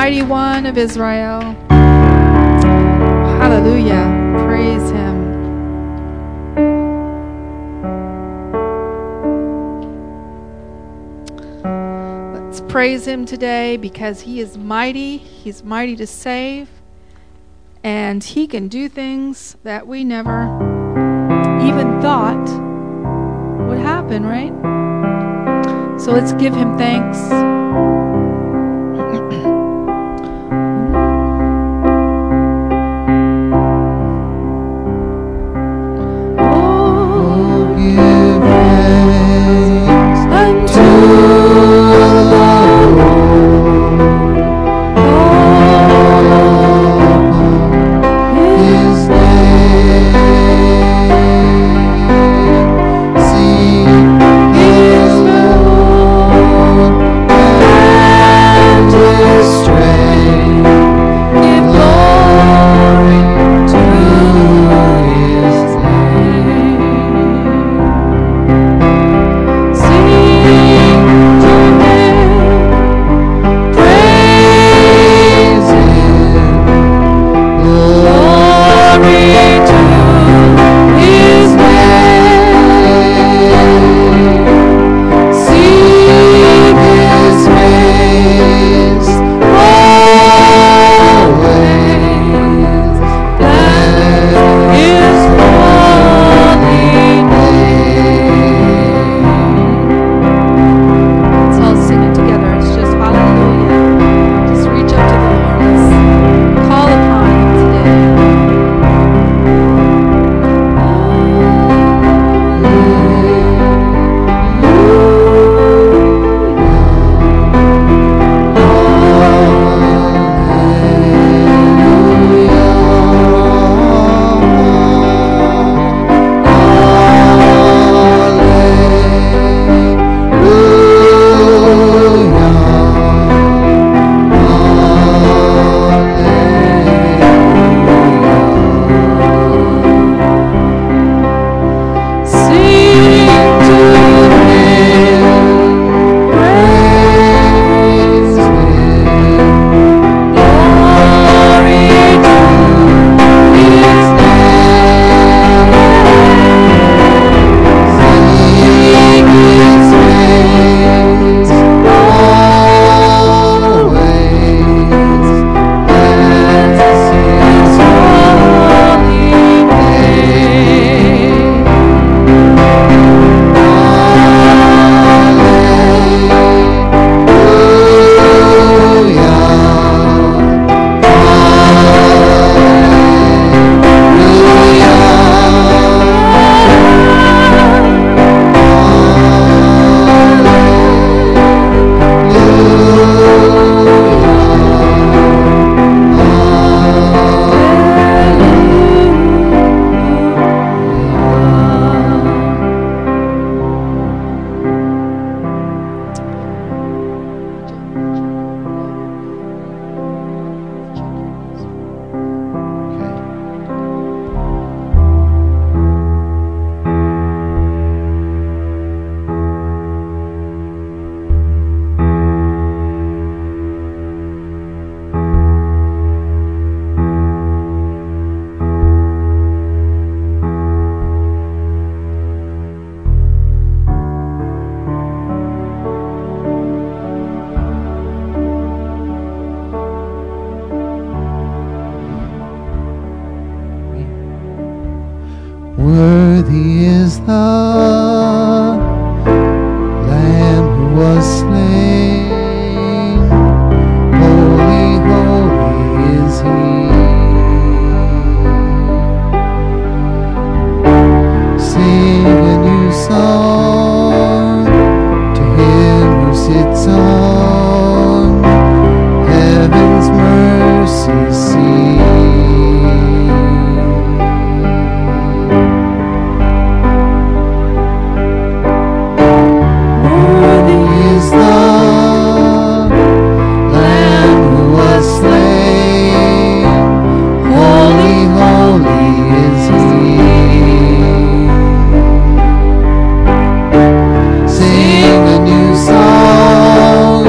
Mighty One of Israel. Hallelujah. Praise Him. Let's praise Him today because He is mighty. He's mighty to save. And He can do things that we never even thought would happen, right? So let's give Him thanks. Worthy is the Lamb who was slain. Holy, holy is He. Sing a new song to Him who sits on heaven's mercy seat. Sing a new song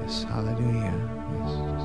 Yes, hallelujah. Yes.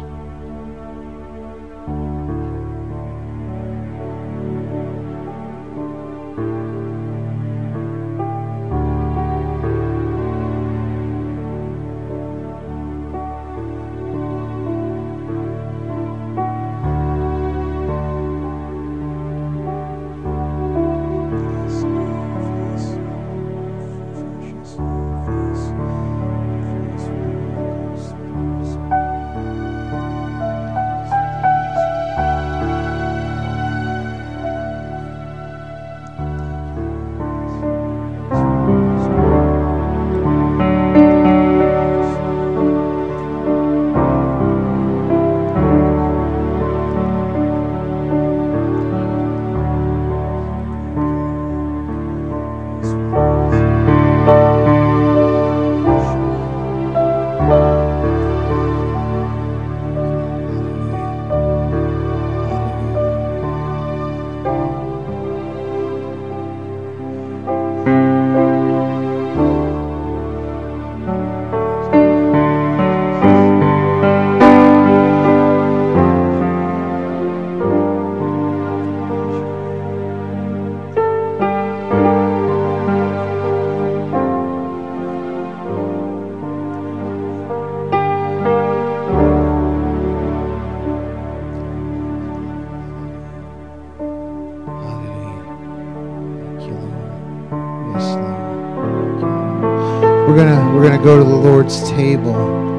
We're gonna go to the Lord's table,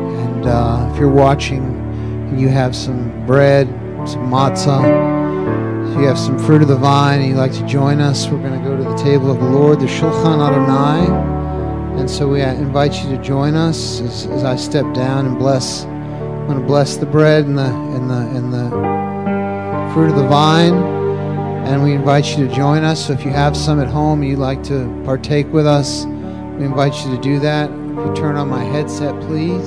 and if you're watching and you have some bread, some matzah, if you have some fruit of the vine and you'd like to join us, we're going to go to the table of the Lord, the Shulchan Adonai, and so we invite you to join us as I step down and bless. I'm going to bless the bread and the fruit of the vine, and we invite you to join us. So if you have some at home and you'd like to partake with us, we invite you to do that. If you turn on my headset, please.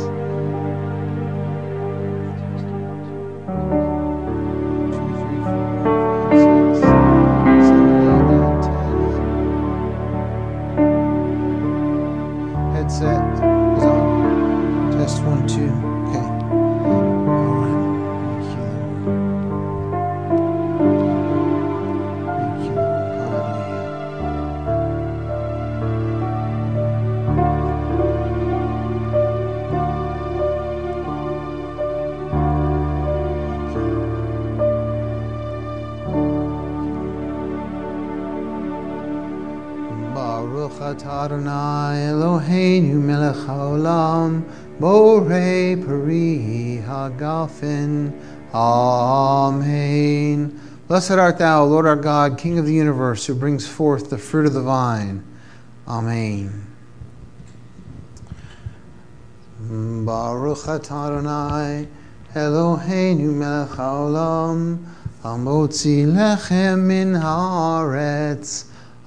'Amen. Blessed art thou, Lord our God, King of the universe, who brings forth the fruit of the vine. Amen. Baruch atah Adonai Eloheinu melech haolam hamotzi lechem min haaretz.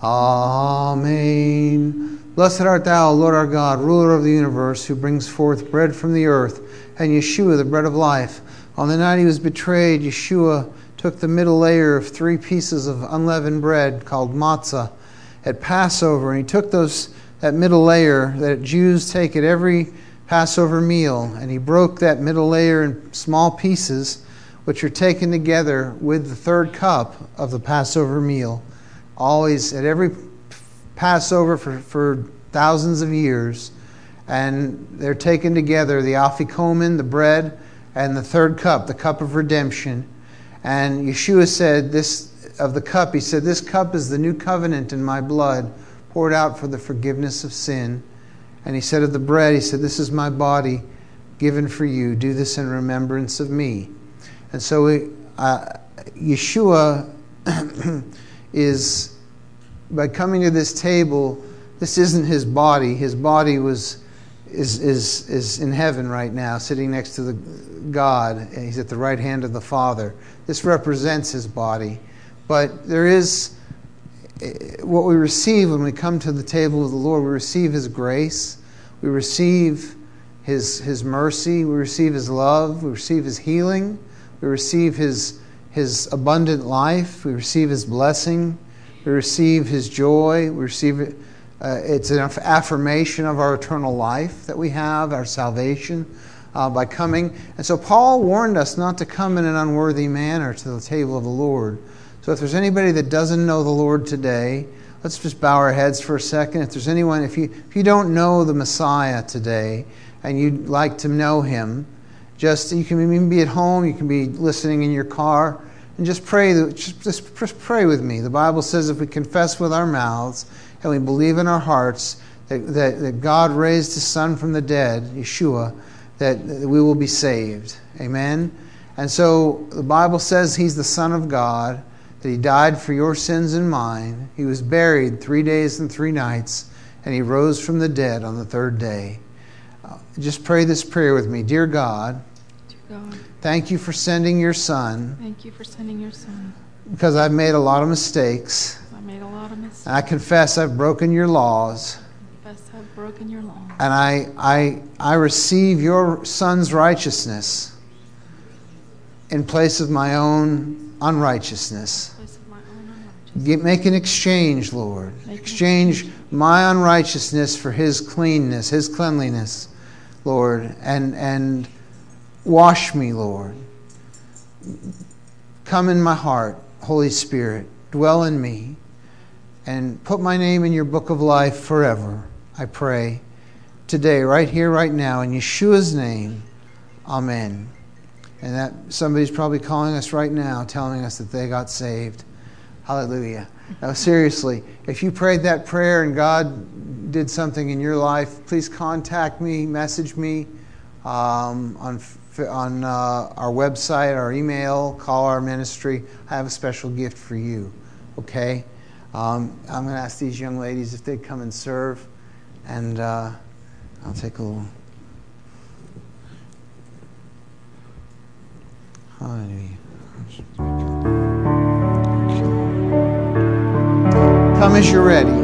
Amen. Blessed art thou, Lord our God, ruler of the universe, who brings forth bread from the earth, and Yeshua, the bread of life. On the night he was betrayed, Yeshua took the middle layer of 3 pieces of unleavened bread called matzah at Passover, and he took that middle layer that Jews take at every Passover meal, and he broke that middle layer in small pieces, which are taken together with the third cup of the Passover meal. Always at every Passover for thousands of years, and they're taken together, the afikomen, the bread, and the third cup, the cup of redemption. And Yeshua said this of the cup, he said, "This cup is the new covenant in my blood, poured out for the forgiveness of sin." And he said of the bread, he said, "This is my body given for you. Do this in remembrance of me." And so Yeshua is, by coming to this table, this isn't his body. His body is in heaven right now, sitting next to the God, and he's at the right hand of the Father. This represents his body. But there is what we receive when we come to the table of the Lord. We receive his grace. We receive his mercy. We receive his love. We receive his healing. We receive his abundant life. We receive his blessing. We receive his joy. We receive it's an affirmation of our eternal life that we have, our salvation. by coming. And so Paul warned us not to come in an unworthy manner to the table of the Lord. So if there's anybody that doesn't know the Lord today, let's just bow our heads for a second. If there's anyone, if you don't know the Messiah today and you'd like to know him, you can even be at home, you can be listening in your car, and just pray. Just pray with me. The Bible says if we confess with our mouths and we believe in our hearts that God raised his Son from the dead, Yeshua, that we will be saved. Amen? And so the Bible says he's the Son of God, that he died for your sins and mine. He was buried 3 days and 3 nights, and he rose from the dead on the third day. Just pray this prayer with me. Dear God, thank you for sending your Son. Thank you for sending your Son. Because I've made a lot of mistakes. I made a lot of mistakes. And I confess I've broken your laws. I've broken your law. And I receive your Son's righteousness in place of my own unrighteousness. Make an exchange, Lord. Exchange my unrighteousness for his cleanness, his cleanliness, Lord. And wash me, Lord. Come in my heart, Holy Spirit. Dwell in me. And put my name in your book of life forever, I pray. Today, right here, right now, in Yeshua's name. Amen. And that somebody's probably calling us right now, telling us that they got saved. Hallelujah. Now, seriously, if you prayed that prayer and God did something in your life, please contact me, message me on our website, our email, call our ministry. I have a special gift for you. Okay? I'm going to ask these young ladies if they'd come and serve, and I'll take a little. Hallelujah. Come as you're ready.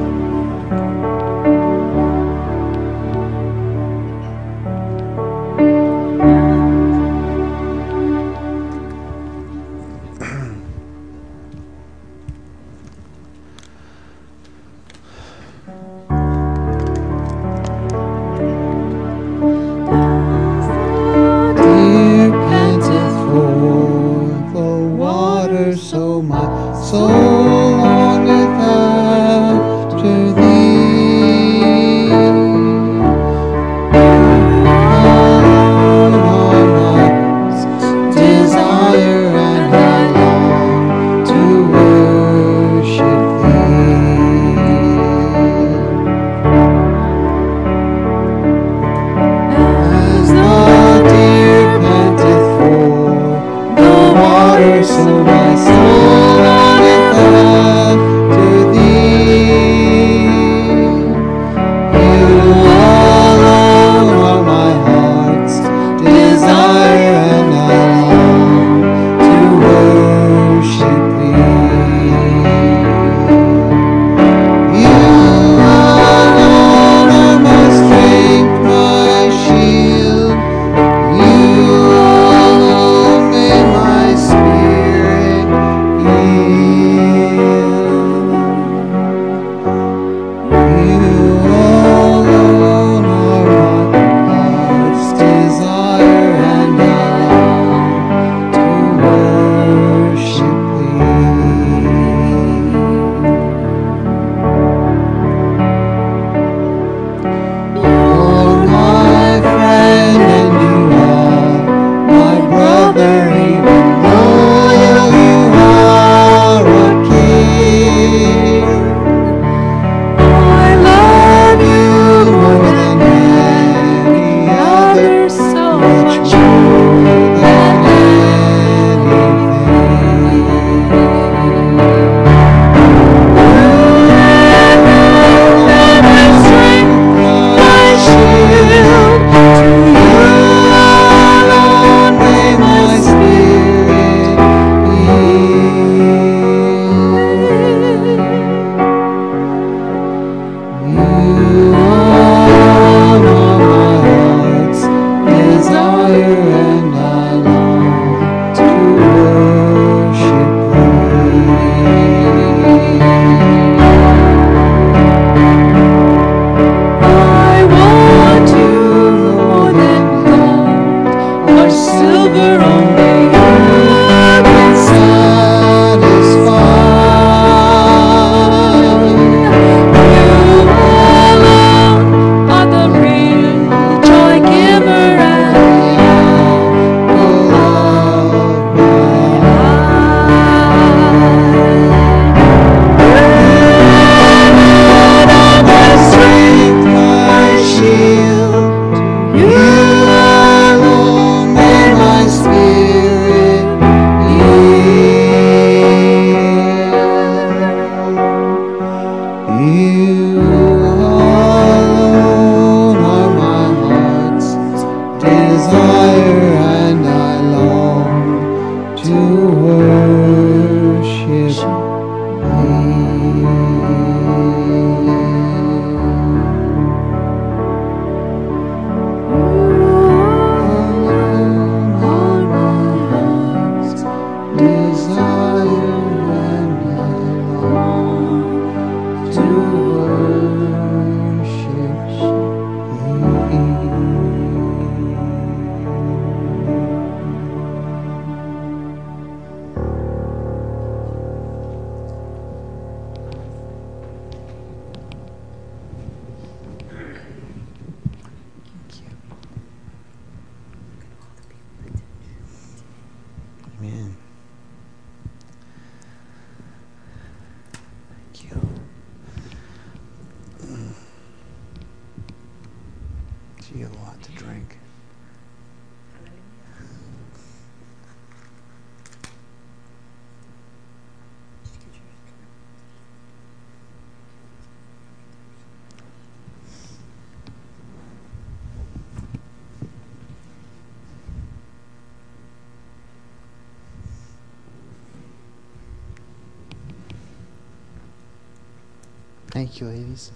Thank you, ladies.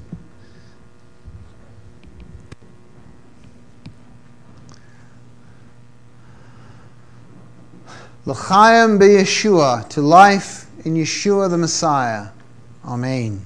L'chaim beYeshua, to life in Yeshua the Messiah. Amen.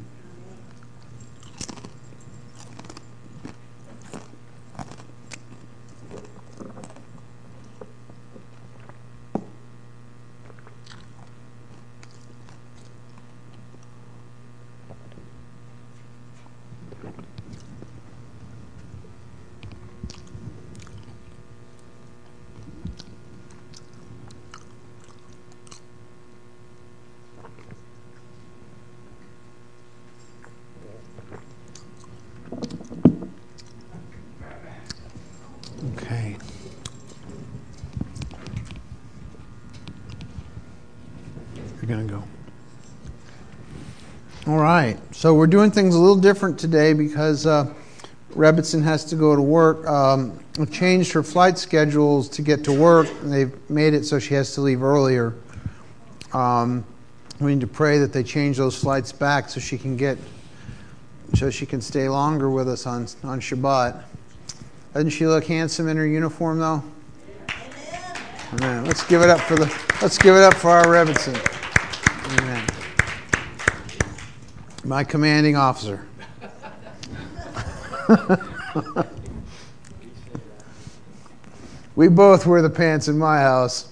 Okay. You're going to go. All right. So we're doing things a little different today because Rebbitzin has to go to work. We changed her flight schedules to get to work. They've made it so she has to leave earlier. We need to pray that they change those flights back so she can stay longer with us on Shabbat. Doesn't she look handsome in her uniform, though? Amen. Let's give it up for our Rebbitzin. Amen. My commanding officer. We both wear the pants in my house.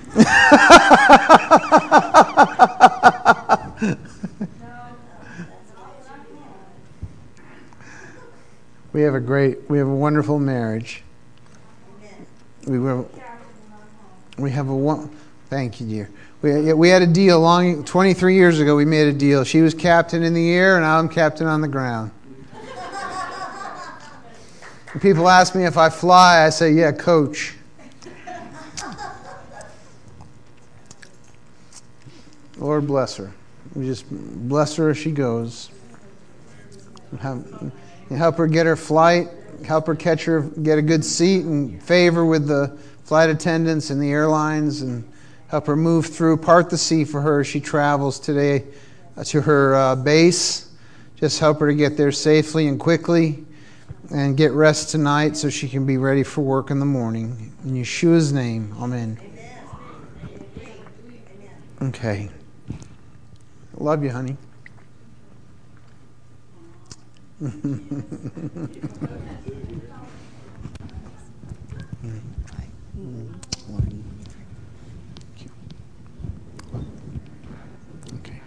We have a wonderful marriage. Thank you, dear. We had a deal 23 years ago. We made a deal. She was captain in the air, and I'm captain on the ground. When people ask me if I fly, I say, yeah, coach. Lord bless her. We just bless her as she goes. Help her get her flight, help her get a good seat and favor with the flight attendants and the airlines, and help her move through, part the sea for her as she travels today to her base. Just help her to get there safely and quickly and get rest tonight so she can be ready for work in the morning. In Yeshua's name, amen. Okay. Love you, honey. Okay.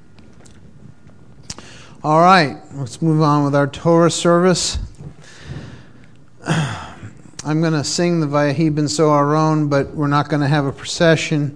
All right, let's move on with our Torah service. I'm going to sing the Vayehi Ben Soharon, but we're not going to have a procession.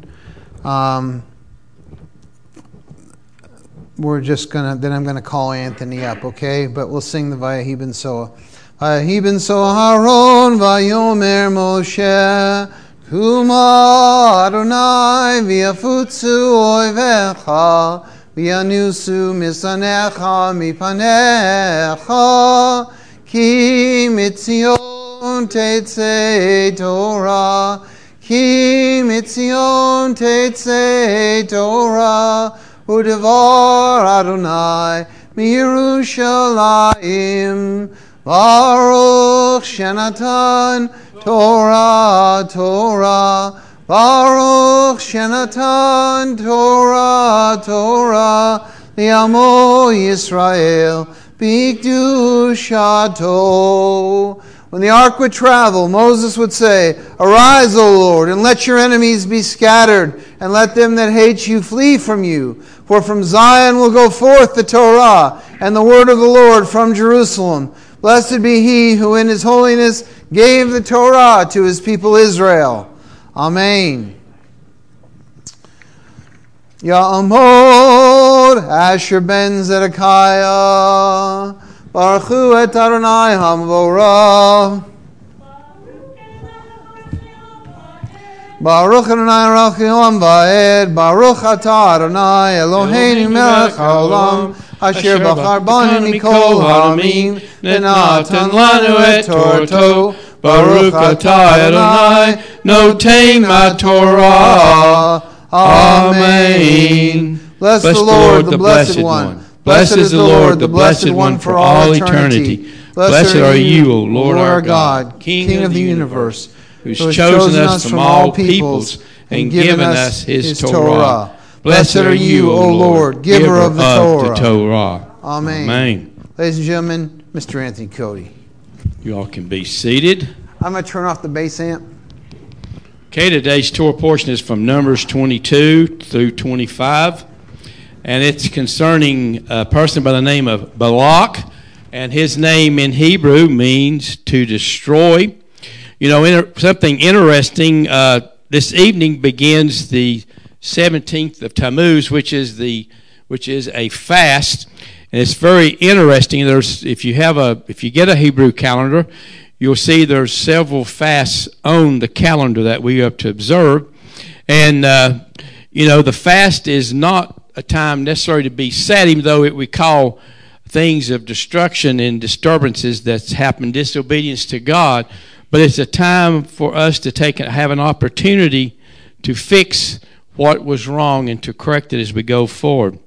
Then I'm going to call Anthony up, okay? But we'll sing the Vayehi Ben Soha. Vayehi Ben Soharon, Vayomer Moshe, Kuma Adonai, V'yafutzu oivecha, V'yanusu misanecha mipanecha, Ki mitzion tetzei Torah, Ki mitzion tetzei Torah, Udevar Adonai miYerushalayim, Baruch Shenatan Torah Torah, Baruch Shenatan Torah Torah, Li'amo Yisrael B'kedushato. When the ark would travel, Moses would say, Arise, O Lord, and let your enemies be scattered, and let them that hate you flee from you. For from Zion will go forth the Torah, and the word of the Lord from Jerusalem. Blessed be he who in his holiness gave the Torah to his people Israel. Amen. Ya'amod Asher ben Zedekiah, Baruchu et Adonai Hamvorah. Baruch Adonai Rachim Va'ed, Baruch Atah Adonai Eloheinu Melech HaOlam, Asher Bachar Banu Mikol Ha'amim, V'natan Lanu et Torto. Baruch Atah Adonai Noten HaTorah. Amen. Bless the Lord, the Blessed One. Blessed is the Lord, the Blessed One for all eternity. Blessed are you, O Lord our God, King of the universe, who's chosen us from all peoples and given us his Torah. Blessed are you, O Lord, giver of the Torah. Amen. Ladies and gentlemen, Mr. Anthony Cody. You all can be seated. I'm going to turn off the bass amp. Okay, today's Torah portion is from Numbers 22 through 25. And it's concerning a person by the name of Balak. And his name in Hebrew means to destroy. You know, something interesting, this evening begins the 17th of Tammuz, which is a fast. And it's very interesting. If you get a Hebrew calendar, you'll see there's several fasts on the calendar that we have to observe. And, the fast is not a time necessary to be sad, even though we call things of destruction and disturbances that's happened, disobedience to God. But it's a time for us to have an opportunity to fix what was wrong and to correct it as we go forward.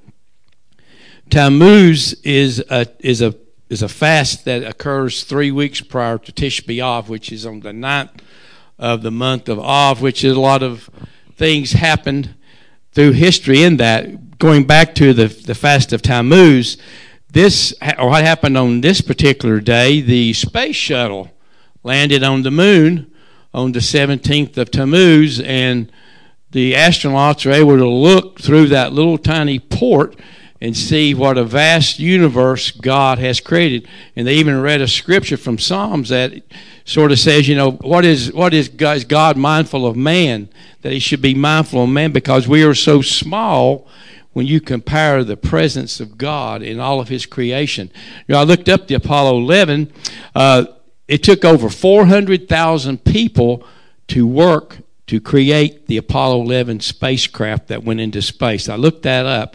Tammuz is a fast that occurs 3 weeks prior to Tish B'Av, which is on the 9th of the month of Av, which is a lot of things happened through history in that. Going back to the fast of Tammuz, what happened on this particular day, the space shuttle landed on the moon on the 17th of Tammuz, and the astronauts were able to look through that little tiny port and see what a vast universe God has created. And they even read a scripture from Psalms that sort of says, what is God mindful of man? That he should be mindful of man, because we are so small when you compare the presence of God in all of his creation. I looked up the Apollo 11. It took over 400,000 people to work to create the Apollo 11 spacecraft that went into space. I looked that up.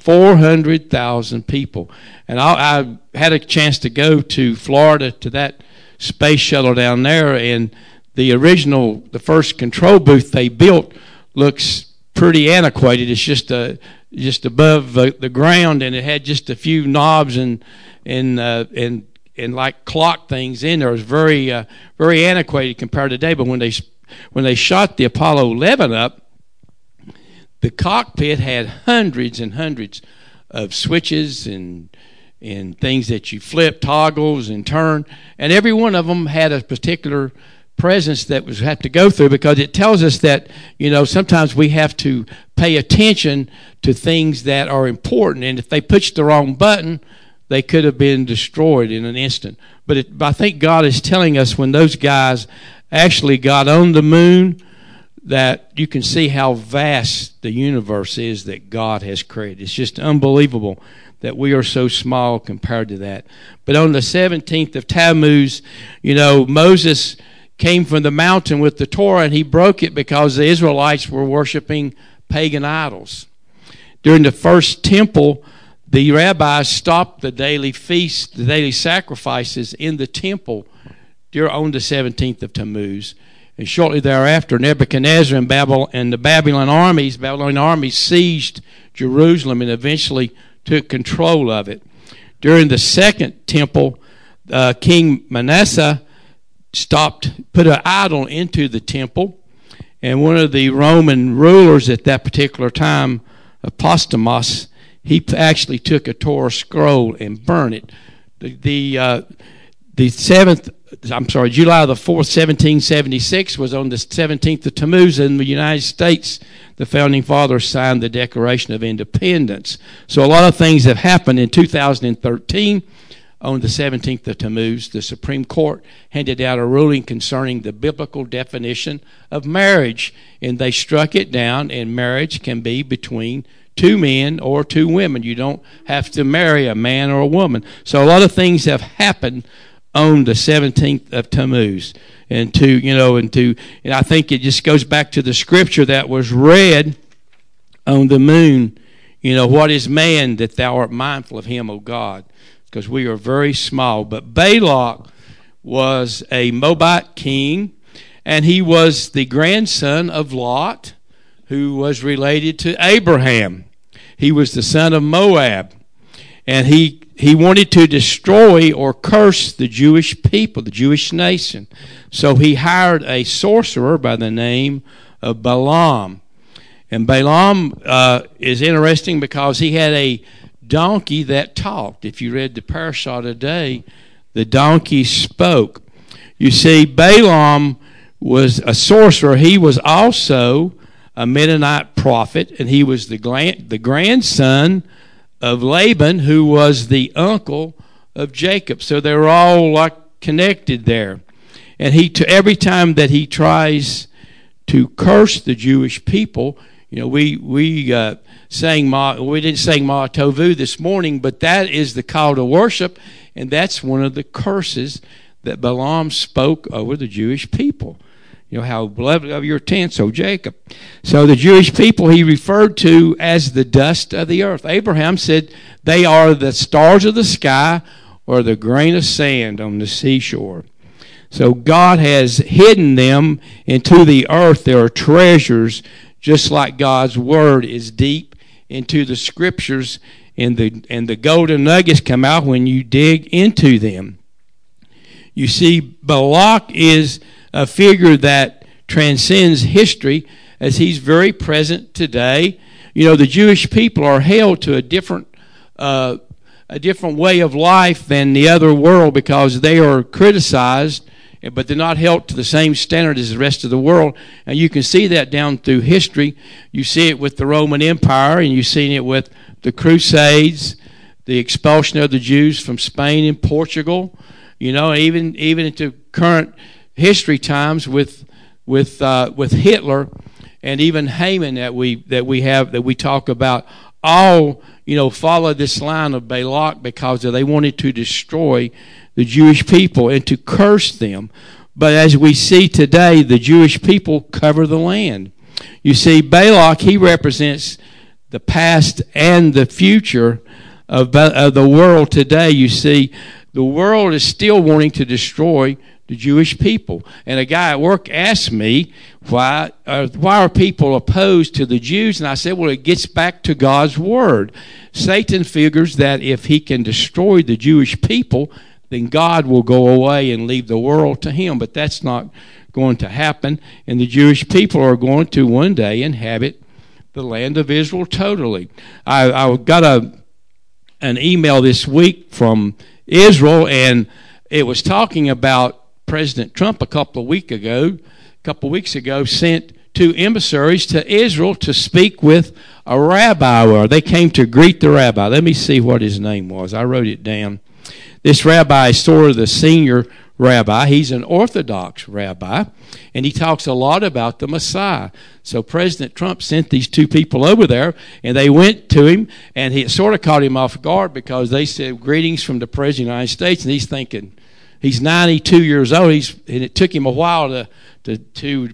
400,000 people. And I had a chance to go to Florida to that space shuttle down there, and the first control booth they built looks pretty antiquated. It's just above the ground, and it had just a few knobs and like clock things in there. It was very very antiquated compared to today. But when they shot the Apollo 11 up, the cockpit had hundreds and hundreds of switches and things that you flip, toggles, and turn, and every one of them had a particular presence that was have to go through, because it tells us that sometimes we have to pay attention to things that are important, and if they pushed the wrong button, they could have been destroyed in an instant. But I think God is telling us, when those guys actually got on the moon, that you can see how vast the universe is that God has created. It's just unbelievable that we are so small compared to that. But on the 17th of Tammuz, Moses came from the mountain with the Torah, and he broke it because the Israelites were worshiping pagan idols. During the first temple, the rabbis stopped the daily feasts, the daily sacrifices in the temple on the 17th of Tammuz. And shortly thereafter, Nebuchadnezzar and the Babylonian armies seized Jerusalem and eventually took control of it. During the second temple, King Manasseh put an idol into the temple, and one of the Roman rulers at that particular time, Apostamos, he actually took a Torah scroll and burned it. July the 4th, 1776 was on the 17th of Tammuz. In the United States, the Founding Fathers signed the Declaration of Independence. So a lot of things have happened. In 2013, on the 17th of Tammuz, the Supreme Court handed out a ruling concerning the biblical definition of marriage, and they struck it down, and marriage can be between two men or two women. You don't have to marry a man or a woman. So a lot of things have happened on the 17th of Tammuz. And I think it just goes back to the scripture that was read on the moon. What is man that thou art mindful of him, O God? Because we are very small. But Balak was a Moabite king, and he was the grandson of Lot, who was related to Abraham. He was the son of Moab. and he wanted to destroy or curse the Jewish people, the Jewish nation. So he hired a sorcerer by the name of Balaam. And Balaam is interesting because he had a donkey that talked. If you read the parashah today, the donkey spoke. You see, Balaam was a sorcerer. He was also a Midianite prophet, and he was the grandson of Laban, who was the uncle of Jacob. So they were all like connected there. And every time that he tries to curse the Jewish people, you know, we didn't sing Ma Tovu this morning, but that is the call to worship, and that's one of the curses that Balaam spoke over the Jewish people. You know, how beloved of your tents, O Jacob. So the Jewish people he referred to as the dust of the earth. Abraham said they are the stars of the sky or the grain of sand on the seashore. So God has hidden them into the earth. There are treasures, just like God's word is deep into the scriptures, and the golden nuggets come out when you dig into them. You see, Balak is a figure that transcends history, as he's very present today. You know, the Jewish people are held to a different way of life than the other world because they are criticized, but they're not held to the same standard as the rest of the world. And you can see that down through history. You see it with the Roman Empire, and you've seen it with the Crusades, the expulsion of the Jews from Spain and Portugal. You know, even into current history times with Hitler and even Haman that we talk about, all, you know, follow this line of Balak because they wanted to destroy the Jewish people and to curse them. But as we see today, the Jewish people cover the land. You see, Balak, he represents the past and the future of the world today. You see, the world is still wanting to destroy the Jewish people. And a guy at work asked me, why are people opposed to the Jews? And I said, well, it gets back to God's word. Satan figures that if he can destroy the Jewish people, then God will go away and leave the world to him. But that's not going to happen. And the Jewish people are going to one day inhabit the land of Israel totally. I got an email this week from Israel, and it was talking about President Trump a couple of weeks ago sent 2 emissaries to Israel to speak with a rabbi, or they came to greet the rabbi. Let me see what his name was. I wrote it down. This rabbi is sort of the senior rabbi. He's an Orthodox rabbi, and he talks a lot about the Messiah. So President Trump sent these 2 people over there, and they went to him, and he sort of caught him off guard because they said, greetings from the President of the United States, and he's thinking, he's 92 years old, and it took him a while to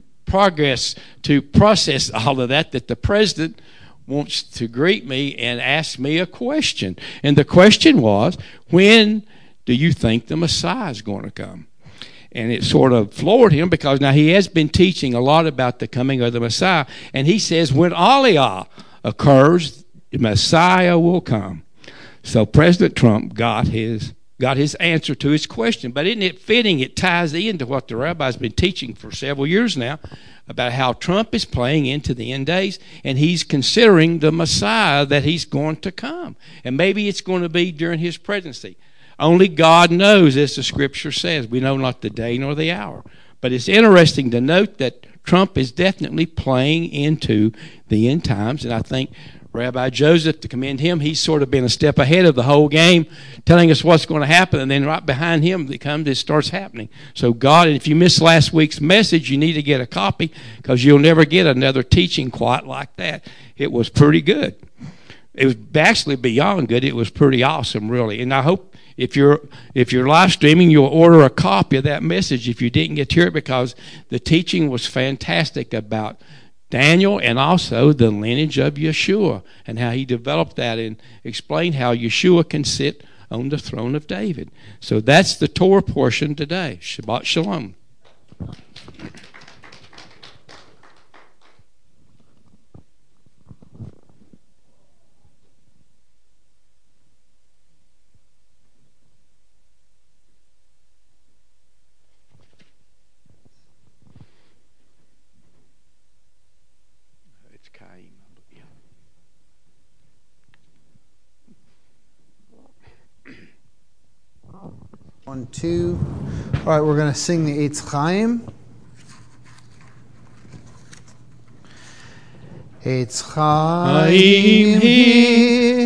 process all of that the President wants to greet me and ask me a question. And the question was, when do you think the Messiah is going to come? And it sort of floored him because now he has been teaching a lot about the coming of the Messiah. And he says when Aliyah occurs, the Messiah will come. So President Trump got his answer to his question. But isn't it fitting? It ties into what the rabbi's been teaching for several years now about how Trump is playing into the end days, and he's considering the Messiah that he's going to come. And maybe it's going to be during his presidency. Only God knows, as the Scripture says. We know not the day nor the hour. But it's interesting to note that Trump is definitely playing into the end times, and I think Rabbi Joseph, to commend him, he's sort of been a step ahead of the whole game, telling us what's going to happen, and then right behind him it starts happening. So God, and if you missed last week's message, you need to get a copy because you'll never get another teaching quite like that. It was pretty good. It was actually beyond good. It was pretty awesome, really. And I hope if you're live streaming, you'll order a copy of that message if you didn't get to hear it, because the teaching was fantastic about Daniel and also the lineage of Yeshua and how he developed that and explained how Yeshua can sit on the throne of David. So that's the Torah portion today. Shabbat Shalom. 1, 2. All right, we're going to sing the Eitz Chaim. Eitz Chaim hi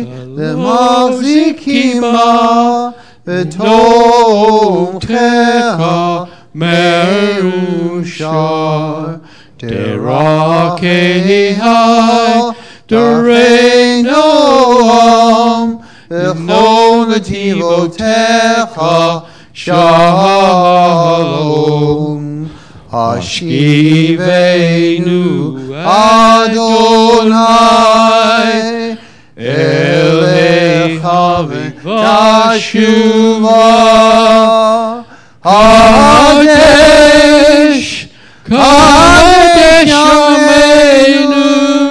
lemachzikima v'tomchecha me'ushar derakei hai darei noam v'chol netivotecha shalom Hashivenu Adonai Elecha v'tashuva Kadesh Kadesh Yameinu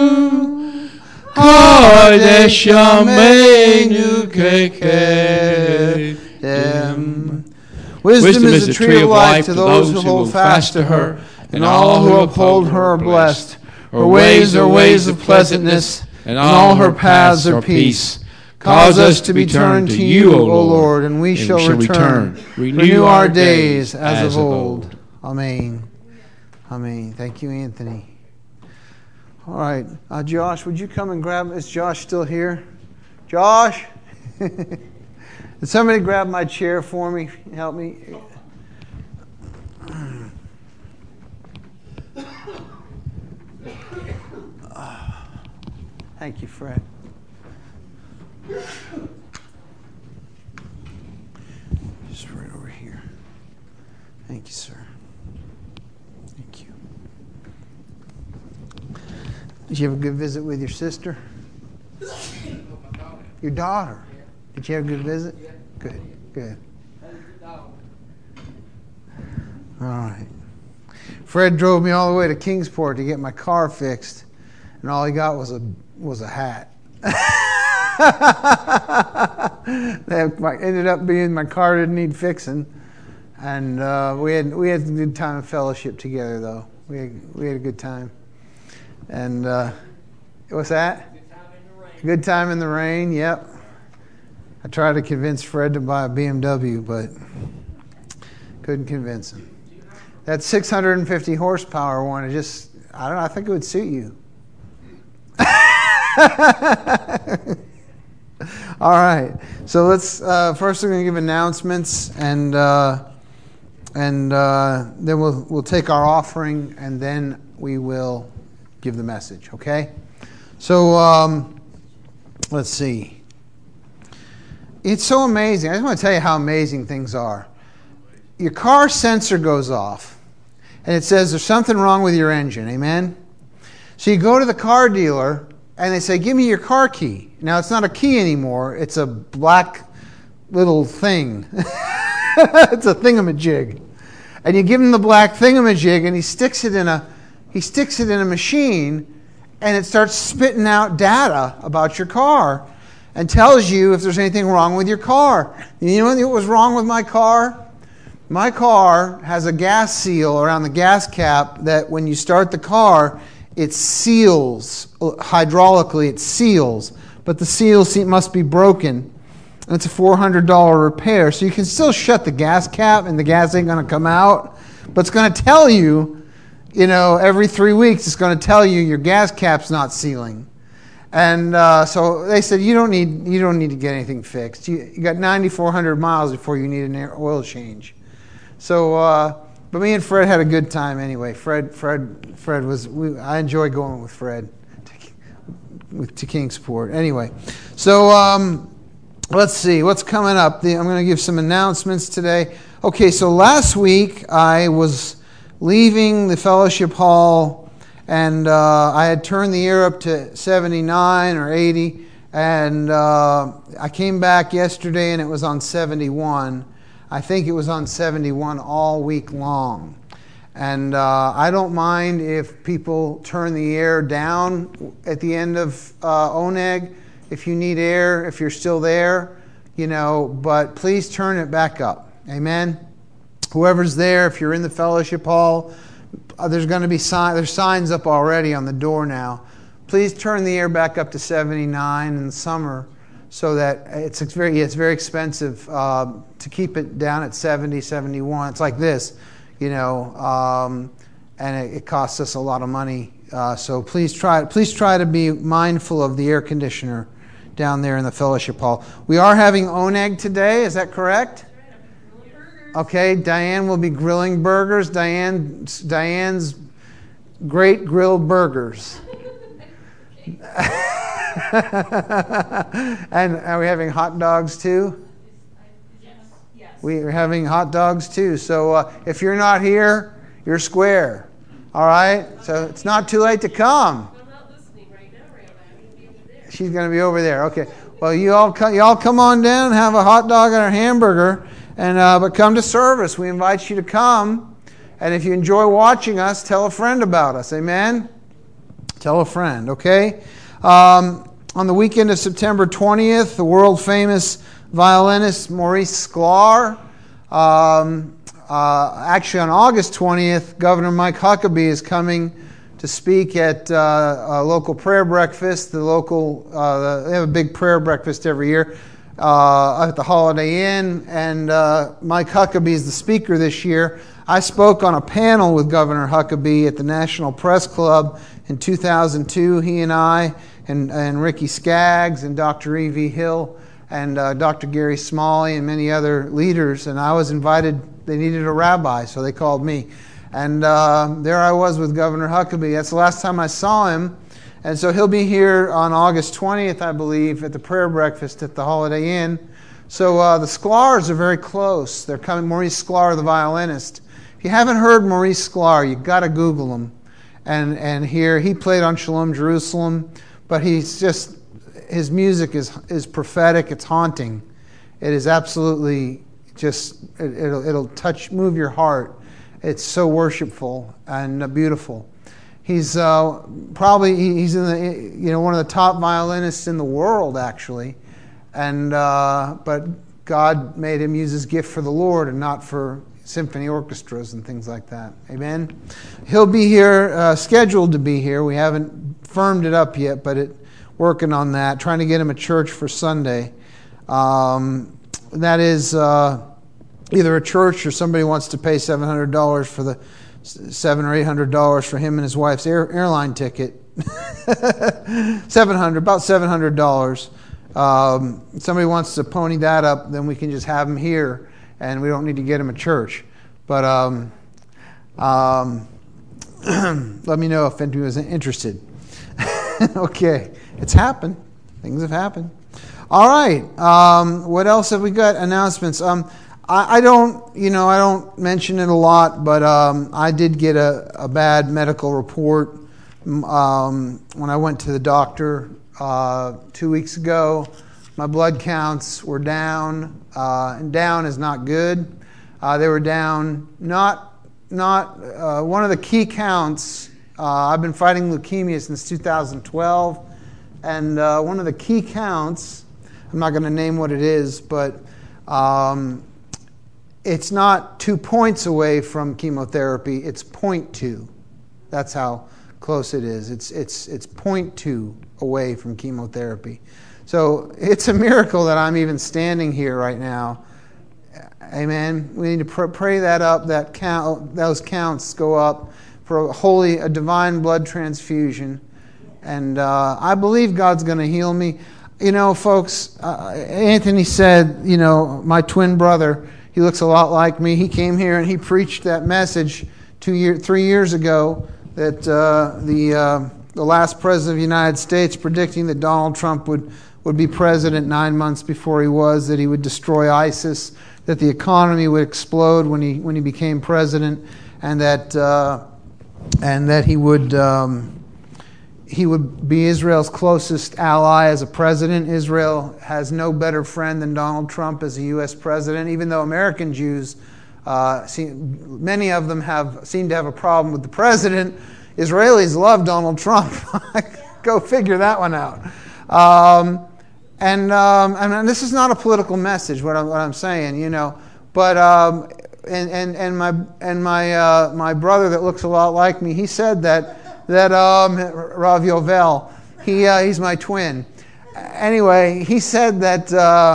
Kadesh Yameinu Kekedem. Wisdom is the tree of life to those who hold fast to her, and all who uphold her are blessed. Her ways are ways of pleasantness, and all her paths are peace. Cause us to be turned to you, O Lord, and we shall return. Renew our days as of old. Amen. Amen. Thank you, Anthony. All right. Josh, would you come and grab... Is Josh still here? Josh? Did somebody grab my chair for me? Help me. Thank you, Fred. Just right over here. Thank you, sir. Thank you. Did you have a good visit with your sister? Your daughter? Did you have a good visit? Good, good. All right. Fred drove me all the way to Kingsport to get my car fixed, and all he got was a hat. That ended up being my car didn't need fixing, and we had a good time of fellowship together though. We had a good time, and what's that? Good time in the rain. Yep. I tried to convince Fred to buy a BMW, but couldn't convince him. That 650 horsepower one, I don't know, I think it would suit you. All right. So let's, first we're going to give announcements, and then we'll take our offering, and then we will give the message, okay? So let's see. It's so amazing. I just want to tell you how amazing things are. Your car sensor goes off, and it says there's something wrong with your engine. Amen? So you go to the car dealer, and they say, give me your car key. Now, it's not a key anymore. It's a black little thing. It's a thingamajig. And you give him the black thingamajig, and he sticks it in a machine, and it starts spitting out data about your car and tells you if there's anything wrong with your car. You know what was wrong with my car? My car has a gas seal around the gas cap that when you start the car, it seals. Hydraulically, it seals. But the seal must be broken. And it's a $400 repair. So you can still shut the gas cap and the gas ain't going to come out. But it's going to tell you, every 3 weeks it's going to tell you your gas cap's not sealing. And so they said, you don't need to get anything fixed. You got 9,400 miles before you need an oil change. So, but me and Fred had a good time anyway. Fred was. I enjoy going with Fred to Kingsport. Anyway, so let's see what's coming up. I'm going to give some announcements today. Okay, so last week I was leaving the fellowship hall. And I had turned the air up to 79 or 80, and I came back yesterday and it was on 71. I think it was on 71 all week long. And I don't mind if people turn the air down at the end of Oneg, if you need air, if you're still there, but please turn it back up. Amen? Whoever's there, if you're in the fellowship hall, there's going to be there's signs up already on the door now. Please turn the air back up to 79 in the summer so that it's very expensive to keep it down at 70, 71. It's like this, and it costs us a lot of money. So please try to be mindful of the air conditioner down there in the fellowship hall. We are having oneg today. Is that correct? Okay, Diane will be grilling burgers. Diane's great grilled burgers. And are we having hot dogs too? Yes. We are having hot dogs too. So if you're not here, you're square. All right? So it's not too late to come. I'm not listening right now, Rabbi. I'm going to be over there. She's going to be over there. Okay. Well, you all come on down, have a hot dog and a hamburger, and but come to service. We invite you to come. And if you enjoy watching us, tell a friend about us. Amen? Tell a friend, okay? On the weekend of September 20th, the world-famous violinist Maurice Sklar. Actually, on August 20th, Governor Mike Huckabee is coming to speak at a local prayer breakfast. They have a big prayer breakfast every year at the Holiday Inn, and Mike Huckabee is the speaker this year. I spoke on a panel with Governor Huckabee at the National Press Club in 2002. He and I and Ricky Skaggs and Dr. E.V. Hill and Dr. Gary Smalley and many other leaders, and I was invited. They needed a rabbi, so they called me. And there I was with Governor Huckabee. That's the last time I saw him. And so he'll be here on August 20th, I believe, at the prayer breakfast at the Holiday Inn. So the Sklars are very close. They're coming. Maurice Sklar, the violinist. If you haven't heard Maurice Sklar, you've got to Google him and hear. He played on Shalom Jerusalem, but his music is prophetic. It's haunting. It is absolutely just, it'll move your heart. It's so worshipful and beautiful. He's in the one of the top violinists in the world, actually, and but God made him use his gift for the Lord and not for symphony orchestras and things like that. Amen. He'll be here, scheduled to be here. We haven't firmed it up yet, but working on that, trying to get him a church for Sunday. That is either a church or somebody wants to pay $700 for the $700 or $800 for him and his wife's airline ticket. About $700. Somebody wants to pony that up, then we can just have him here, and we don't need to get him a church. But let me know if anyone is interested. Okay, it's happened. Things have happened. All right. What else have we got? Announcements. I don't mention it a lot, but I did get a bad medical report when I went to the doctor 2 weeks ago. My blood counts were down, and down is not good. They were down. Not one of the key counts. I've been fighting leukemia since 2012, and one of the key counts. I'm not going to name what it is, but it's not 2 points away from chemotherapy. It's 0.2. That's how close it is. It's 0.2 away from chemotherapy. So it's a miracle that I'm even standing here right now. Amen. We need to pray that up. Those counts go up for a divine blood transfusion, and I believe God's going to heal me. Folks, Anthony said, my twin brother, he looks a lot like me. He came here and he preached that message 3 years ago that the last president of the United States predicting that Donald Trump would be president 9 months before he was, that he would destroy ISIS, that the economy would explode when he became president, and that he would be Israel's closest ally as a president. Israel has no better friend than Donald Trump as a U.S. president, even though American Jews, many of them seem to have a problem with the president. Israelis love Donald Trump. Go figure that one out. And this is not a political message, what I'm saying, but my brother that looks a lot like me, he said that Rav Yovel, he's my twin. anyway, he said that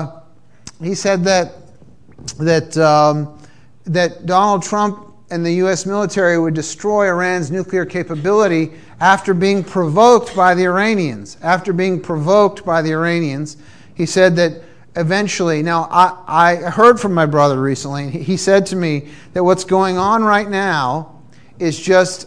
that Donald Trump and the U.S. military would destroy Iran's nuclear capability after being provoked by the Iranians. He said that eventually, now I heard from my brother recently, and he said to me that what's going on right now is just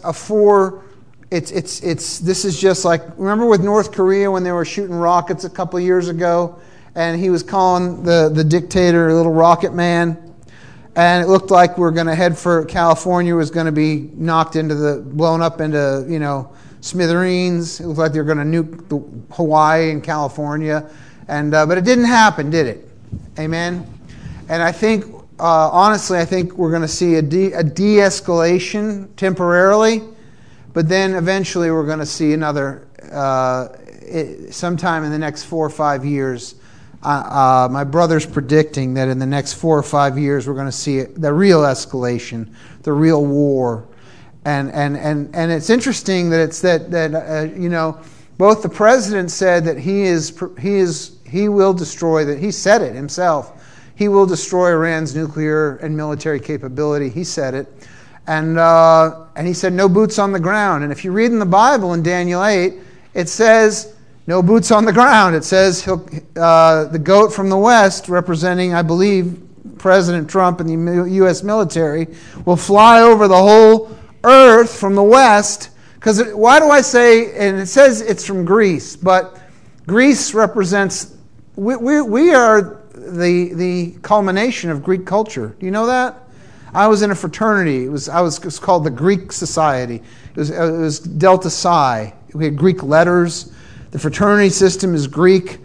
this is just like, remember with North Korea when they were shooting rockets a couple of years ago, and he was calling the dictator Little Rocket Man, and it looked like we were going to head for California, was going to be blown up into, smithereens. It looked like they were going to nuke Hawaii and California, but it didn't happen, did it? Amen. And I think, honestly, we're going to see a de-escalation temporarily, but then eventually we're going to see another, sometime in the next 4 or 5 years. My brother's predicting that in the next 4 or 5 years we're going to see the real escalation, the real war, and it's interesting that it's that both the president said that he will destroy that. He said it himself. He will destroy Iran's nuclear and military capability. He said it, and he said no boots on the ground. And if you read in the Bible in Daniel 8, it says no boots on the ground. It says the goat from the west, representing, I believe, President Trump and the U.S. military, will fly over the whole earth from the west. Because why do I say, and it says it's from Greece, but Greece represents, we are the culmination of Greek culture. Do you know that? I was in a fraternity. It was called the Greek Society. It was Delta Psi. We had Greek letters. The fraternity system is Greek.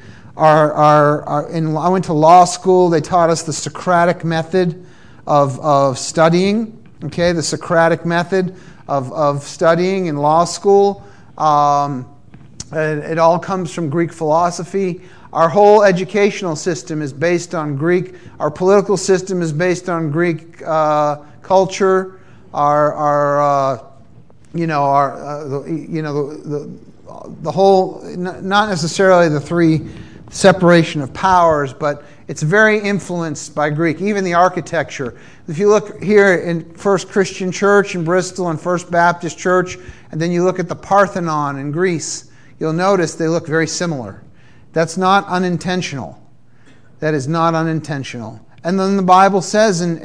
I went to law school. They taught us the Socratic method of studying. Okay, the Socratic method of studying in law school. It all comes from Greek philosophy. Our whole educational system is based on Greek. Our political system is based on Greek culture. The whole, not necessarily the three separation of powers, but it's very influenced by Greek. Even the architecture. If you look here in First Christian Church in Bristol and First Baptist Church, and then you look at the Parthenon in Greece, you'll notice they look very similar. That's not unintentional. That is not unintentional. And then the Bible says in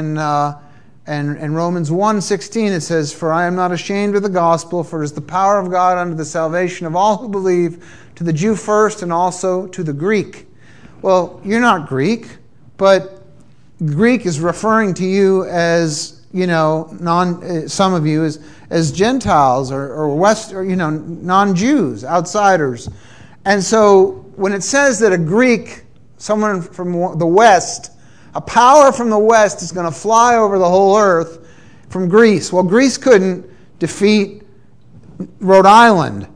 Romans 1:16, it says, "For I am not ashamed of the gospel, for it is the power of God unto the salvation of all who believe, to the Jew first and also to the Greek." Well, you're not Greek, but Greek is referring to you as, some of you as Gentiles or non-Jews, outsiders. And so when it says that a Greek, someone from the West, a power from the West is going to fly over the whole earth from Greece. Well, Greece couldn't defeat Rhode Island.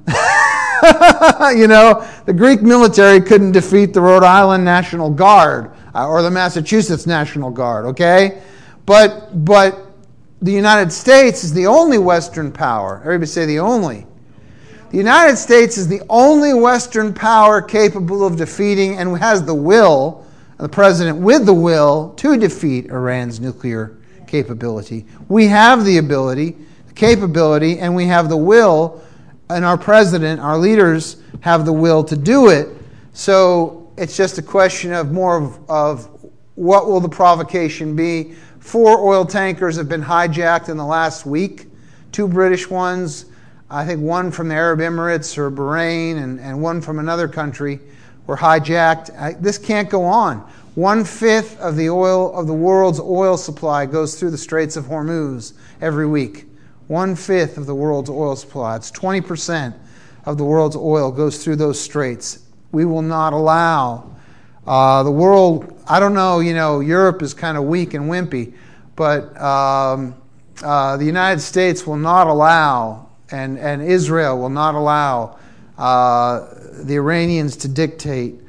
The Greek military couldn't defeat the Rhode Island National Guard or the Massachusetts National Guard, okay? But the United States is the only Western power. Everybody say the only. The United States is the only Western power capable of defeating and has the will, the president with the will, to defeat Iran's nuclear capability. We have the ability, the capability, and we have the will, and our president, our leaders have the will to do it. So it's just a question of more of what will the provocation be. 4 oil tankers have been hijacked in the last week. 2 British ones, I think one from the Arab Emirates or Bahrain, and one from another country were hijacked. This can't go on. 1/5 of the world's oil supply goes through the Straits of Hormuz every week. 1/5 of the world's oil supply. It's 20% of the world's oil goes through those straits. We will not allow the world. I don't know. Europe is kind of weak and wimpy, but the United States will not allow. And Israel will not allow the Iranians to dictate,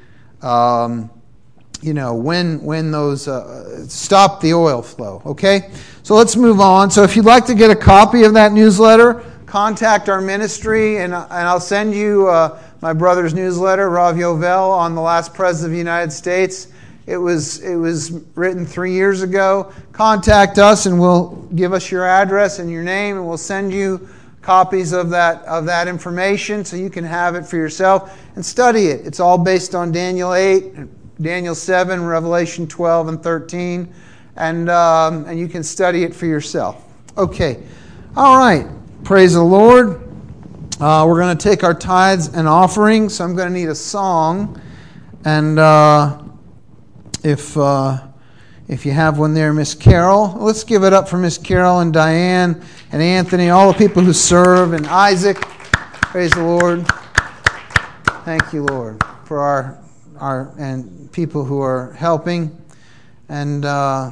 when those stop the oil flow. Okay, so let's move on. So if you'd like to get a copy of that newsletter, contact our ministry, and I'll send you my brother's newsletter, Rav Yovel, on the last President of the United States. It was written 3 years ago. Contact us, and we'll give us your address and your name, and we'll send you copies of that information so you can have it for yourself and study it. It's all based on Daniel 8, Daniel 7, Revelation 12 and 13, and you can study it for yourself. Okay, all right. Praise the Lord. We're going to take our tithes and offerings, so I'm going to need a song, and if you have one there, Miss Carol. Let's give it up for Miss Carol and Diane and Anthony, all the people who serve, and Isaac. Praise the Lord. Thank you, Lord, for our and people who are helping. And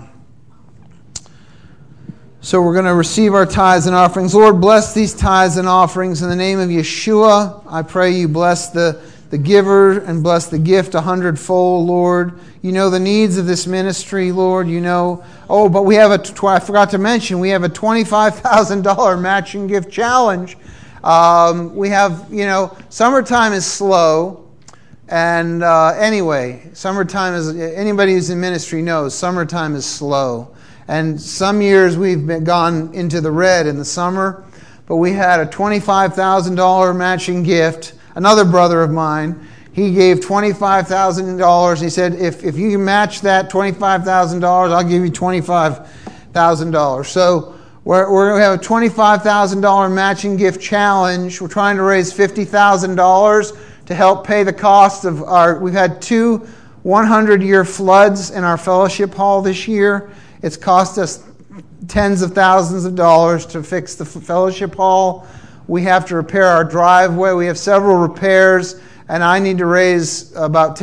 so we're going to receive our tithes and offerings. Lord, bless these tithes and offerings in the name of Yeshua. I pray you bless the giver and bless the gift 100-fold, Lord. You know the needs of this ministry, Lord. You know. Oh, but we have I forgot to mention, we have a $25,000 matching gift challenge. We have, summertime is slow. And anyway, summertime is, anybody who's in ministry knows, summertime is slow. And some years we've gone into the red in the summer. But we had a $25,000 matching gift. Another brother of mine, he gave $25,000. He said, if you match that $25,000, I'll give you $25,000. So we're going to have a $25,000 matching gift challenge. We're trying to raise $50,000 to help pay the cost of we've had 2 100-year floods in our fellowship hall this year. It's cost us tens of thousands of dollars to fix the fellowship hall. We have to repair our driveway. We have several repairs, and I need to raise about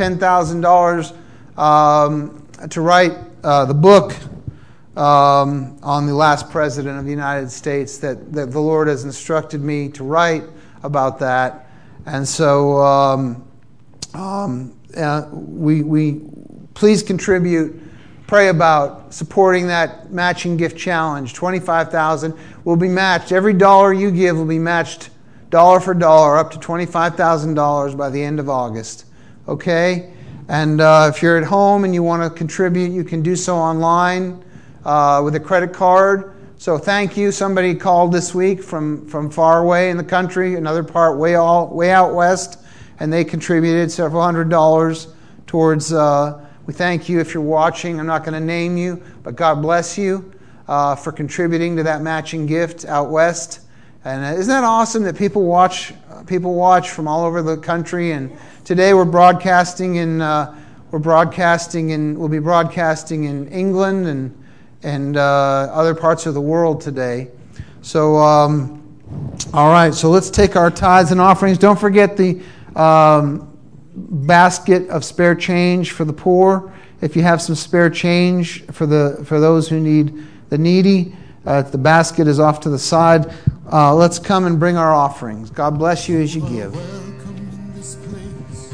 $10,000 to write the book on the last President of the United States that the Lord has instructed me to write about that. And so we please contribute. Pray about supporting that matching gift challenge. $25,000 will be matched. Every dollar you give will be matched dollar for dollar up to $25,000 by the end of August. Okay? And if you're at home and you want to contribute, you can do so online with a credit card. So thank you. Somebody called this week from far away in the country, another part way out west, and they contributed several $100s towards... We thank you if you're watching. I'm not going to name you, but God bless you for contributing to that matching gift out west. And isn't that awesome that people watch from all over the country? And today we'll be broadcasting in England and other parts of the world today. So all right. So let's take our tithes and offerings. Don't forget the basket of spare change for the poor. If you have some spare change for those who need the needy, the basket is off to the side. Let's come and bring our offerings. God bless you as you give. Welcome in this place,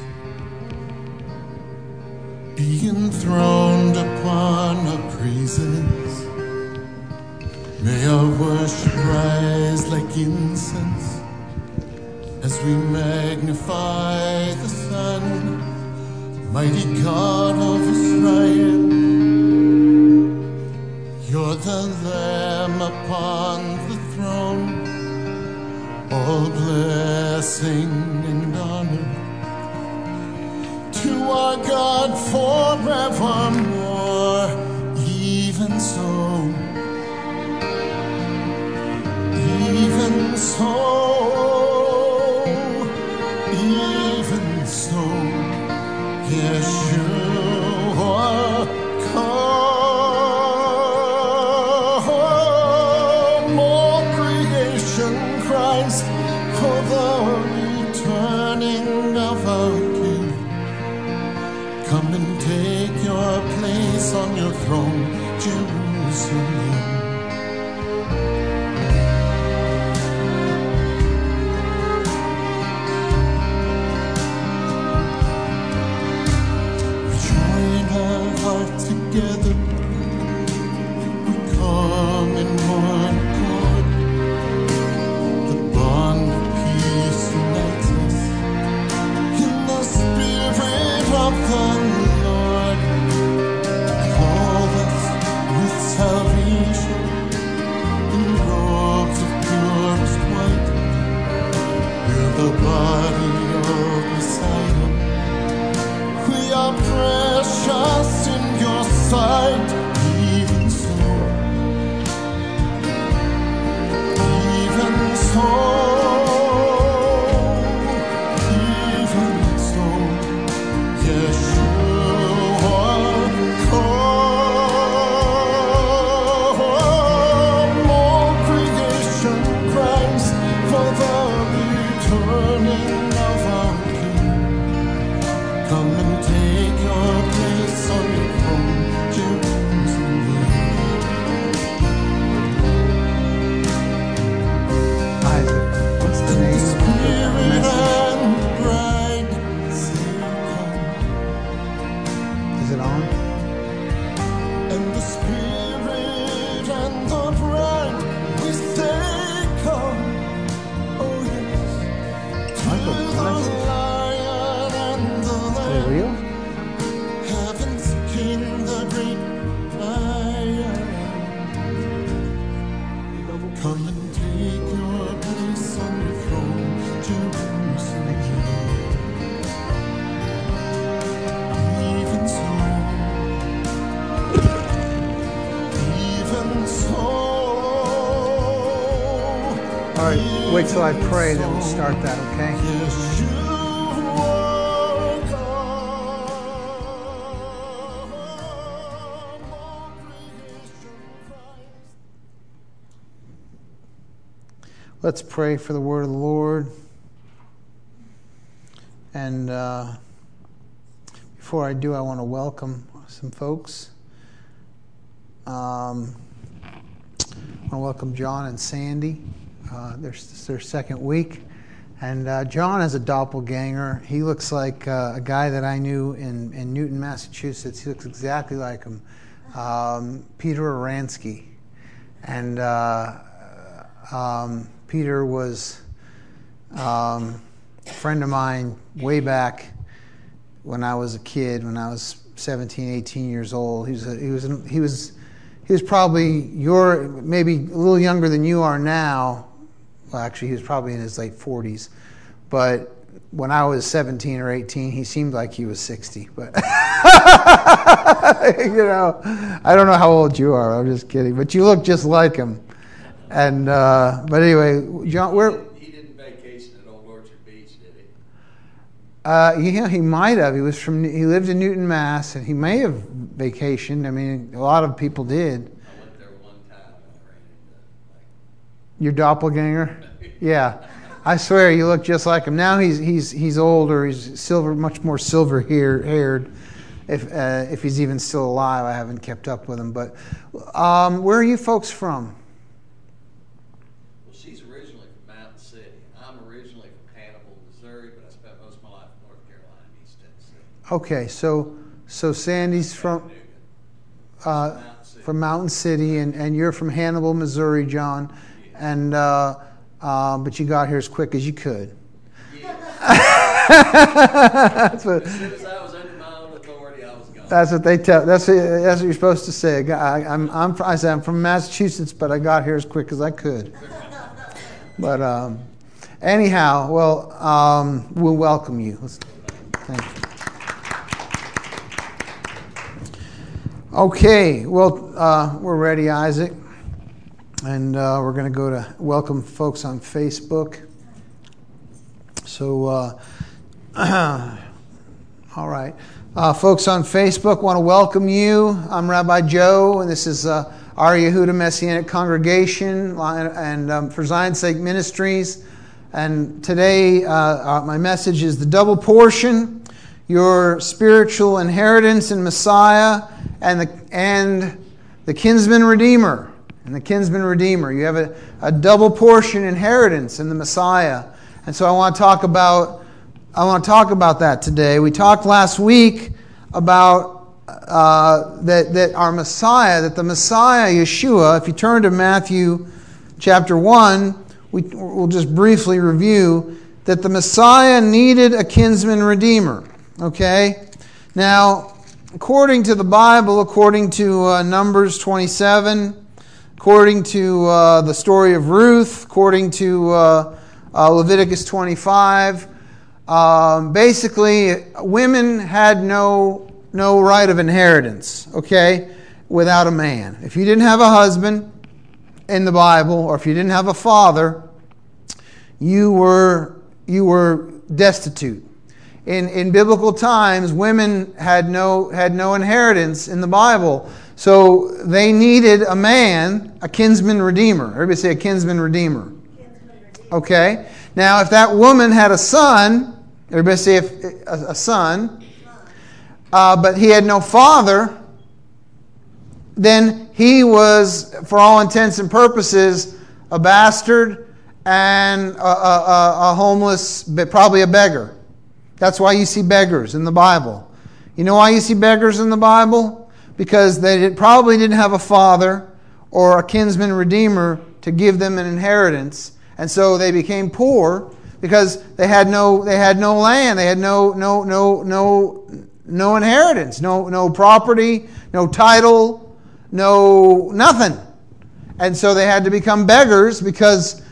be enthroned upon our praises. May our worship rise like incense as we magnify the Son, mighty God of Israel. You're the Lamb upon the throne, all blessing and honor to our God forevermore. Even so, Yeshua, come, all creation cries for the returning of our King. Come and take your place on your throne, Jerusalem. Together we come in one accord. The the body of Messiah. We are precious in your sight, even so. Even so. Wait till I pray, then we'll start that, okay? Let's pray for the word of the Lord. And before I do, I want to welcome some folks. I want to welcome John and Sandy. It's their second week. And John is a doppelganger. He looks like a guy that I knew in Newton, Massachusetts. He looks exactly like him. Peter Oransky. And Peter was a friend of mine way back when I was a kid, when I was 17, 18 years old. He was probably maybe a little younger than you are now. Well, actually, he was probably in his late 40s. But when I was 17 or 18, he seemed like he was 60. But, I don't know how old you are. I'm just kidding. But you look just like him. And but anyway, John, He didn't vacation at Old Orchard Beach, did he? Yeah, he might have. He lived in Newton, Mass, and he may have vacationed. I mean, a lot of people did. I went there one time and I ran into Your doppelganger? Yeah. I swear you look just like him. Now he's older. He's much more silver haired. If he's even still alive, I haven't kept up with him. But where are you folks from? Well, she's originally from Mountain City. I'm originally from Hannibal, Missouri, but I spent most of my life in North Carolina, East Tennessee. Okay, so Sandy's from Mountain City, and you're from Hannibal, Missouri, John. And but you got here as quick as you could. Yeah. That's what, as soon as I was under my own authority, I was gone. That's what they tell. That's what you're supposed to say. I said I'm from Massachusetts, but I got here as quick as I could. But anyhow, well, we'll welcome you. Thank you. Okay, well, we're ready, Isaac. And we're going to go to welcome folks on Facebook. So, all right. Folks on Facebook, want to welcome you. I'm Rabbi Joe, and this is our Yehuda Messianic Congregation and for Zion's Sake Ministries. And today, my message is the double portion, your spiritual inheritance in Messiah, and the kinsman redeemer. And the kinsman redeemer. You have a double portion inheritance in the Messiah. And so I want to talk about that today. We talked last week about that our Messiah, that the Messiah, Yeshua, if you turn to Matthew chapter 1, we'll just briefly review that the Messiah needed a kinsman redeemer. Okay? Now, according to the Bible, according to Numbers 27, according to the story of Ruth, according to Leviticus 25. Basically, women had no right of inheritance, okay, without a man. If you didn't have a husband in the Bible, or if you didn't have a father, you were destitute. In biblical times, women had no inheritance in the Bible, so they needed a man, a kinsman redeemer. Everybody say a kinsman redeemer. Okay. Now, if that woman had a son, everybody say a son, but he had no father, then he was, for all intents and purposes, a bastard and a homeless, but probably a beggar. That's why you see beggars in the Bible. You know why you see beggars in the Bible? Because they probably didn't have a father or a kinsman redeemer to give them an inheritance, and so they became poor because they had no land, they had no inheritance, no property, no title, nothing, and so they had to become beggars because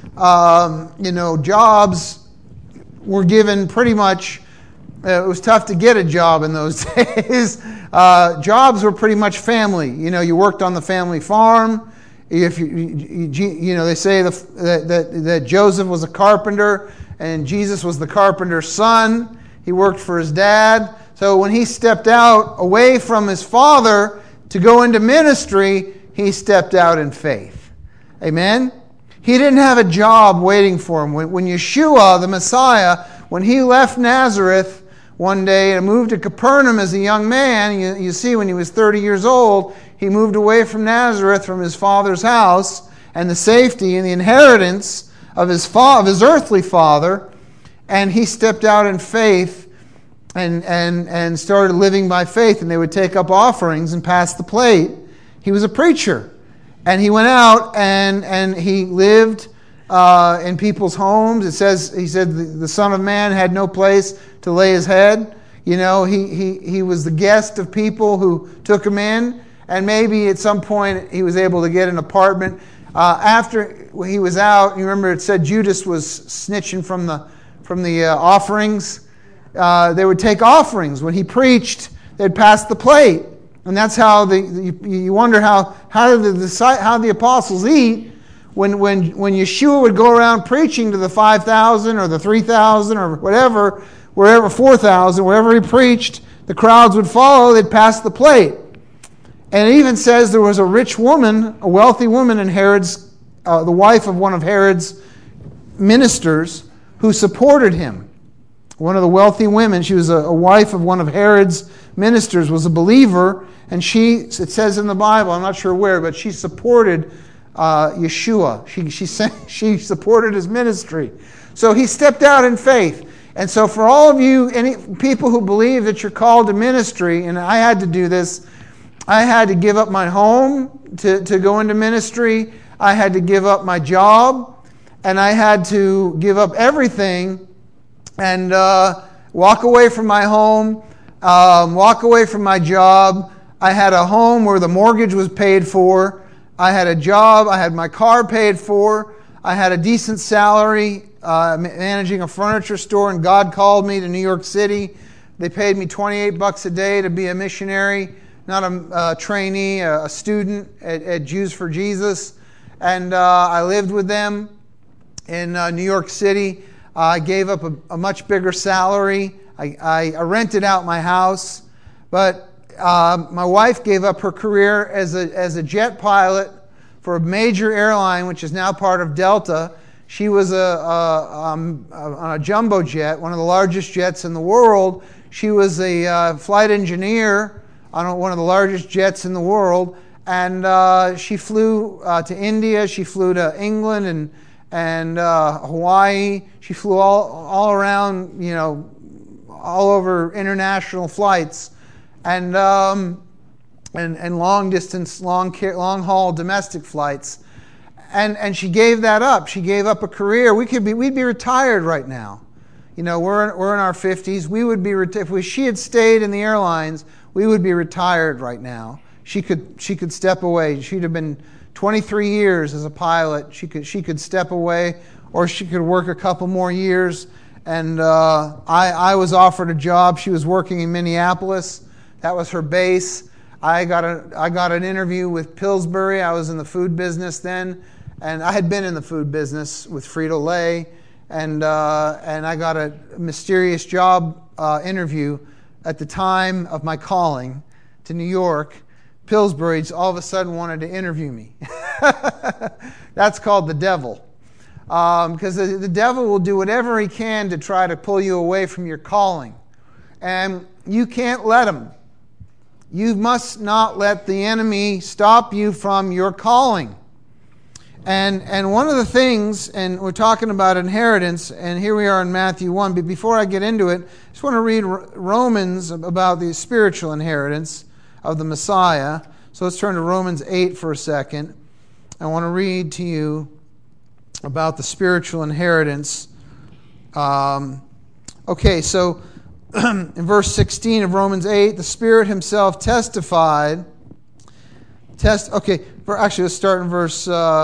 jobs were given pretty much. It was tough to get a job in those days. Jobs were pretty much family. You worked on the family farm. If they say that Joseph was a carpenter and Jesus was the carpenter's son. He worked for his dad. So when he stepped out away from his father to go into ministry, he stepped out in faith. Amen? He didn't have a job waiting for him. When Yeshua, the Messiah, when he left Nazareth one day and moved to Capernaum as a young man, you see when he was 30 years old, he moved away from Nazareth, from his father's house, and the safety and the inheritance of his earthly father, and he stepped out in faith and started living by faith, and they would take up offerings and pass the plate. He was a preacher, and he went out and he lived in people's homes. He said the Son of Man had no place to lay his head. He was the guest of people who took him in, and maybe at some point he was able to get an apartment. After he was out, you remember it said Judas was snitching from the offerings. They would take offerings. When he preached, they'd pass the plate. And that's how you wonder how the apostles eat when Yeshua would go around preaching to the 5,000 or the 3,000 or wherever 4,000, wherever he preached, the crowds would follow. They'd pass the plate. And it even says there was a rich woman, a wealthy woman in Herod's, the wife of one of Herod's ministers, who supported him. One of the wealthy women, she was a wife of one of Herod's ministers, was a believer, and it says in the Bible, I'm not sure where, but she supported Yeshua. She supported his ministry. So he stepped out in faith. And so for all of you, any people who believe that you're called to ministry, and I had to do this, I had to give up my home to go into ministry. I had to give up my job, and I had to give up everything and walk away from my home, walk away from my job. I had a home where the mortgage was paid for. I had a job. I had my car paid for. I had a decent salary managing a furniture store, and God called me to New York City. They paid me $28 a day to be a missionary, not a trainee, a student at Jews for Jesus. And I lived with them in New York City. I gave up a much bigger salary. I rented out my house. But my wife gave up her career as a jet pilot for a major airline, which is now part of Delta. She was on a jumbo jet, one of the largest jets in the world. She was a flight engineer on one of the largest jets in the world. And she flew to India. She flew to England and Hawaii. She flew all around, all over international flights, and long distance, long haul domestic flights. And she gave that up. She gave up a career. We'd be retired right now. We're in our 50s. We would be if she had stayed in the airlines, we would be retired right now. She could step away. She'd have been 23 years as a pilot. She could step away, or she could work a couple more years. And I was offered a job. She was working in Minneapolis. That was her base. I got an interview with Pillsbury. I was in the food business then, and I had been in the food business with Frito-Lay, and I got a mysterious job interview at the time of my calling to New York. Pillsbury all of a sudden wanted to interview me. That's called the devil. Because the devil will do whatever he can to try to pull you away from your calling. And you can't let him. You must not let the enemy stop you from your calling. And one of the things, and we're talking about inheritance, and here we are in Matthew 1, but before I get into it, I just want to read Romans about the spiritual inheritance of the Messiah. So let's turn to Romans 8 for a second. I want to read to you about the spiritual inheritance. Okay, so in verse 16 of Romans 8, the Spirit himself testified. Actually, let's start in verse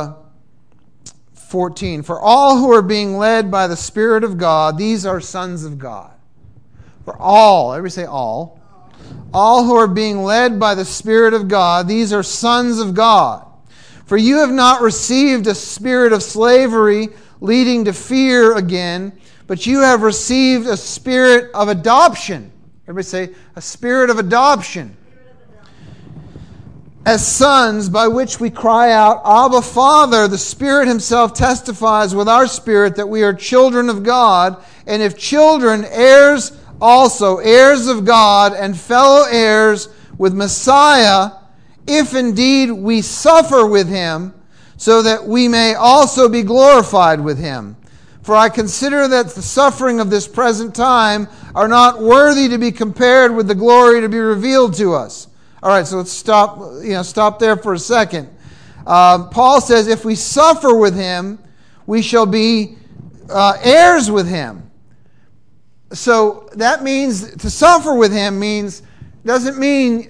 14. For all who are being led by the Spirit of God, these are sons of God. For all, everybody say all. All who are being led by the Spirit of God, these are sons of God. For you have not received a spirit of slavery leading to fear again, but you have received a spirit of adoption. Everybody say, a spirit of adoption. As sons, by which we cry out, Abba, Father. The Spirit himself testifies with our spirit that we are children of God, and if children, heirs also, heirs of God, and fellow heirs with Messiah, if indeed we suffer with him, so that we may also be glorified with him. For I consider that the suffering of this present time are not worthy to be compared with the glory to be revealed to us. All right, so let's stop there for a second. Paul says, if we suffer with him, we shall be heirs with him. So that means to suffer with him doesn't mean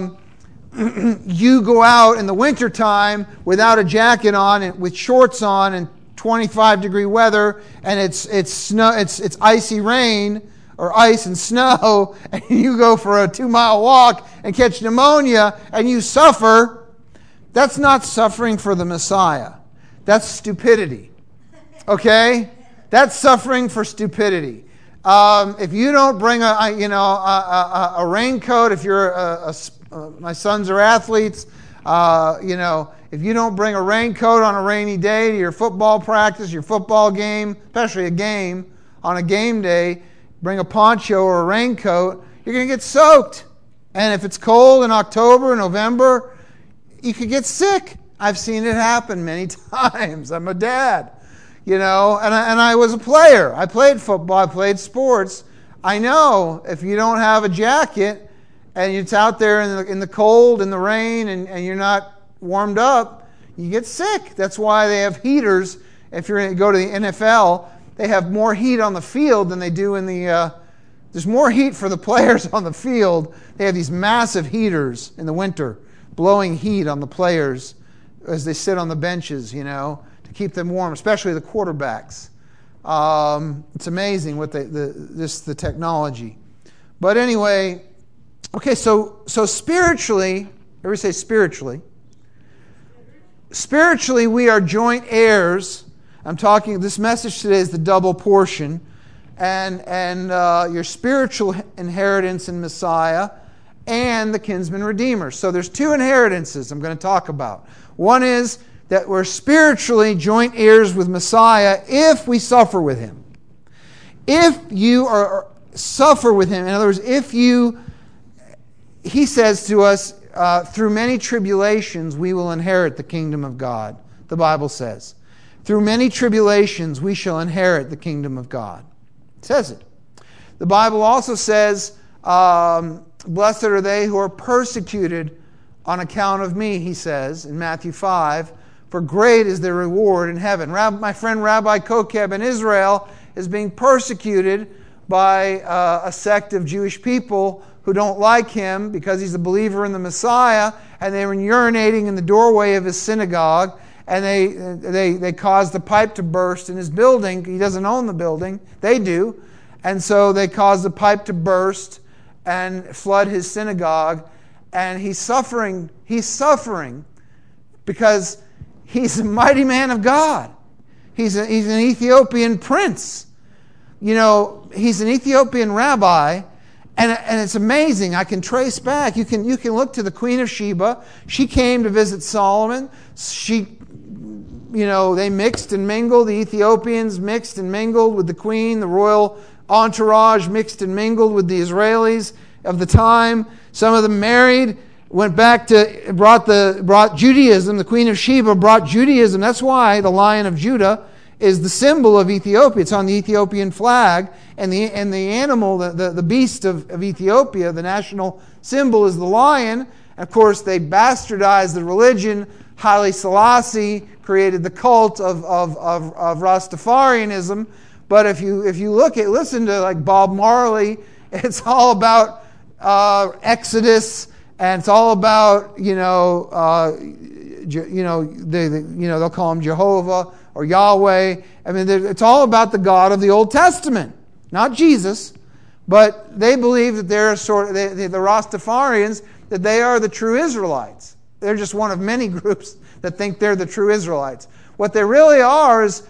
you go out in the wintertime without a jacket on and with shorts on and 25-degree weather, and it's snow, it's icy rain or ice and snow, and you go for a 2-mile walk and catch pneumonia and you suffer. That's not suffering for the Messiah. That's stupidity. Okay? That's suffering for stupidity. If you don't bring a raincoat, if you're my sons are athletes, if you don't bring a raincoat on a rainy day to your football practice, your football game, especially a game, on a game day, bring a poncho or a raincoat, you're going to get soaked. And if it's cold in October, November, you could get sick. I've seen it happen many times. I'm a dad, and I was a player. I played football. I played sports. I know if you don't have a jacket and it's out there in the cold, in the rain, and you're not warmed up, you get sick. That's why they have heaters. If you're going to go to the NFL, they have more heat on the field than they do in the... there's more heat for the players on the field. They have these massive heaters in the winter, blowing heat on the players as they sit on the benches, to keep them warm, especially the quarterbacks. It's amazing what the technology. But anyway, okay, so spiritually, everybody say spiritually. Spiritually, we are joint heirs. This message today is the double portion. And your spiritual inheritance in Messiah and the kinsman redeemer. So there's two inheritances I'm going to talk about. One is that we're spiritually joint heirs with Messiah if we suffer with him. If you suffer with him, in other words, he says to us, through many tribulations we will inherit the kingdom of God, the Bible says. Through many tribulations we shall inherit the kingdom of God. It says it. The Bible also says, blessed are they who are persecuted on account of me, he says in Matthew 5, for great is their reward in heaven. My friend Rabbi Kokeb in Israel is being persecuted by a sect of Jewish people who don't like him because he's a believer in the Messiah, and they were urinating in the doorway of his synagogue, and they caused the pipe to burst in his building. He doesn't own the building. They do. And so they caused the pipe to burst and flood his synagogue. And he's suffering. He's suffering because he's a mighty man of God. He's an Ethiopian prince. You know, he's an Ethiopian rabbi. And it's amazing. I can trace back. You can look to the Queen of Sheba. She came to visit Solomon. They mixed and mingled. The Ethiopians mixed and mingled with the queen. The royal entourage mixed and mingled with the Israelis of the time. Some of them married, went back to brought Judaism. The Queen of Sheba brought Judaism. That's why the Lion of Judah is the symbol of Ethiopia. It's on the Ethiopian flag, and the animal, the beast of Ethiopia, the national symbol is the lion. And of course, they bastardized the religion. Haile Selassie created the cult of Rastafarianism. But if you listen to like Bob Marley, it's all about Exodus, and it's all about they'll call him Jehovah or Yahweh. I mean, it's all about the God of the Old Testament, not Jesus. But they believe that they're the Rastafarians, that they are the true Israelites. They're just one of many groups that think they're the true Israelites. What they really are is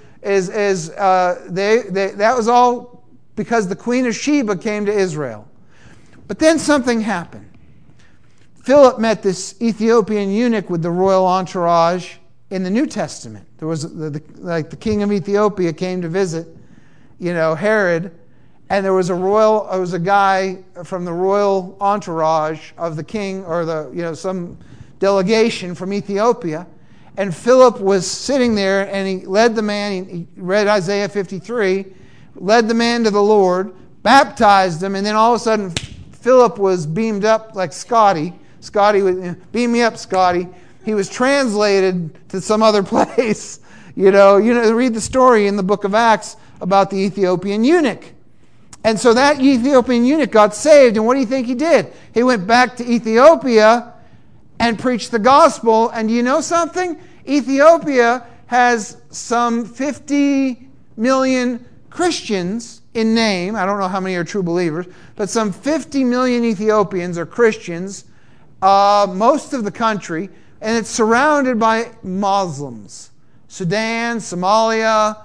that was all because the Queen of Sheba came to Israel. But then something happened. Philip met this Ethiopian eunuch with the royal entourage in the New Testament. There was the king of Ethiopia came to visit, Herod, and there was a guy from the royal entourage of the king, or some delegation from Ethiopia. And Philip was sitting there, and he led the man, he read Isaiah 53, led the man to the Lord, baptized him, and then all of a sudden Philip was beamed up like Scotty. Scotty would beam me up, Scotty. He was translated to some other place. Read the story in the book of Acts about the Ethiopian eunuch. And so that Ethiopian eunuch got saved, and what do you think he did? He went back to Ethiopia and preached the gospel. And do you know something? Ethiopia has some 50 million Christians in name. I don't know how many are true believers, but some 50 million Ethiopians are Christians, most of the country, and it's surrounded by Muslims. Sudan, Somalia,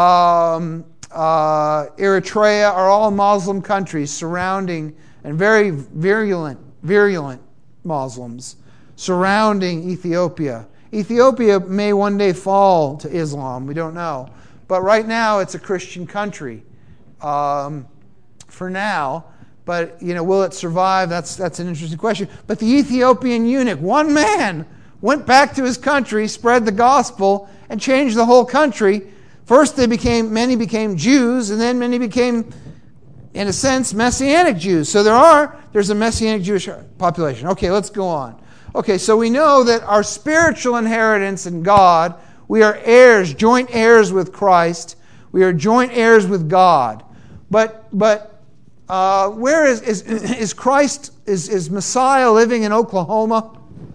Eritrea are all Muslim countries surrounding, and very virulent Muslims surrounding Ethiopia. Ethiopia may one day fall to Islam. We don't know. But right now it's a Christian country for now. But, will it survive? That's an interesting question. But the Ethiopian eunuch, one man, went back to his country, spread the gospel, and changed the whole country. First many became Jews, and then many became, in a sense, Messianic Jews. So there's a Messianic Jewish population. Okay, let's go on. Okay, so we know that our spiritual inheritance in God, we are heirs, joint heirs with Christ. We are joint heirs with God. But where is Christ, is Messiah living in Oklahoma?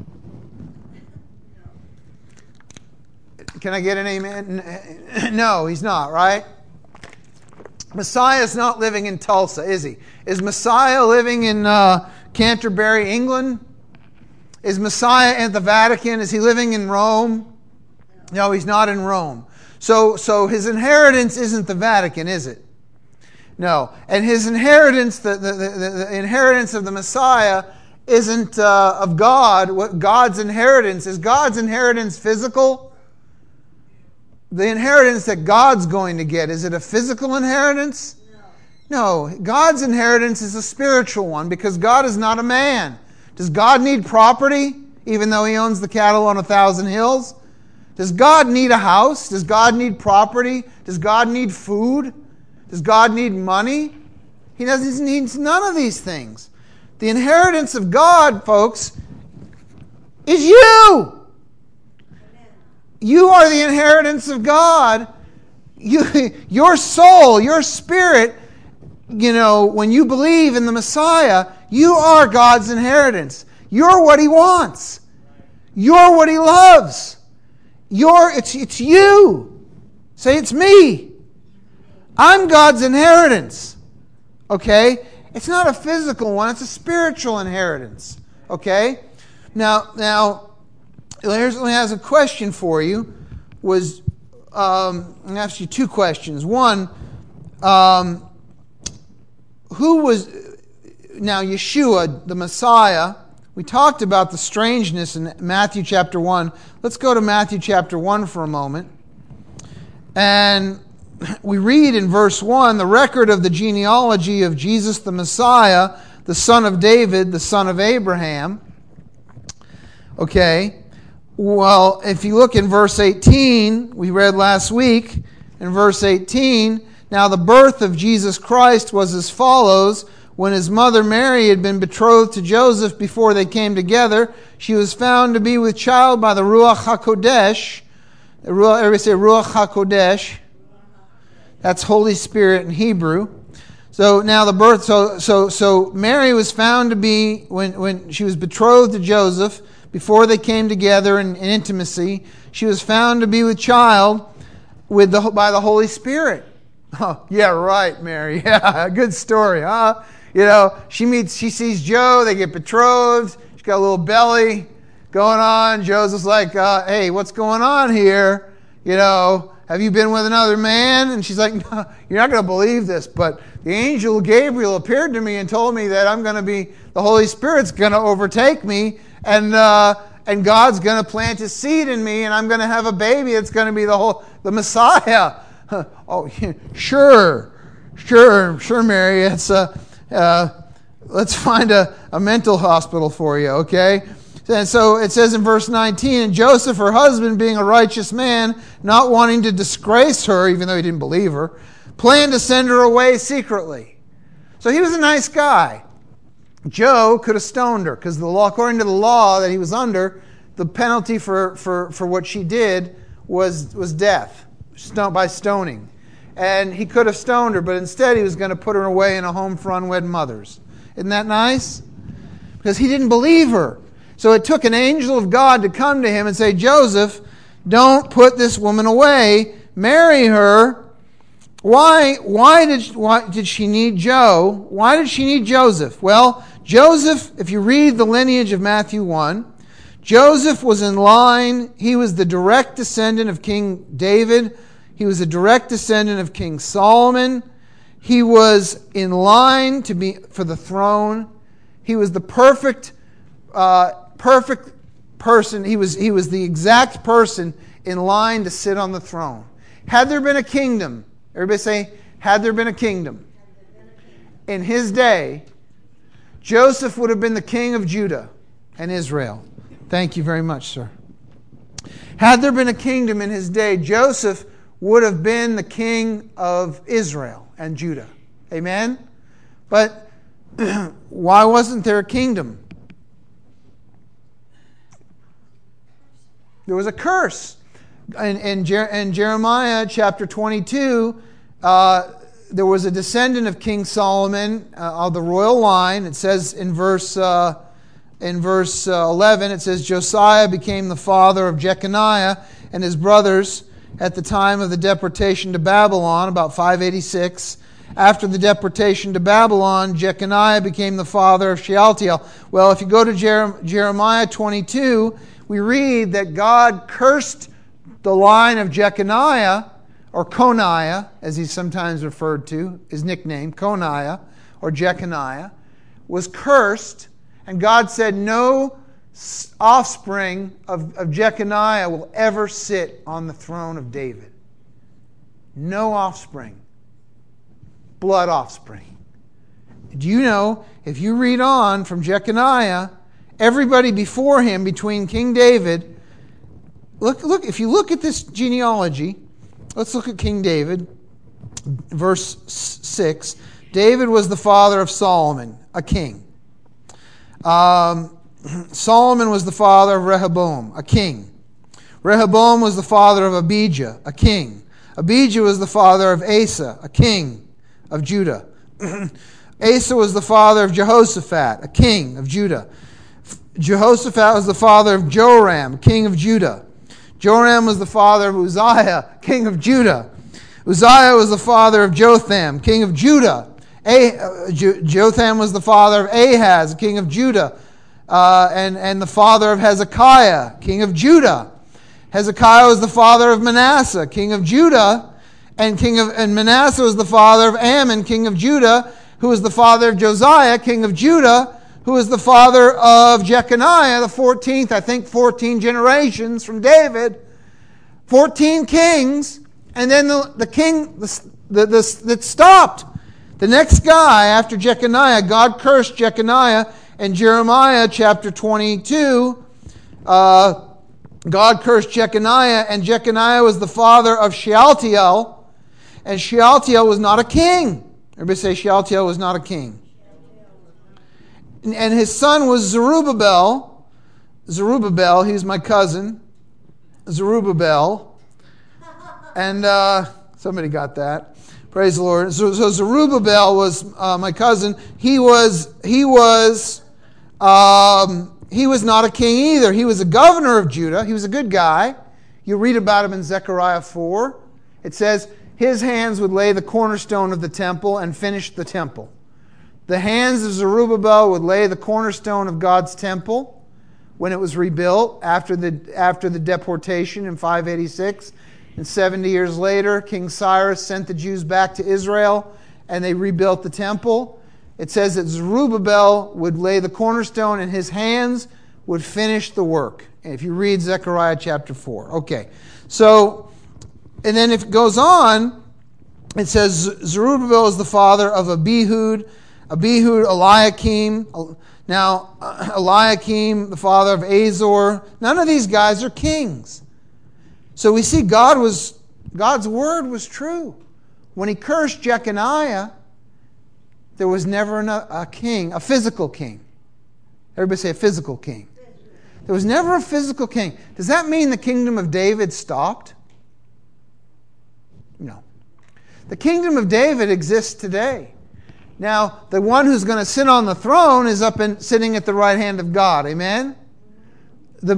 Can I get an amen? No, he's not, right? Messiah is not living in Tulsa, is he? Is Messiah living in Canterbury, England? Is Messiah at the Vatican? Is he living in Rome? No, he's not in Rome. So his inheritance isn't the Vatican, is it? No. And his inheritance, the inheritance of the Messiah, isn't of God. What God's inheritance is. God's inheritance physical? The inheritance that God's going to get, is it a physical inheritance? No. God's inheritance is a spiritual one, because God is not a man. Does God need property, even though he owns the cattle on 1,000 hills? Does God need a house? Does God need property? Does God need food? Does God need money? He needs none of these things. The inheritance of God, folks, is you. You are the inheritance of God. Your soul, your spirit, when you believe in the Messiah, You are God's inheritance. You're what He wants. You're what He loves. It's you. Say, it's me. I'm God's inheritance. Okay? It's not a physical one. It's a spiritual inheritance. Okay? Now, here's a question for you. I'm going to ask you two questions. One, who was... Now, Yeshua, the Messiah, we talked about the strangeness in Matthew chapter 1. Let's go to Matthew chapter 1 for a moment. And we read in verse 1, the record of the genealogy of Jesus the Messiah, the son of David, the son of Abraham. Okay. Well, if you look in verse 18, we read last week, in verse 18, now the birth of Jesus Christ was as follows. When his mother Mary had been betrothed to Joseph before they came together, she was found to be with child by the Ruach HaKodesh. Everybody say Ruach HaKodesh. That's Holy Spirit in Hebrew. So now the birth. So Mary was found to be, when she was betrothed to Joseph, before they came together in intimacy, she was found to be with child by the Holy Spirit. Oh, yeah, right, Mary. Yeah, good story, huh? You know, she sees Joe, they get betrothed, she's got a little belly going on. Joseph's like, hey, what's going on here? You know, have you been with another man? And she's like, no, you're not going to believe this, but the angel Gabriel appeared to me and told me that the Holy Spirit's going to overtake me, and God's going to plant His seed in me, and I'm going to have a baby. It's going to be the Messiah. Oh, sure, Mary. It's let's find a mental hospital for you, okay? And so it says in verse 19, and Joseph, her husband, being a righteous man, not wanting to disgrace her, even though he didn't believe her, planned to send her away secretly. So he was a nice guy. Joe could have stoned her, because according to the law that he was under, the penalty for what she did was death. By stoning. And he could have stoned her, but instead he was going to put her away in a home for unwed mothers. Isn't that nice? Because he didn't believe her. So it took an angel of God to come to him and say, Joseph, don't put this woman away. Marry her. Why did she need Joe? Why did she need Joseph? Well, Joseph, if you read the lineage of Matthew 1, Joseph was in line. He was the direct descendant of King David. He was a direct descendant of King Solomon. He was in line to be for the throne. He was the perfect person. He was the exact person in line to sit on the throne. Had there been a kingdom, everybody say, had there been a kingdom, in his day, Joseph would have been the king of Judah and Israel. Thank you very much, sir. Had there been a kingdom in his day, Joseph would have been the king of Israel and Judah. Amen? But why wasn't there a kingdom? There was a curse. In Jeremiah chapter 22, there was a descendant of King Solomon of the royal line. It says in verse 11, it says, Josiah became the father of Jeconiah and his brothers at the time of the deportation to Babylon, about 586. After the deportation to Babylon, Jeconiah became the father of Shealtiel. Well, if you go to Jeremiah 22, we read that God cursed the line of Jeconiah, or Coniah, as he's sometimes referred to, his nickname, Coniah, or Jeconiah, was cursed. And God said, no offspring of Jeconiah will ever sit on the throne of David. No offspring. Blood offspring. Do you know, if you read on from Jeconiah, everybody before him, between King David, look, if you look at this genealogy, let's look at King David, verse 6. David was the father of Solomon, a king. Solomon was the father of Rehoboam, a king. Rehoboam was the father of Abijah, a king. Abijah was the father of Asa, a king of Judah. Asa was the father of Jehoshaphat, a king of Judah. Jehoshaphat was the father of Joram, king of Judah. Joram was the father of Uzziah, king of Judah. Uzziah was the father of Jotham, king of Judah. Jotham was the father of Ahaz, king of Judah, and the father of Hezekiah, king of Judah. Hezekiah was the father of Manasseh, king of Judah, and Manasseh was the father of Ammon, king of Judah, who was the father of Josiah, king of Judah, who was the father of Jeconiah, the 14 generations from David. 14 kings, and then the king that stopped. The next guy after Jeconiah, God cursed Jeconiah in Jeremiah chapter 22. God cursed Jeconiah, and Jeconiah was the father of Shealtiel, and Shealtiel was not a king. Everybody say Shealtiel was not a king. And his son was Zerubbabel. Zerubbabel, he's my cousin. Zerubbabel. And somebody got that. Praise the Lord. So Zerubbabel was my cousin. He was not a king either. He was a governor of Judah. He was a good guy. You read about him in Zechariah 4. It says, his hands would lay the cornerstone of the temple and finish the temple. The hands of Zerubbabel would lay the cornerstone of God's temple when it was rebuilt after the deportation in 586. And 70 years later, King Cyrus sent the Jews back to Israel, and they rebuilt the temple. It says that Zerubbabel would lay the cornerstone, and his hands would finish the work. If you read Zechariah chapter 4. Okay. So, and then if it goes on, it says Zerubbabel is the father of Abihud, Eliakim. Now, Eliakim, the father of Azor. None of these guys are kings. So we see God's word was true. When he cursed Jeconiah, there was never a king, a physical king. Everybody say a physical king. There was never a physical king. Does that mean the kingdom of David stopped? No. The kingdom of David exists today. Now, the one who's going to sit on the throne is sitting at the right hand of God. Amen? The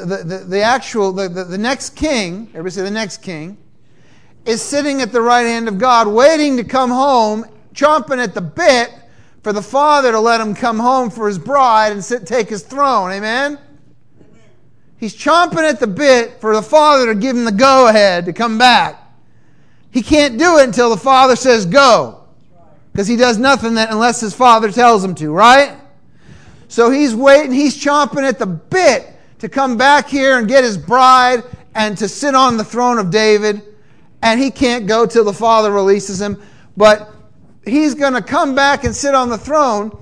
next king, everybody say the next king, is sitting at the right hand of God, waiting to come home, chomping at the bit for the Father to let him come home for his bride and take his throne. Amen? He's chomping at the bit for the Father to give him the go-ahead to come back. He can't do it until the Father says go. Because he does nothing unless his Father tells him to, right? So he's waiting, he's chomping at the bit to come back here and get his bride and to sit on the throne of David. And he can't go till the Father releases him. But he's going to come back and sit on the throne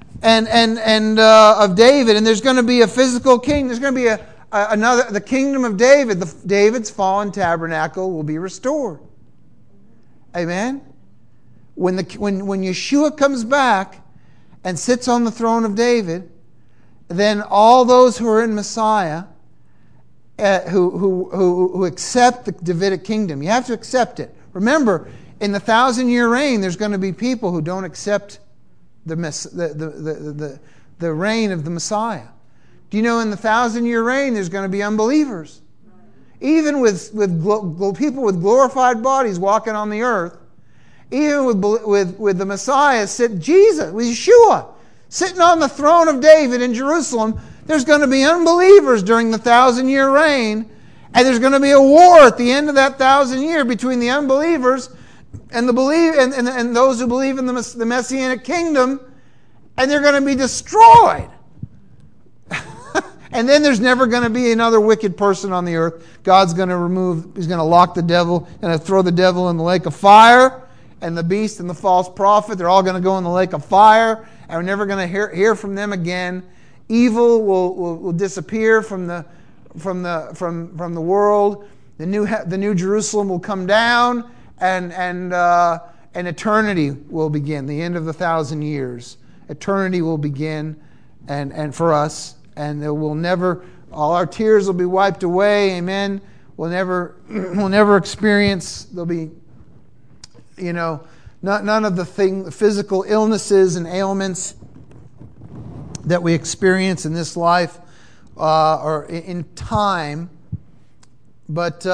of David. And there's going to be a physical king. There's going to be the kingdom of David. David's fallen tabernacle will be restored. Amen? When Yeshua comes back and sits on the throne of David, then all those who are in Messiah, who accept the Davidic kingdom, you have to accept it. Remember, in the 1,000-year reign, there's going to be people who don't accept the reign of the Messiah. Do you know in the 1,000-year reign, there's going to be unbelievers? Even with people with glorified bodies walking on the earth, even with the Messiah, Jesus, with Yeshua, sitting on the throne of David in Jerusalem, there's going to be unbelievers during the 1,000-year reign, and there's going to be a war at the end of that 1,000 year between the unbelievers and and those who believe in the Messianic kingdom, and they're going to be destroyed. And then there's never going to be another wicked person on the earth. God's going to he's going to lock the devil, going to throw the devil in the lake of fire, and the beast and the false prophet, they're all going to go in the lake of fire, and we're never going to hear from them again. Evil will disappear from the world. The new Jerusalem will come down, and eternity will begin. The end of the 1,000 years, eternity will begin, and for us, and there will never, all our tears will be wiped away. Amen. We'll never experience. There'll be, none of the physical illnesses and ailments that we experience in this life or in time. But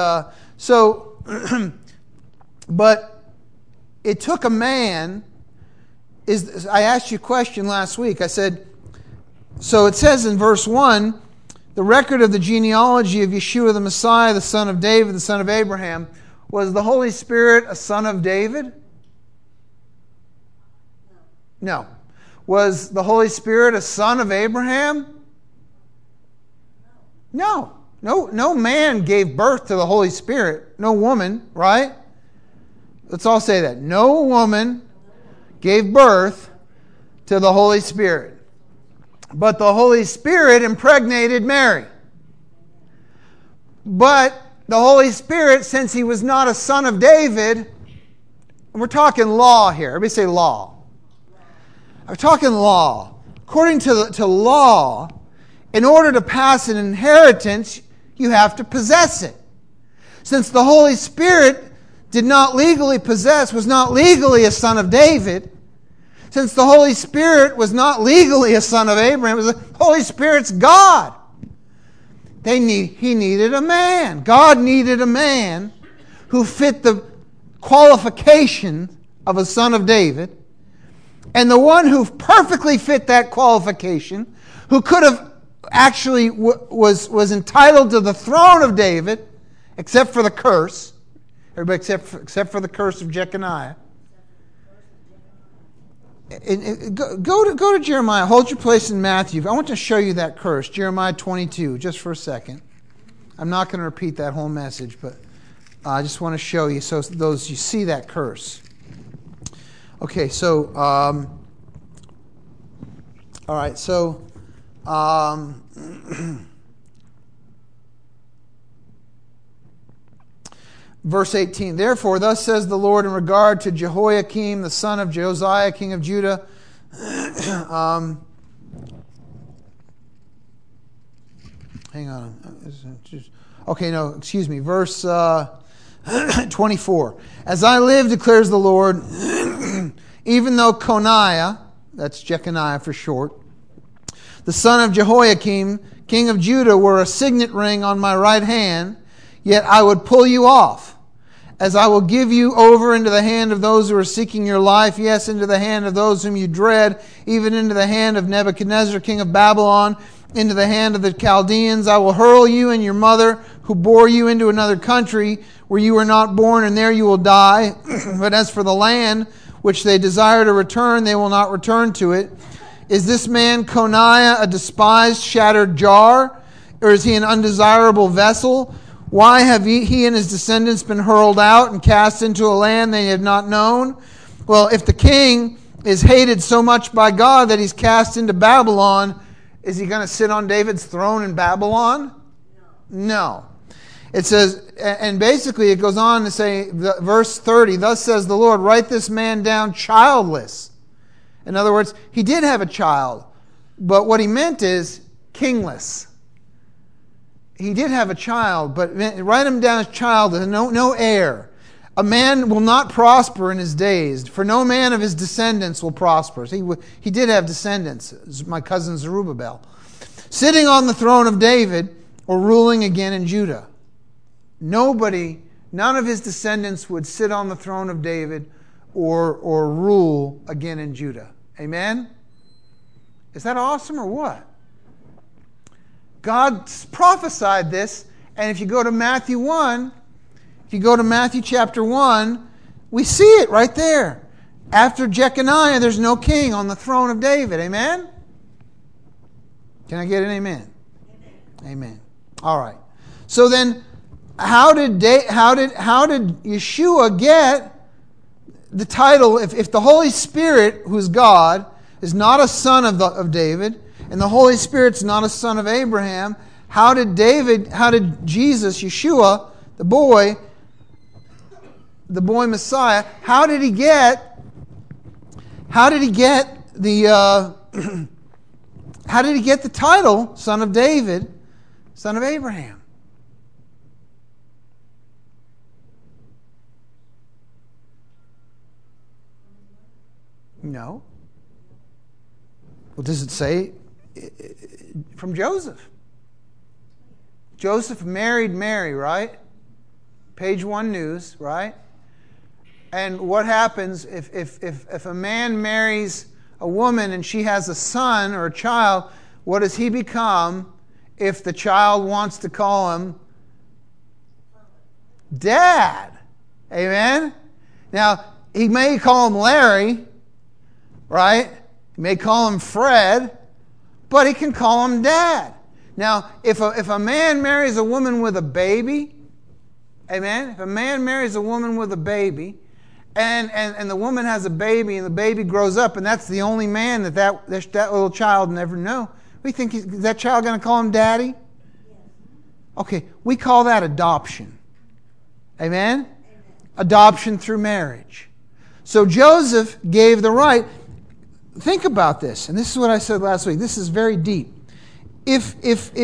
but it took a man. I asked you a question last week. I said, so it says in verse 1, the record of the genealogy of Yeshua the Messiah, the son of David, the son of Abraham. Was the Holy Spirit a son of David? No. Was the Holy Spirit a son of Abraham? No. No man gave birth to the Holy Spirit. No woman, right? Let's all say that. No woman gave birth to the Holy Spirit. But the Holy Spirit impregnated Mary. But the Holy Spirit, since he was not a son of David, we're talking law here. Everybody say law. I'm talking law. According to law, in order to pass an inheritance, you have to possess it. Since the Holy Spirit did not legally possess, was not legally a son of David, since the Holy Spirit was not legally a son of Abraham, the Holy Spirit's God. He needed a man. God needed a man who fit the qualification of a son of David. And the one who perfectly fit that qualification, who could have actually was entitled to the throne of David, except for the curse. Everybody except for the curse of Jeconiah. Go to Jeremiah. Hold your place in Matthew. I want to show you that curse. Jeremiah 22, just for a second. I'm not going to repeat that whole message, but I just want to show you so those you see that curse. Okay, so all right, so verse 18, therefore, thus says the Lord in regard to Jehoiakim, the son of Josiah, king of Judah. Hang on. Okay, no, excuse me. Verse 24. As I live, declares the Lord, even though Coniah, that's Jeconiah for short, the son of Jehoiakim, king of Judah, were a signet ring on my right hand, yet I would pull you off, as I will give you over into the hand of those who are seeking your life, yes, into the hand of those whom you dread, even into the hand of Nebuchadnezzar, king of Babylon, into the hand of the Chaldeans. I will hurl you and your mother, who bore you, into another country where you were not born, and there you will die. But as for the land which they desire to return, they will not return to it. Is this man Coniah a despised, shattered jar, or is he an undesirable vessel? Why have he and his descendants been hurled out and cast into a land they have not known? Well, if the king is hated so much by God that he's cast into Babylon, is he going to sit on David's throne in Babylon? No. It says, and basically it goes on to say, verse 30, thus says the Lord, write this man down childless. In other words, he did have a child, but what he meant is kingless. He did have a child, but write him down as childless, no heir. A man will not prosper in his days, for no man of his descendants will prosper. He did have descendants, my cousin Zerubbabel, sitting on the throne of David or ruling again in Judah. None of his descendants would sit on the throne of David or rule again in Judah. Amen? Is that awesome or what? God prophesied this, and if you go to Matthew 1, if you go to Matthew chapter 1, we see it right there. After Jeconiah, there's no king on the throne of David. Amen? Can I get an amen? Amen. All right. So then, how did Yeshua get the title? If the Holy Spirit, who's God, is not a son of David, and the Holy Spirit's not a son of Abraham, how did Jesus, Yeshua, the boy Messiah, how did he get the title son of David, son of Abraham? No. Well, does it say from Joseph? Joseph married Mary, right? Page 1 news, right? And what happens if a man marries a woman and she has a son or a child, what does he become if the child wants to call him Dad? Amen? Now, he may call him Larry, right? He may call him Fred, but he can call him Dad. Now, if a man marries a woman with a baby, amen? If a man marries a woman with a baby, and the woman has a baby, and the baby grows up, and that's the only man that little child never know, we think, is that child going to call him Daddy? Okay, we call that adoption. Amen? Adoption through marriage. So Joseph gave the right. Think about this, and this is what I said last week. This is very deep. If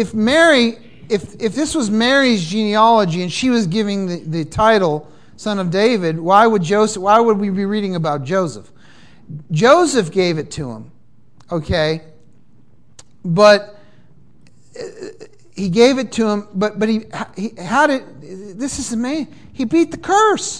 this was Mary's genealogy and she was giving the title son of David, why would we be reading about Joseph? Joseph gave it to him, okay? But he gave it to him, but this is amazing. He beat the curse.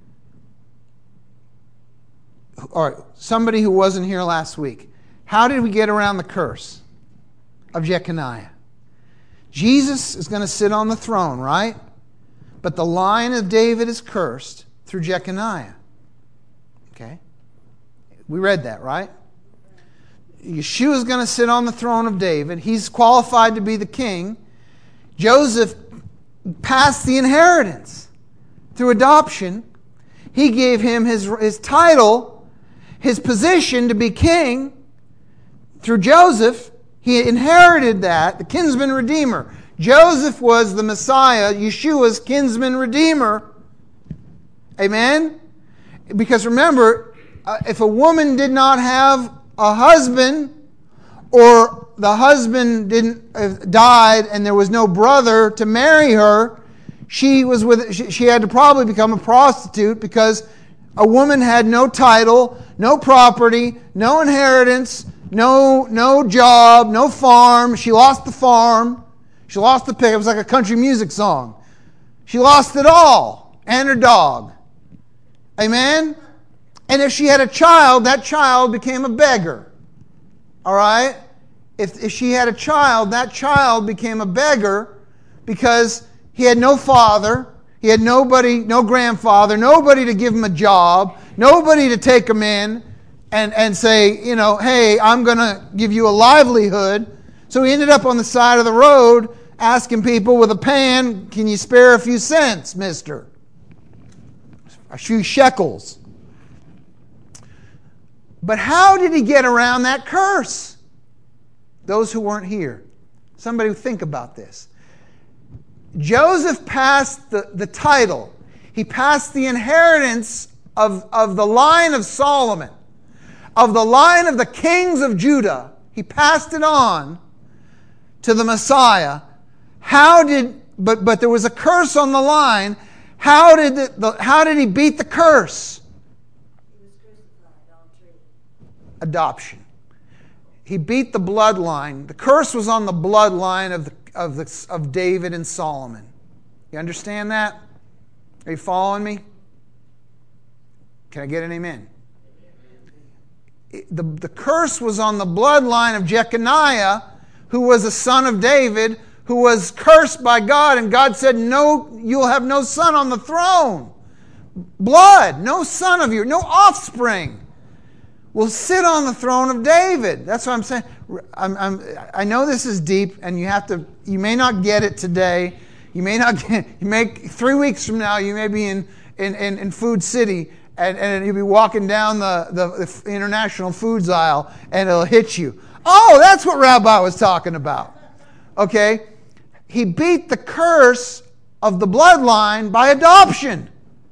All right, somebody who wasn't here last week. How did we get around the curse of Jeconiah? Jesus is going to sit on the throne, right? But the line of David is cursed through Jeconiah. Okay? We read that, right? Yeshua is going to sit on the throne of David. He's qualified to be the king. Joseph passed the inheritance through adoption. He gave him his title, his position to be king through Joseph. He inherited that, the kinsman redeemer. Joseph was the Messiah, Yeshua's kinsman redeemer. Amen? Because remember, if a woman did not have a husband, or the husband died and there was no brother to marry her, she had to probably become a prostitute, because a woman had no title, no property, no inheritance, no job, no farm. She lost the farm. She lost the pig. It was like a country music song. She lost it all. And her dog. Amen? And if she had a child, that child became a beggar. All right? If she had a child, that child became a beggar, because he had no father. He had nobody, no grandfather, nobody to give him a job, nobody to take him in and say, hey, I'm going to give you a livelihood. So he ended up on the side of the road asking people with a pan, can you spare a few cents, mister? A few shekels. But how did he get around that curse? Those who weren't here. Somebody think about this. Joseph passed the title. He passed the inheritance of the line of Solomon, of the line of the kings of Judah. He passed it on to the Messiah. But there was a curse on the line. How did he beat the curse? He was crucified on a tree. Adoption. He beat the bloodline. The curse was on the bloodline of David and Solomon. You understand that? Are you following me? Can I get an amen? The curse was on the bloodline of Jeconiah, who was a son of David, who was cursed by God, and God said, no, you'll have no son on the throne. Blood, no son of you, no offspring will sit on the throne of David. That's what I'm saying. I know this is deep, and you may not get it today. You may 3 weeks from now, you may be in Food City, and you'll be walking down the international foods aisle, and it'll hit you. Oh, that's what Rabbi was talking about. Okay? He beat the curse of the bloodline by adoption.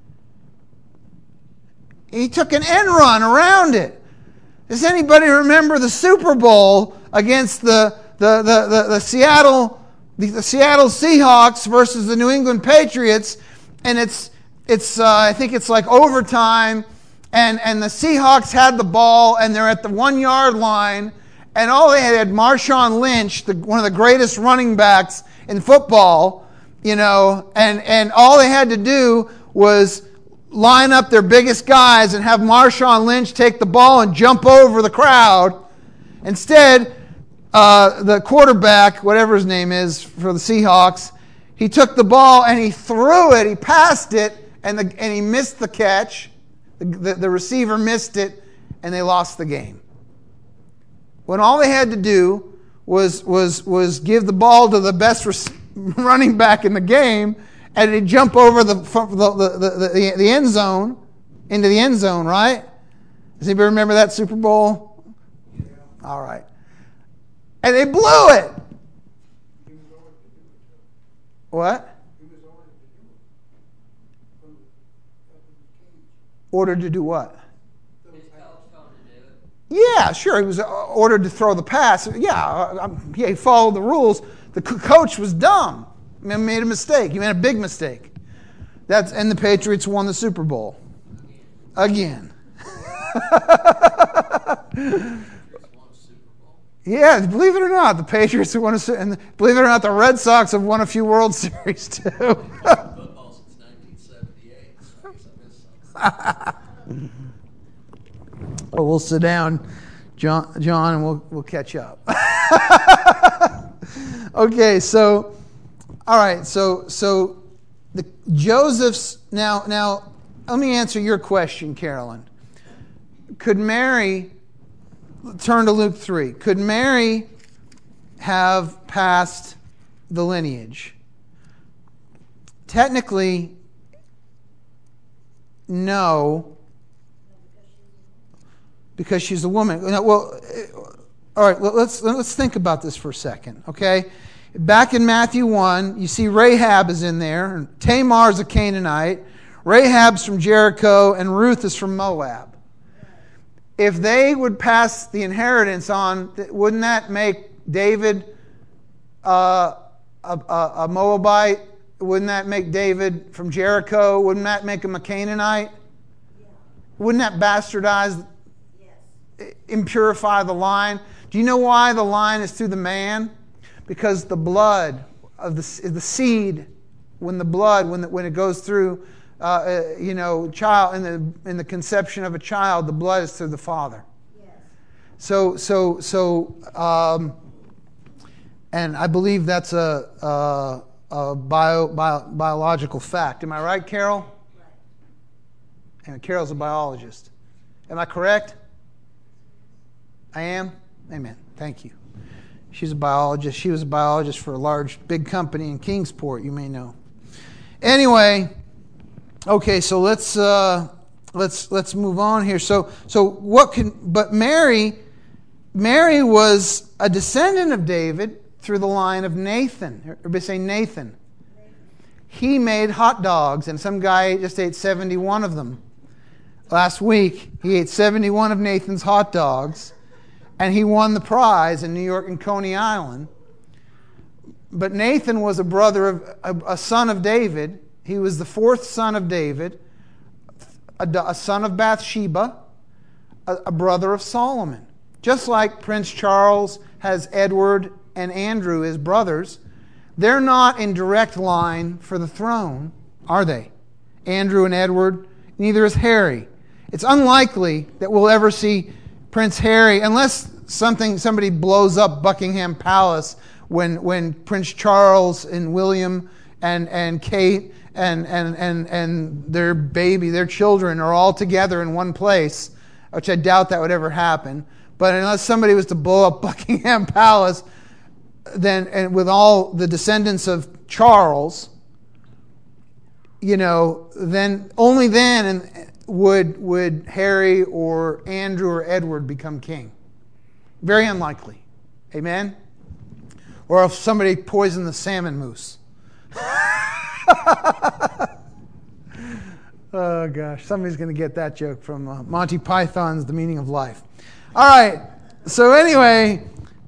He took an end run around it. Does anybody remember the Super Bowl against the Seattle Seahawks versus the New England Patriots? And it's I think it's like overtime, And the Seahawks had the ball, and they're at the 1 yard line, and all they had Marshawn Lynch, one of the greatest running backs in football, and all they had to do was line up their biggest guys and have Marshawn Lynch take the ball and jump over the crowd. Instead, the quarterback, whatever his name is for the Seahawks, he took the ball and he threw it, he passed it, and he missed the catch. The receiver missed it, and they lost the game. When all they had to do was give the ball to the best running back in the game, and he'd jump over the end zone, into the end zone, right? Does anybody remember that Super Bowl? Yeah. All right. And they blew it. What? Ordered to do what? Yeah, sure. He was ordered to throw the pass. Yeah, he followed the rules. The coach was dumb. He made a mistake. He made a big mistake. And the Patriots won the Super Bowl. Again. Yeah, believe it or not, the Patriots have won a Super Bowl. And believe it or not, the Red Sox have won a few World Series too. Football since 1978. Well, we'll sit down, John, and we'll catch up. Okay, so all right, so the Joseph's now let me answer your question, Carolyn. Could Mary turn to Luke 3? Could Mary have passed the lineage? Technically, no. Because she's a woman. Well, all right, let's think about this for a second, okay? Back in Matthew 1, you see Rahab is in there. Tamar is a Canaanite. Rahab's from Jericho, and Ruth is from Moab. If they would pass the inheritance on, wouldn't that make David a Moabite? Wouldn't that make David from Jericho? Wouldn't that make him a Canaanite? Wouldn't that bastardize, impurify the line? Do you know why the line is through the man? Because the blood of the seed, when it goes through, child in the conception of a child, the blood is through the father. Yes. And I believe that's a biological fact. Am I right, Carol? Right. And Carol's a biologist. Am I correct? I am? Amen. Thank you. She's a biologist. She was a biologist for a big company in Kingsport, you may know. Anyway, okay, so let's move on here. But Mary was a descendant of David through the line of Nathan. Everybody say Nathan. He made hot dogs, and some guy just ate 71 of them. Last week, he ate 71 of Nathan's hot dogs. And he won the prize in New York and Coney Island. But Nathan was a son of David. He was the fourth son of David, a son of Bathsheba, a brother of Solomon. Just like Prince Charles has Edward and Andrew as brothers, they're not in direct line for the throne, are they? Andrew and Edward, neither is Harry. It's unlikely that we'll ever see Prince Harry, unless somebody blows up Buckingham Palace when Prince Charles and William and Kate and their baby, their children are all together in one place, which I doubt that would ever happen. But unless somebody was to blow up Buckingham Palace, and with all the descendants of Charles, then only then would Harry or Andrew or Edward become king. Very unlikely. Amen? Or if somebody poisoned the salmon mousse. Oh, gosh. Somebody's going to get that joke from Monty Python's The Meaning of Life. All right. So anyway,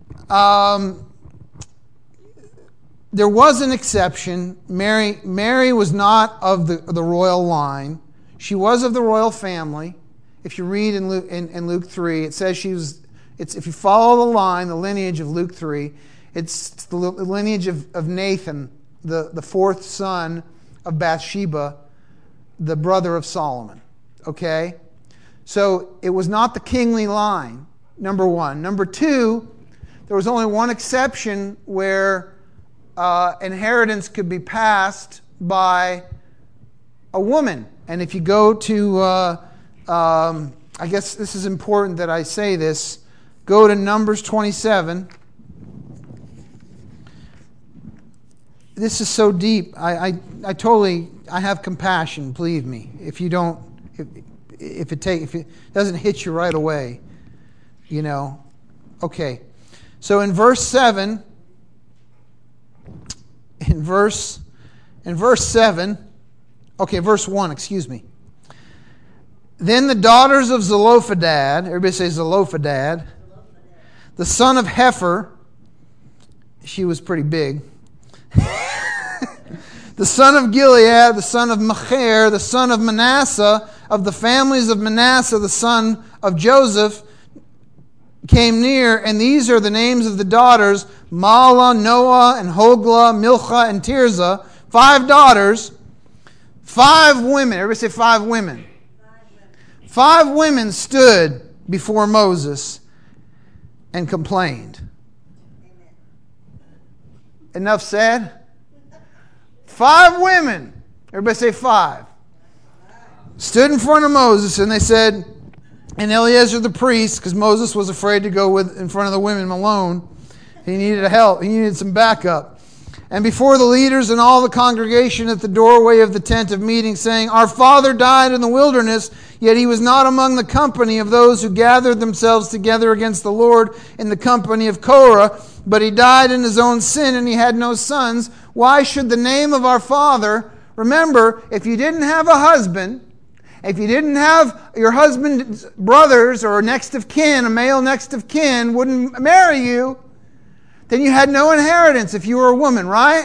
there was an exception. Mary was not of the royal line. She was of the royal family, if you read in Luke 3, it says if you follow the line, the lineage of Luke 3, it's the lineage of Nathan, the fourth son of Bathsheba, the brother of Solomon. Okay? So it was not the kingly line, number one. Number two, there was only one exception where inheritance could be passed by a woman. And if you go to, I guess this is important that I say this, go to Numbers 27. This is so deep. I have compassion, believe me. If it doesn't hit you right away, you know. Okay. So in verse 7, verse 1, excuse me. Then the daughters of Zelophehad, everybody say Zelophehad, the son of Hepher, she was pretty big, the son of Gilead, the son of Machir, the son of Manasseh, of the families of Manasseh, the son of Joseph, came near, and these are the names of the daughters, Mahlah, Noah, and Hoglah, Milcah, and Tirzah, 5 daughters, 5 women. Everybody say 5 women. 5 women stood before Moses and complained. Enough said? 5 women. Everybody say 5. Stood in front of Moses, and they said, and Eleazar the priest, because Moses was afraid to go in front of the women alone. He needed help. He needed some backup. And before the leaders and all the congregation at the doorway of the tent of meeting, saying, our father died in the wilderness, yet he was not among the company of those who gathered themselves together against the Lord in the company of Korah, but he died in his own sin, and he had no sons. Why should the name of our father... Remember, if you didn't have a husband, if you didn't have your husband's brothers or next of kin, a male next of kin wouldn't marry you, then you had no inheritance if you were a woman, right?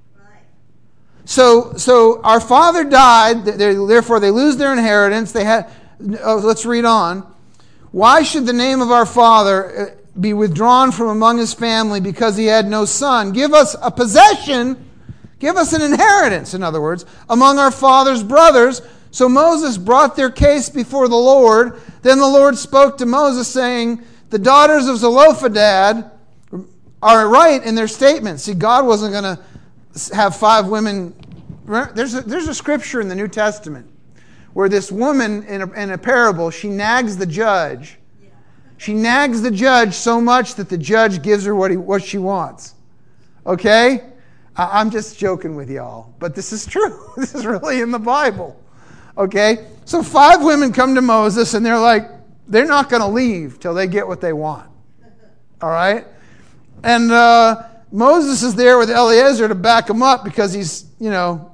So our father died, therefore they lose their inheritance. Let's read on. Why should the name of our father be withdrawn from among his family because he had no son? Give us a possession, give us an inheritance, in other words, among our father's brothers. So Moses brought their case before the Lord. Then the Lord spoke to Moses, saying, the daughters of Zelophehad are right in their statement. See, God wasn't going to have 5 women. There's a scripture in the New Testament where this woman in a parable, she nags the judge. She nags the judge so much that the judge gives her what she wants. Okay? I'm just joking with y'all, but this is true. This is really in the Bible. Okay? So 5 women come to Moses and they're like, they're not going to leave till they get what they want. All right? And Moses is there with Eleazar to back him up because he's a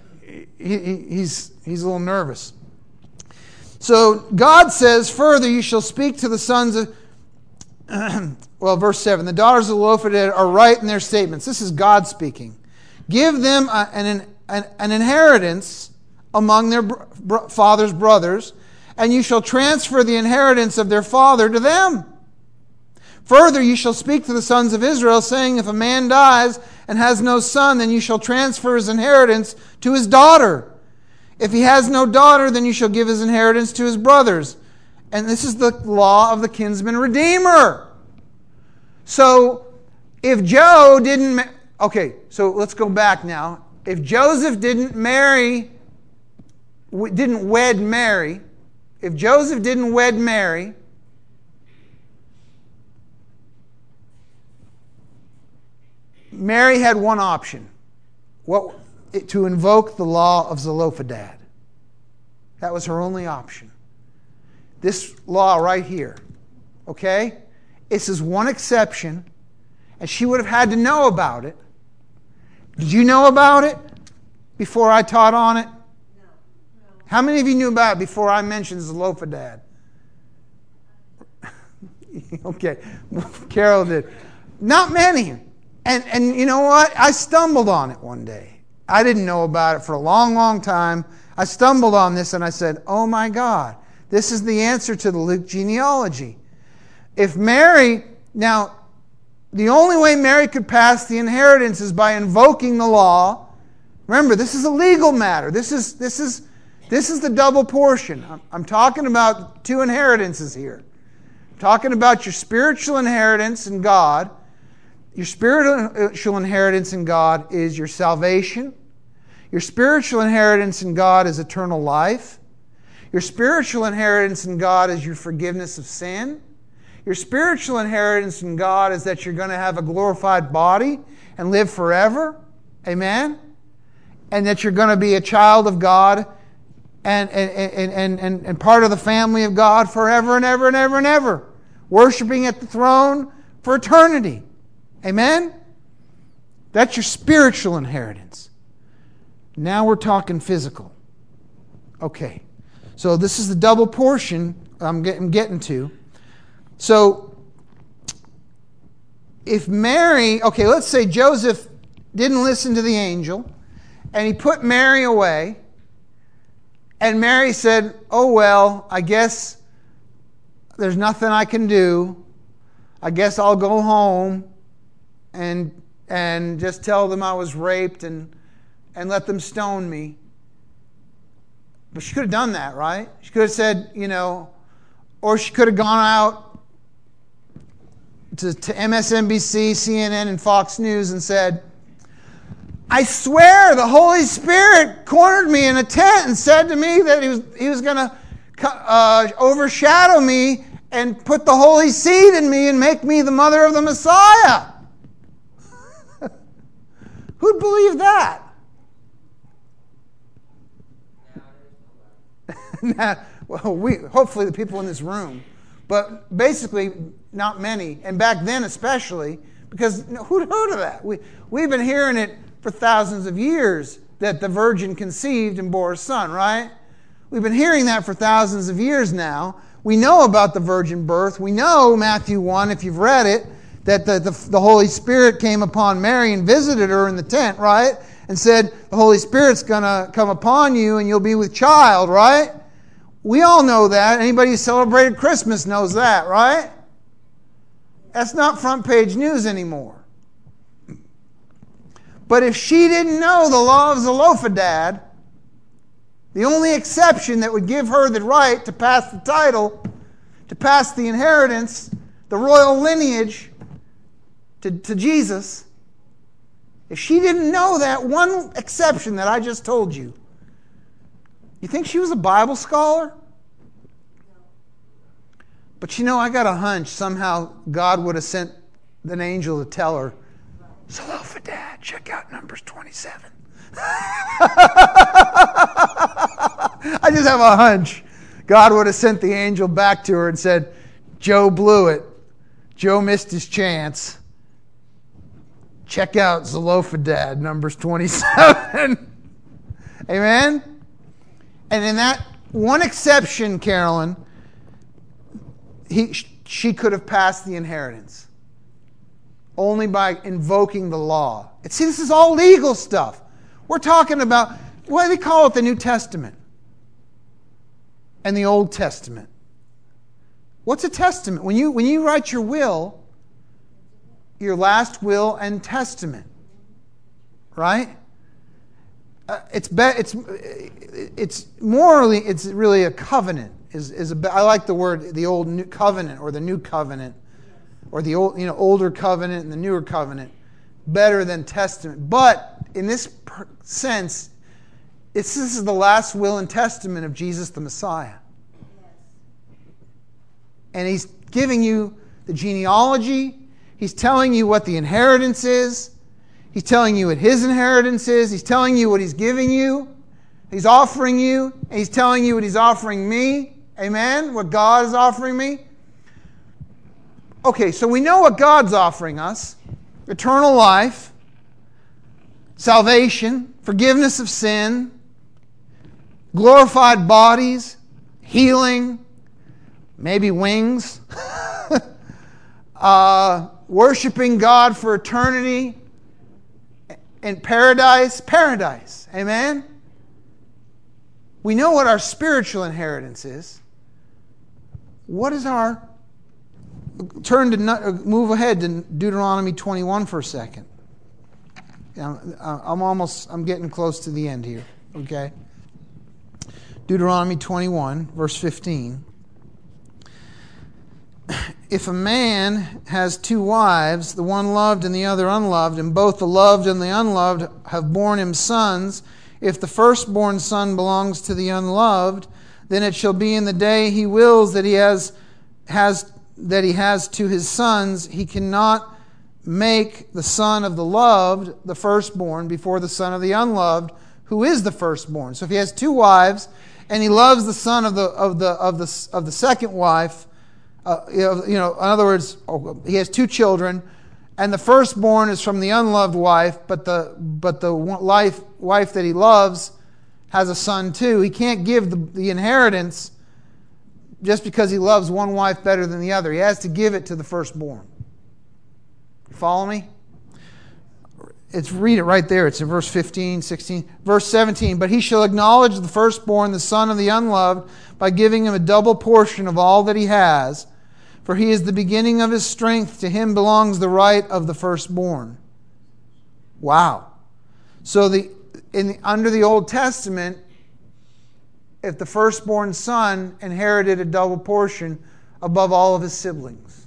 little nervous. So God says, further, you shall speak to the sons of... verse 7. The daughters of Zelophehad are right in their statements. This is God speaking. Give them an inheritance among their father's brothers, and you shall transfer the inheritance of their father to them. Further, you shall speak to the sons of Israel, saying, if a man dies and has no son, then you shall transfer his inheritance to his daughter. If he has no daughter, then you shall give his inheritance to his brothers. And this is the law of the kinsman redeemer. So, if Joe didn't... Okay, so let's go back now. If Joseph didn't wed Mary, if Joseph didn't wed Mary, Mary had one option. To invoke the law of Zelophehad. That was her only option. This law right here. Okay? This is one exception, and she would have had to know about it. Did you know about it before I taught on it? No. How many of you knew about it before I mentioned Zelophehad? Okay. Carol did. Not many. And you know what? I stumbled on it one day. I didn't know about it for a long, long time. I stumbled on this and I said, oh my God, This is the answer to the Luke genealogy. If Mary, now, the only way Mary could pass the inheritance is by invoking the law. Remember, this is a legal matter. This is the double portion. I'm talking about two inheritances here. I'm talking about your spiritual inheritance in God. Your spiritual inheritance in God is your salvation. Your spiritual inheritance in God is eternal life. Your spiritual inheritance in God is your forgiveness of sin. Your spiritual inheritance in God is that you're going to have a glorified body and live forever. Amen? And that you're going to be a child of God and part of the family of God forever and ever and ever and ever. Worshiping at the throne for eternity. Amen? That's your spiritual inheritance. Now we're talking physical. Okay. So this is the double portion I'm getting to. So if Mary, okay, let's say Joseph didn't listen to the angel and he put Mary away, and Mary said, oh well, I guess there's nothing I can do. I guess I'll go home and just tell them I was raped and let them stone me. But she could have done that, right? She could have said, or she could have gone out to MSNBC, CNN, and Fox News and said, I swear the Holy Spirit cornered me in a tent and said to me that he was going to overshadow me and put the Holy Seed in me and make me the mother of the Messiah. Who'd believe that? Well, hopefully the people in this room. But basically, not many. And back then especially, because who'd heard of that? We've been hearing it for thousands of years, that the virgin conceived and bore a son, right? We've been hearing that for thousands of years now. We know about the virgin birth. We know, Matthew 1, if you've read it, that the Holy Spirit came upon Mary and visited her in the tent, right? And said, the Holy Spirit's going to come upon you and you'll be with child, right? We all know that. Anybody who celebrated Christmas knows that, right? That's not front page news anymore. But if she didn't know the law of Zelophehad, the only exception that would give her the right to pass the title, to pass the inheritance, the royal lineage to Jesus, if she didn't know that one exception that I just told you, you think she was a Bible scholar? But I got a hunch somehow God would have sent an angel to tell her, Zelophehad, check out Numbers 27. I just have a hunch. God would have sent the angel back to her and said, Joe blew it. Joe missed his chance. Check out Zelophehad, Numbers 27. Amen? And in that one exception, Carolyn, she could have passed the inheritance. Only by invoking the law. See, this is all legal stuff. We're talking about, what do they call it, the New Testament? And the Old Testament. What's a testament? When you write your will, your last will and testament, right? It's morally, it's really a covenant. I like the word, the old new covenant or the new covenant, or the old, older covenant and the newer covenant, better than testament. But in this sense, this is the last will and testament of Jesus the Messiah. And he's giving you the genealogy. He's telling you what the inheritance is. He's telling you what his inheritance is. He's telling you what he's giving you. He's offering you. And he's telling you what he's offering me. Amen? What God is offering me. Okay, so we know what God's offering us. Eternal life. Salvation. Forgiveness of sin. Glorified bodies. Healing. Maybe wings. Worshiping God for eternity. In paradise. Paradise. Amen? We know what our spiritual inheritance is. What is our... Move ahead to Deuteronomy 21 for a second. I'm getting close to the end here, okay? Deuteronomy 21, verse 15. If a man has two wives, the one loved and the other unloved, and both the loved and the unloved have borne him sons, if the firstborn son belongs to the unloved, then it shall be in the day he wills that he has to his sons, he cannot make the son of the loved the firstborn before the son of the unloved, who is the firstborn. So if he has two wives and he loves the son of the second wife, in other words, he has two children, and the firstborn is from the unloved wife, but the wife that he loves has a son too. He can't give the inheritance just because he loves one wife better than the other. He has to give it to the firstborn. You follow me? Read it right there. It's in verse 15, 16. Verse 17, but he shall acknowledge the firstborn, the son of the unloved, by giving him a double portion of all that he has. For he is the beginning of his strength. To him belongs the right of the firstborn. Wow. So under the Old Testament, if the firstborn son inherited a double portion above all of his siblings.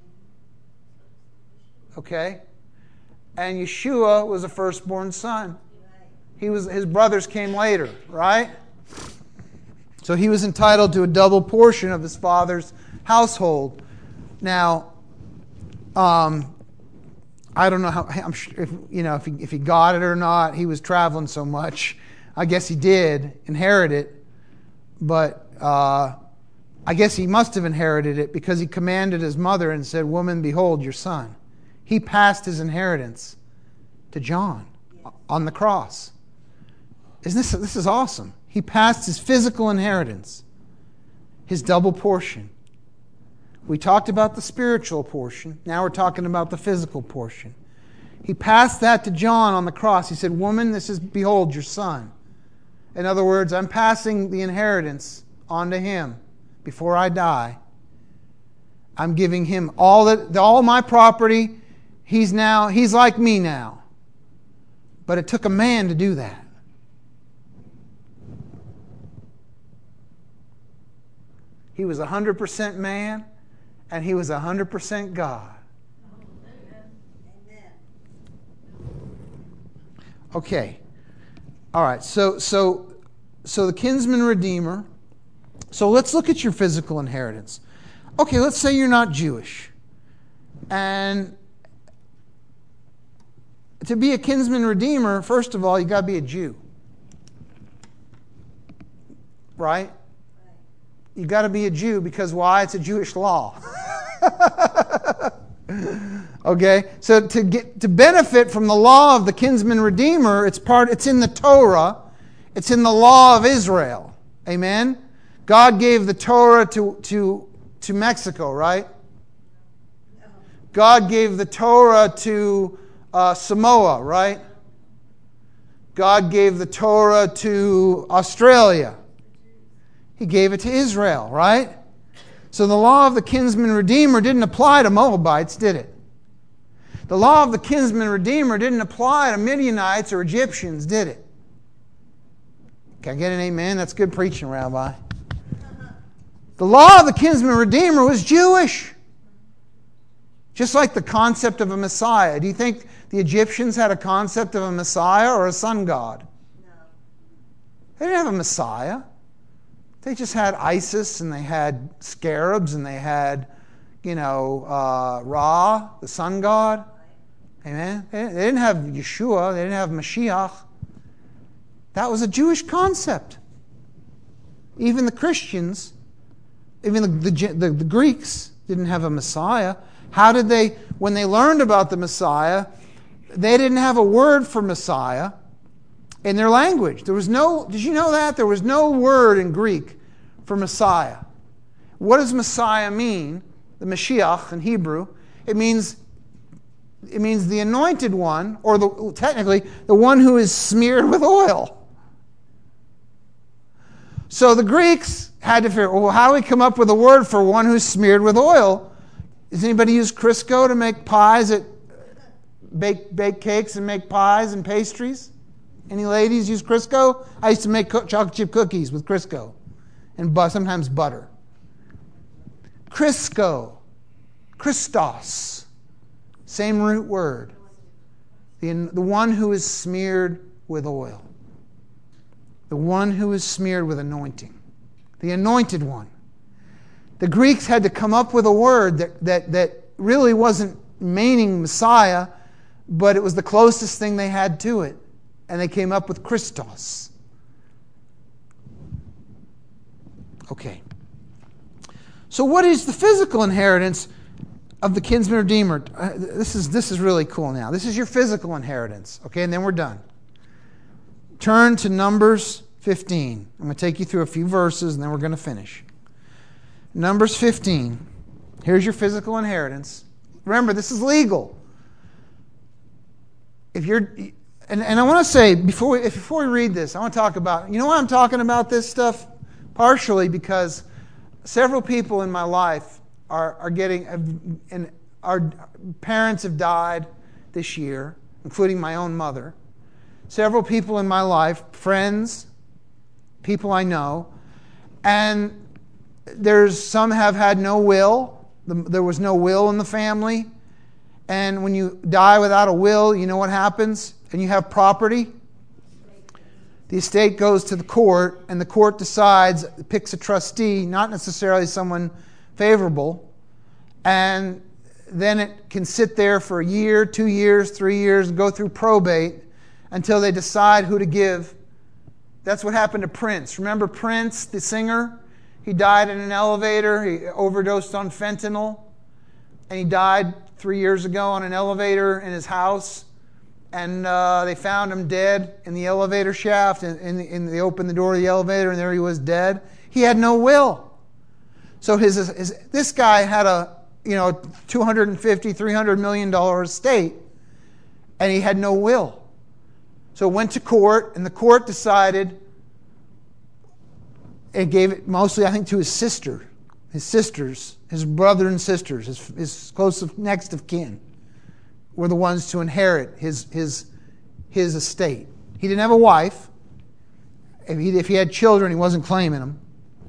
Okay? And Yeshua was a firstborn son. His brothers came later, right? So he was entitled to a double portion of his father's household. Now, I don't know how. I'm sure if he got it or not. He was traveling so much. I guess he did inherit it, but I guess he must have inherited it because he commanded his mother and said, "Woman, behold your son." He passed his inheritance to John on the cross. This is awesome. He passed his physical inheritance, his double portion. We talked about the spiritual portion. Now we're talking about the physical portion. He passed that to John on the cross. He said, "Woman, behold your son." In other words, I'm passing the inheritance on to him before I die. I'm giving him all my property. He's like me now. But it took a man to do that. He was 100% man, and he was 100% God. Okay. All right. So the kinsman redeemer. So let's look at your physical inheritance. Okay, let's say you're not Jewish. And to be a kinsman redeemer, first of all, you got to be a Jew. Right? You got to be a Jew because why? It's a Jewish law. Okay? So to benefit from the law of the kinsman redeemer, it's in the Torah. It's in the law of Israel. Amen? God gave the Torah to Mexico, right? God gave the Torah to Samoa, right? God gave the Torah to Australia. He gave it to Israel, right? So the law of the kinsman redeemer didn't apply to Moabites, did it? The law of the kinsman redeemer didn't apply to Midianites or Egyptians, did it? Can I get an amen? That's good preaching, Rabbi. The law of the kinsman redeemer was Jewish. Just like the concept of a Messiah. Do you think the Egyptians had a concept of a Messiah or a sun god? No. They didn't have a Messiah. They just had Isis, and they had scarabs, and they had, Ra, the sun god. Amen? They didn't have Yeshua. They didn't have Mashiach. That was a Jewish concept. Even the Christians, even the Greeks didn't have a Messiah. How did they, when they learned about the Messiah, they didn't have a word for Messiah in their language. Did you know that? There was no word in Greek for Messiah. What does Messiah mean? The Mashiach in Hebrew. It means the anointed one, or technically the one who is smeared with oil. So the Greeks had to figure, well, how do we come up with a word for one who's smeared with oil? Does anybody use Crisco to make pies, bake cakes and make pies and pastries? Any ladies use Crisco? I used to make chocolate chip cookies with Crisco and sometimes butter. Crisco, Christos, same root word. The one who is smeared with oil. The one who is smeared with anointing. The anointed one. The Greeks had to come up with a word that really wasn't meaning Messiah, but it was the closest thing they had to it. And they came up with Christos. Okay. So what is the physical inheritance of the kinsman redeemer? This is really cool now. This is your physical inheritance. Okay, and then we're done. Turn to Numbers 15. I'm going to take you through a few verses and then we're going to finish. Numbers 15. Here's your physical inheritance. Remember, this is legal. If you're, and I want to say, before we read this, I want to talk about, you know why I'm talking about this stuff? Partially because several people in my life are getting, and our parents have died this year, including my own mother. Several people in my life, friends, people I know, and some have had no will. There was no will in the family. And when you die without a will, you know what happens? And you have property. The estate goes to the court, and the court decides, picks a trustee, not necessarily someone favorable, and then it can sit there for a year, 2 years, 3 years, and go through probate until they decide who to give. That's what happened to Prince. Remember Prince, the singer? He died in an elevator. He overdosed on fentanyl. And he died 3 years ago on an elevator in his house. And they found him dead in the elevator shaft. And they opened the door of the elevator, and there he was dead. He had no will. So this guy had a $250, $300 million estate, and he had no will. So it went to court, and the court decided, and gave it mostly, I think, to his sisters, his brother and sisters, his close next of kin, were the ones to inherit his estate. He didn't have a wife. If he had children, he wasn't claiming them.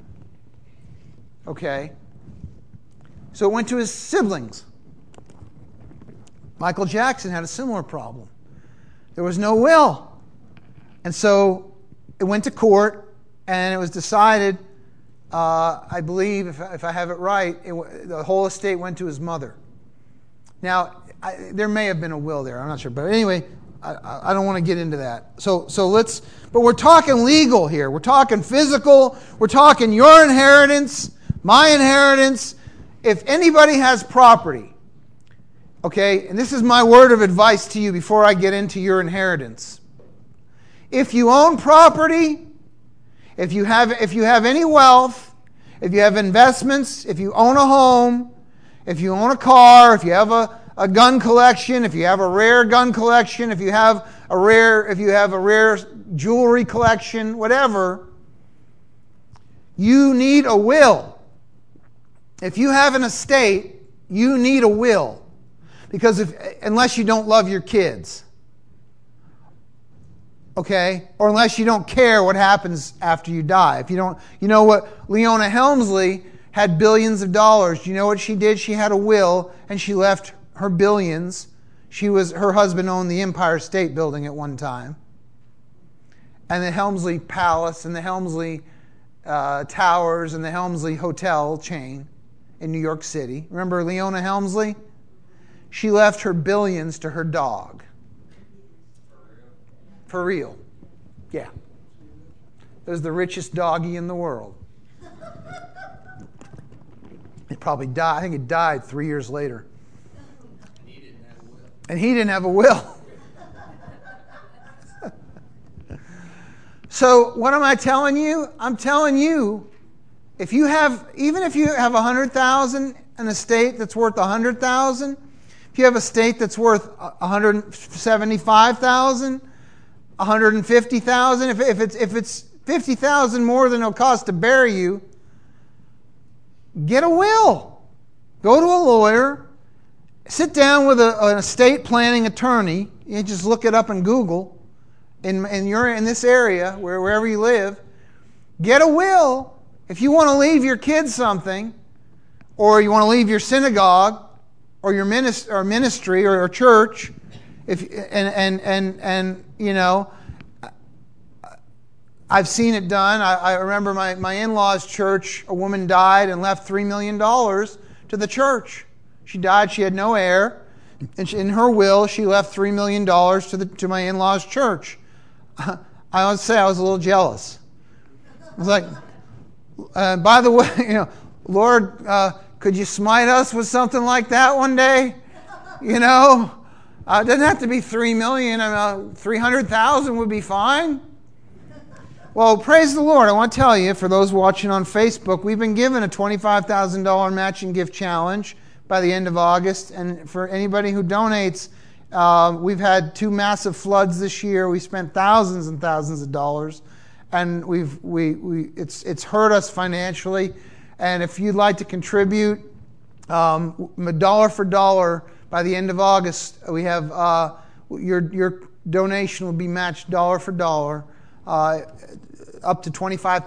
Okay. So it went to his siblings. Michael Jackson had a similar problem. There was no will. And so it went to court, and it was decided, I believe, if I have it right, the whole estate went to his mother. Now, there may have been a will there. I'm not sure. But anyway, I don't want to get into that. But we're talking legal here. We're talking physical. We're talking your inheritance, my inheritance. If anybody has property, okay, and this is my word of advice to you before I get into your inheritance. If you own property, if you have any wealth, if you have investments, if you own a home, if you own a car, if you have a gun collection, if you have a rare gun collection, if you have a rare jewelry collection, whatever, you need a will. If you have an estate, you need a will. Because unless you don't love your kids, okay, or unless you don't care what happens after you die. If you don't, you know what, Leona Helmsley had billions of dollars. Do you know what she did? She had a will, and she left her billions. Her husband owned the Empire State Building at one time, and the Helmsley Palace, and the Helmsley Towers, and the Helmsley Hotel chain in New York City. Remember Leona Helmsley? She left her billions to her dog. For real. Yeah. It was the richest doggy in the world. It probably died. I think it died 3 years later. And he didn't have a will. So what am I telling you? I'm telling you, even if you have $100,000, an estate that's worth $100,000, if you have a estate that's worth $175,000, $150,000, if it's $50,000 more than it'll cost to bury you. Get a will. Go to a lawyer. Sit down with an estate planning attorney. You just look it up in Google. And you're in this area, wherever you live. Get a will. If you want to leave your kids something, or you want to leave your synagogue, or your ministry, or church, and you know, I've seen it done. I remember my in-laws' church. A woman died and left $3 million to the church. She died. She had no heir, and in her will, she left $3 million to my in-laws' church. I would say I was a little jealous. I was like, by the way, you know, Lord, could you smite us with something like that one day? You know, it doesn't have to be $3 million. $300,000 would be fine. Well, praise the Lord. I want to tell you, for those watching on Facebook, we've been given a $25,000 matching gift challenge by the end of August. And for anybody who donates, we've had 2 massive floods this year. We spent thousands and thousands of dollars, and it's hurt us financially. And if you'd like to contribute, dollar for dollar, by the end of August, we have your donation will be matched dollar for dollar, up to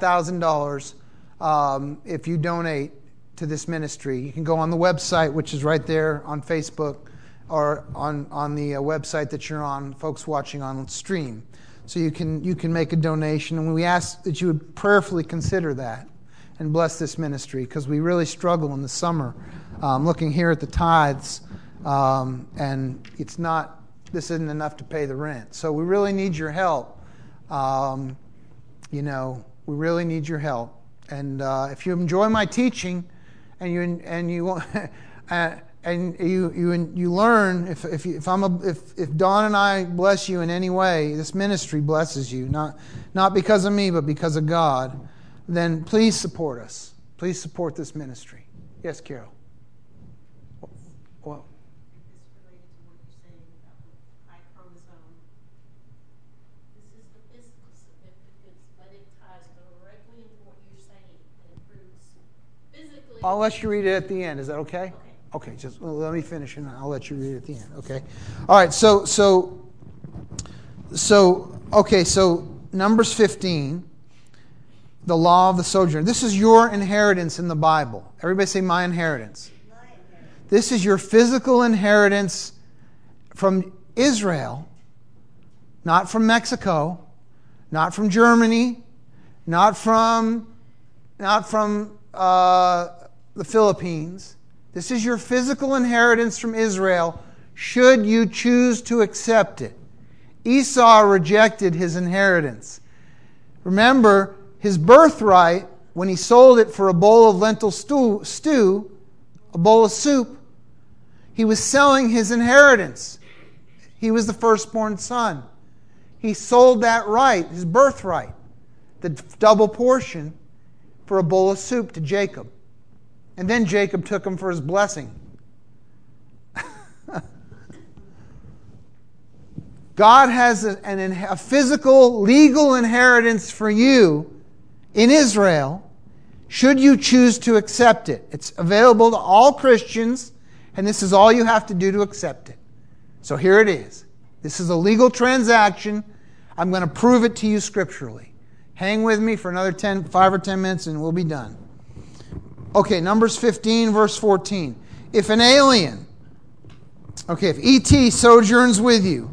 $25,000 if you donate to this ministry. You can go on the website, which is right there on Facebook, or on the website that you're on, folks watching on stream. So you can make a donation, and we ask that you would prayerfully consider that and bless this ministry, because we really struggle in the summer. Looking here at the tithes, and this isn't enough to pay the rent. So we really need your help. We really need your help. And if you enjoy my teaching, and you learn, if Dawn and I bless you in any way, this ministry blesses you, not because of me, but because of God, then please support us. Please support this ministry. Yes, Carol. Well, This related to what you're saying about the high chromosome. This is the physical significance, but it ties directly into what you're saying. It improves physically. I'll let you read it at the end. Is that okay? Okay. Okay, just let me finish and I'll let you read it at the end. Okay. All right. So Numbers 15, the law of the sojourner. This is your inheritance in the Bible. Everybody say my inheritance. This is your physical inheritance from Israel, not from Mexico, not from Germany, not from the Philippines. This is your physical inheritance from Israel, should you choose to accept it. Esau rejected his inheritance. Remember, his birthright, when he sold it for a bowl of lentil stew, a bowl of soup, he was selling his inheritance. He was the firstborn son. He sold that right, his birthright, the double portion, for a bowl of soup to Jacob. And then Jacob took him for his blessing. God has a physical, legal inheritance for you in Israel, should you choose to accept it. It's available to all Christians, and this is all you have to do to accept it. So here it is. This is a legal transaction. I'm going to prove it to you scripturally. Hang with me for another 5 or 10 minutes and we'll be done. Okay, Numbers 15, verse 14. If an alien, if E.T. sojourns with you,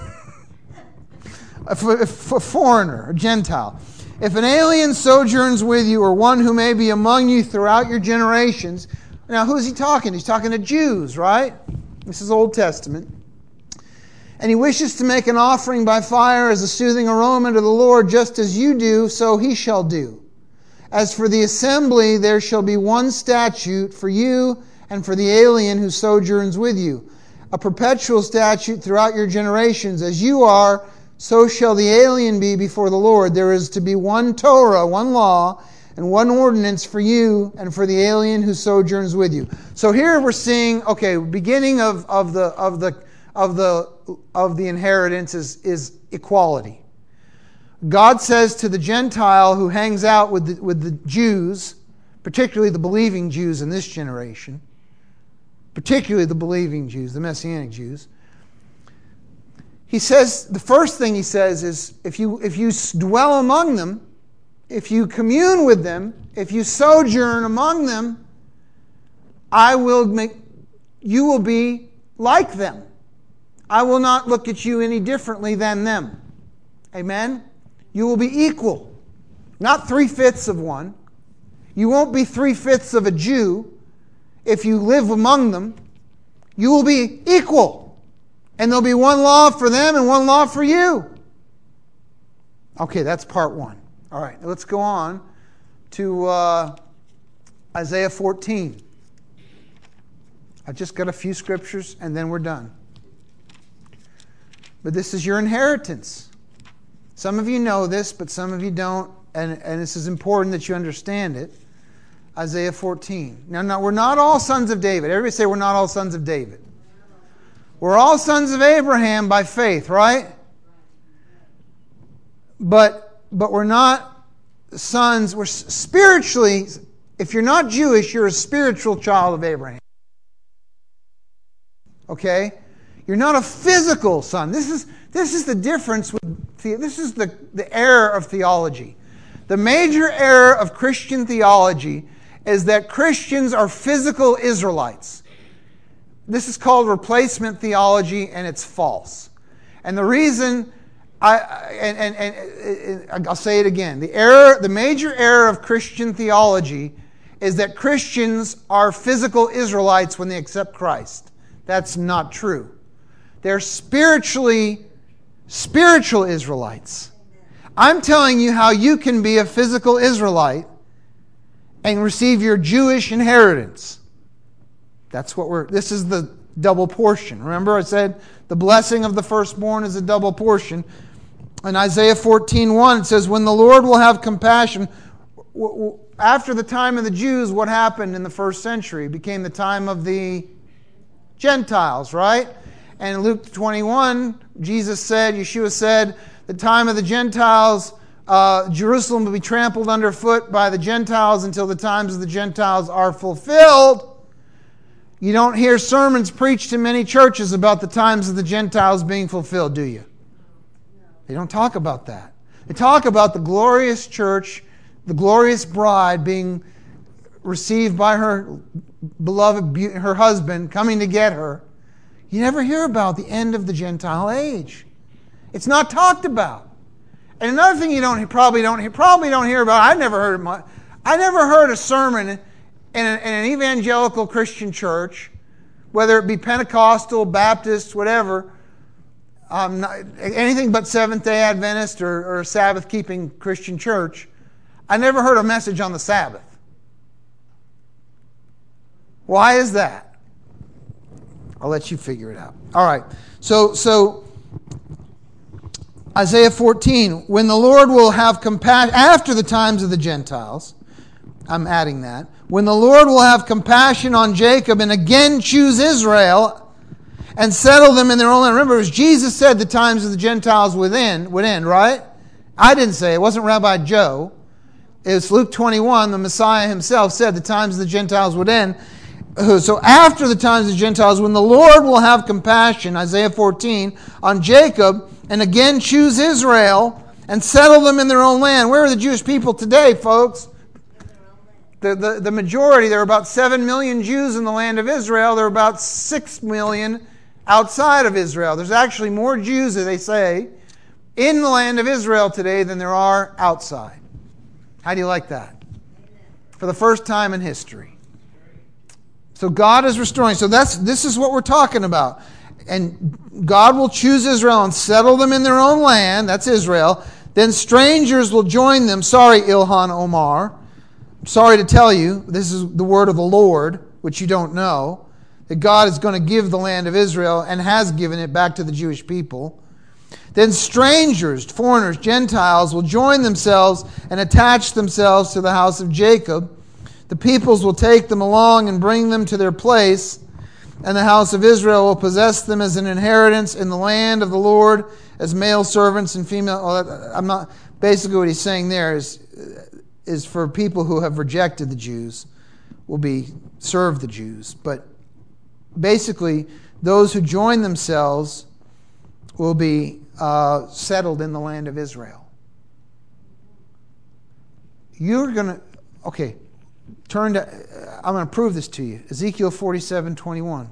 if a foreigner, a Gentile, if an alien sojourns with you, or one who may be among you throughout your generations. Now, who's he talking? He's talking to Jews, right? This is Old Testament. And he wishes to make an offering by fire as a soothing aroma to the Lord, just as you do, so he shall do. As for the assembly, there shall be one statute for you and for the alien who sojourns with you, a perpetual statute throughout your generations. As you are, so shall the alien be before the Lord. There is to be one Torah, one law, and one ordinance for you and for the alien who sojourns with you. So here we're seeing, beginning of the inheritance is equality. God says to the Gentile who hangs out with the Jews, particularly the believing Jews in this generation, particularly the believing Jews, the Messianic Jews, he says, the first thing he says is, if you dwell among them, if you commune with them, if you sojourn among them, you will be like them. I will not look at you any differently than them. Amen? You will be equal. Not 3/5 of one. You won't be 3/5 of a Jew if you live among them. You will be equal. And there'll be one law for them and one law for you. Okay, that's part one. All right, let's go on to Isaiah 14. I've just got a few scriptures and then we're done. But this is your inheritance. Some of you know this, but some of you don't. And this is important that you understand it. Isaiah 14. Now, we're not all sons of David. Everybody say we're not all sons of David. We're all sons of Abraham by faith, right? But we're not sons. We're spiritually, if you're not Jewish, you're a spiritual child of Abraham. Okay? You're not a physical son. This is the difference with this is the error of theology. The major error of Christian theology is that Christians are physical Israelites. This is called replacement theology, and it's false. And the reason, I'll say it again, the major error of Christian theology is that Christians are physical Israelites when they accept Christ. That's not true. They're spiritual Israelites. I'm telling you how you can be a physical Israelite and receive your Jewish inheritance. This is the double portion. Remember I said the blessing of the firstborn is a double portion. In Isaiah 14:1 it says, when the Lord will have compassion. After the time of the Jews, what happened in the first century? It became the time of the Gentiles, right? And in Luke 21, Yeshua said, the time of the Gentiles, Jerusalem will be trampled underfoot by the Gentiles until the times of the Gentiles are fulfilled. You don't hear sermons preached in many churches about the times of the Gentiles being fulfilled, do you? They don't talk about that. They talk about the glorious church, the glorious bride being received by her beloved, her husband, coming to get her. You never hear about the end of the Gentile age. It's not talked about. And another thing you probably don't hear about, I never heard a sermon in an evangelical Christian church, whether it be Pentecostal, Baptist, whatever, anything but Seventh-day Adventist or a Sabbath-keeping Christian church, I never heard a message on the Sabbath. Why is that? I'll let you figure it out. All right. So Isaiah 14, when the Lord will have compassion, after the times of the Gentiles, I'm adding that, when the Lord will have compassion on Jacob and again choose Israel and settle them in their own land. Remember, as Jesus said, the times of the Gentiles would end, right? I didn't say it. It wasn't Rabbi Joe. It was Luke 21. The Messiah himself said the times of the Gentiles would end. So after the times of the Gentiles, when the Lord will have compassion, Isaiah 14, on Jacob and again choose Israel and settle them in their own land. Where are the Jewish people today, folks? The majority, there are about 7 million Jews in the land of Israel. There are about 6 million outside of Israel. There's actually more Jews, as they say, in the land of Israel today than there are outside. How do you like that? For the first time in history. So God is restoring. So this is what we're talking about. And God will choose Israel and settle them in their own land. That's Israel. Then strangers will join them. Sorry, Ilhan Omar. Sorry to tell you, this is the word of the Lord, which you don't know, that God is going to give the land of Israel and has given it back to the Jewish people. Then strangers, foreigners, Gentiles will join themselves and attach themselves to the house of Jacob. The peoples will take them along and bring them to their place, and the house of Israel will possess them as an inheritance in the land of the Lord, as male servants and female. basically what he's saying there is for people who have rejected the Jews will be serve the Jews. But basically, those who join themselves will be settled in the land of Israel. You're going to, okay, I'm going to prove this to you. Ezekiel 47:21.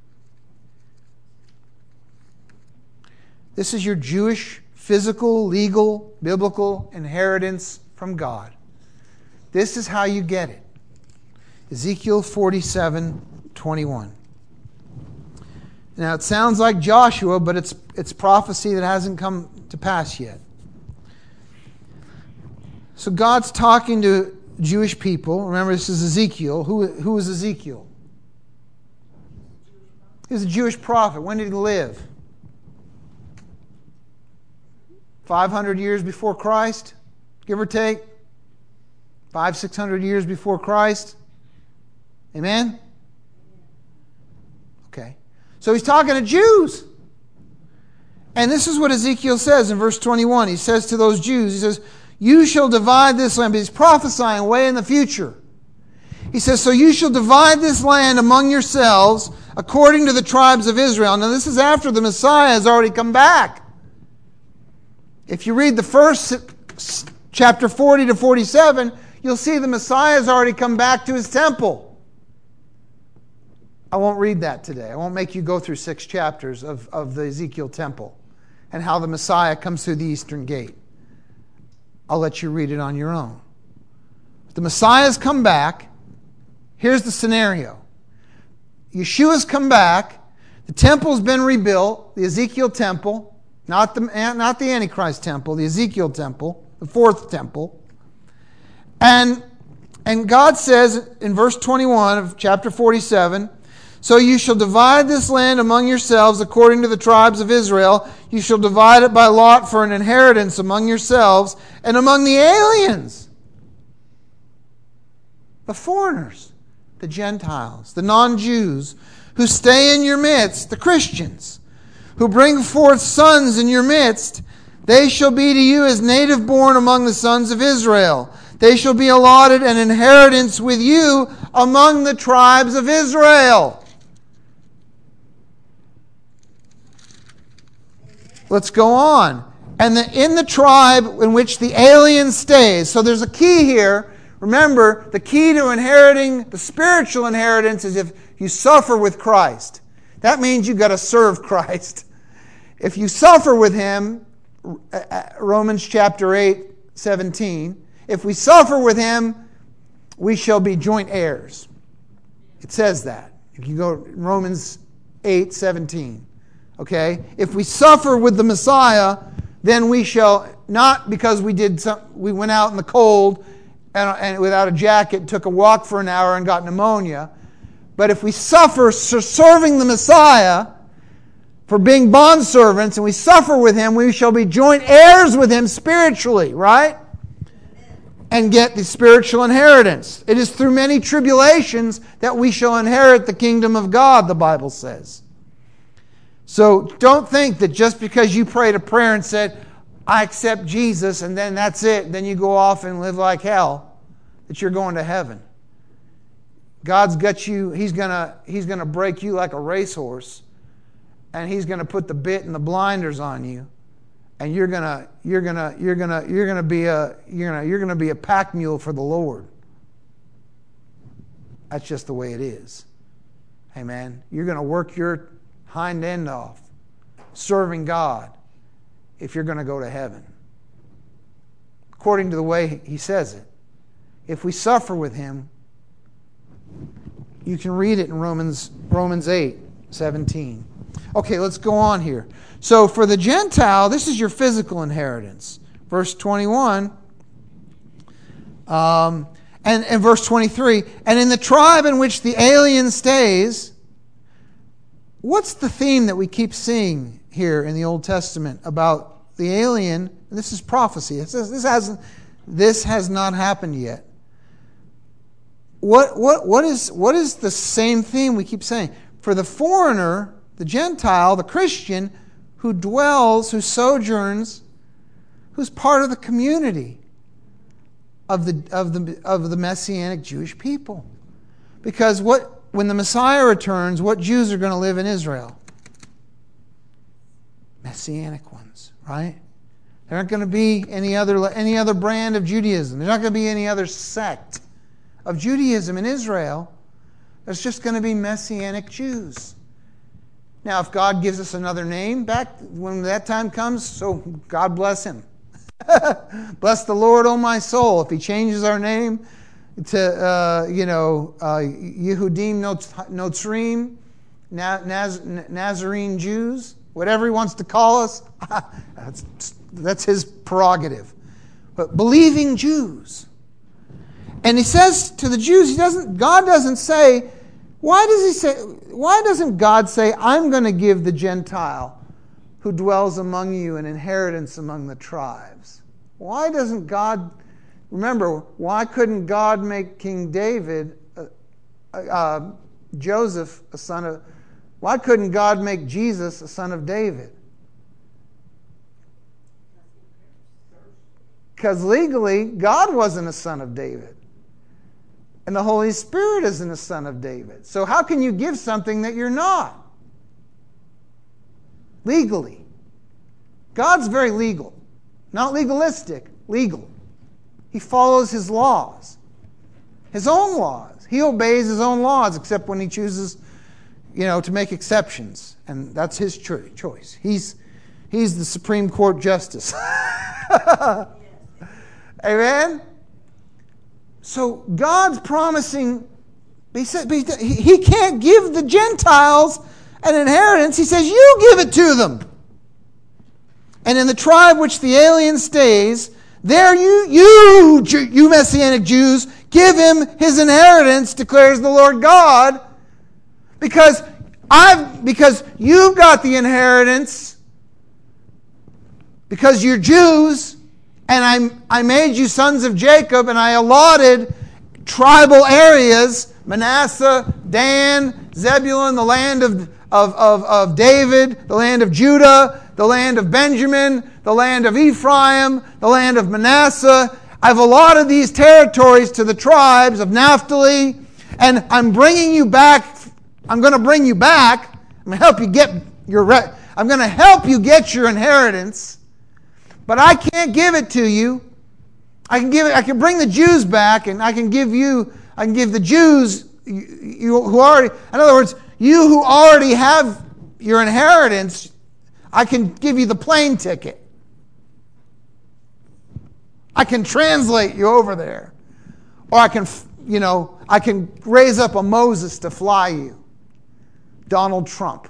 This is your Jewish, physical, legal, biblical inheritance from God. This is how you get it. Ezekiel 47:21. Now it sounds like Joshua, but it's prophecy that hasn't come to pass yet. So God's talking to Jewish people. Remember, this is Ezekiel. Who was Ezekiel? He was a Jewish prophet. When did he live? 500 years before Christ, give or take. 500-600 years before Christ. Amen? Okay. So he's talking to Jews. And this is what Ezekiel says in verse 21. He says to those Jews, he says, you shall divide this land. But he's prophesying way in the future. He says, so you shall divide this land among yourselves according to the tribes of Israel. Now this is after the Messiah has already come back. If you read the first chapter 40 to 47, you'll see the Messiah has already come back to his temple. I won't read that today. I won't make you go through 6 chapters of the Ezekiel temple and how the Messiah comes through the eastern gate. I'll let you read it on your own. The Messiah's come back. Here's the scenario. Yeshua's come back. The temple's been rebuilt, the Ezekiel temple. Not the Antichrist temple, the Ezekiel temple, the 4th temple. And God says in verse 21 of chapter 47, so you shall divide this land among yourselves according to the tribes of Israel. You shall divide it by lot for an inheritance among yourselves and among the aliens, the foreigners, the Gentiles, the non-Jews who stay in your midst, the Christians, who bring forth sons in your midst. They shall be to you as native born among the sons of Israel. They shall be allotted an inheritance with you among the tribes of Israel. Let's go on. And in the tribe in which the alien stays. So there's a key here. Remember, the key to inheriting the spiritual inheritance is if you suffer with Christ. That means you've got to serve Christ. If you suffer with Him, Romans chapter 8:17, if we suffer with Him, we shall be joint heirs. It says that. If you go Romans 8:17. Okay? If we suffer with the Messiah, then we shall, not because we went out in the cold and without a jacket, took a walk for an hour and got pneumonia. But if we suffer serving the Messiah, for being bondservants, and we suffer with Him, we shall be joint heirs with Him spiritually, right? And get the spiritual inheritance. It is through many tribulations that we shall inherit the kingdom of God, the Bible says. So don't think that just because you prayed a prayer and said, I accept Jesus, and then that's it, then you go off and live like hell, that you're going to heaven. God's got you, He's gonna break you like a racehorse, and He's gonna put the bit and the blinders on you, and you're gonna be a pack mule for the Lord. That's just the way it is. Amen. You're gonna work your hind end off serving God if you're going to go to heaven. According to the way He says it. If we suffer with Him, you can read it in Romans 8:17. Okay, let's go on here. So for the Gentile, this is your physical inheritance. Verse 21 and verse 23. And in the tribe in which the alien stays, what's the theme that we keep seeing here in the Old Testament about the alien? This is prophecy. It says this has not happened yet. What is the same theme we keep saying? For the foreigner, the Gentile, the Christian, who dwells, who sojourns, who's part of the community of the Messianic Jewish people. Because when the Messiah returns, what Jews are going to live in Israel? Messianic ones, right? There aren't going to be any other brand of Judaism. There's not going to be any other sect of Judaism in Israel. There's just going to be Messianic Jews. Now, if God gives us another name back when that time comes, so God bless him. Bless the Lord, O my soul. If he changes our name to, Yehudim Notzrim, Nazarene Jews, whatever he wants to call us, that's his prerogative. But believing Jews. And he says to the Jews, God doesn't say, why doesn't God say, I'm going to give the Gentile who dwells among you an inheritance among the tribes? Why doesn't God, remember, why couldn't God make King David, Joseph, a son of, why couldn't God make Jesus a son of David? Because legally, God wasn't a son of David. And the Holy Spirit isn't a son of David. So how can you give something that you're not? Legally. God's very legal. Not legalistic, legal. He follows his laws. His own laws. He obeys his own laws, except when he chooses, to make exceptions. And that's his choice. He's the Supreme Court justice. Amen? So God's promising, he can't give the Gentiles an inheritance. He says, you give it to them. And in the tribe which the alien stays, there you Messianic Jews, give him his inheritance, declares the Lord God, because you've got the inheritance, because you're Jews, and I made you sons of Jacob, and I allotted tribal areas, Manasseh, Dan, Zebulun, the land of David, the land of Judah, the land of Benjamin, the land of Ephraim, the land of Manasseh. I've allotted these territories to the tribes of Naphtali, and I'm bringing you back. I'm going to bring you back. I'm going to help you get I'm going to help you get your inheritance. But I can't give it to you. I can bring the Jews back, and I can give the Jews who already, in other words, you who already have your inheritance, I can give you the plane ticket. I can translate you over there. Or I can raise up a Moses to fly you. Donald Trump.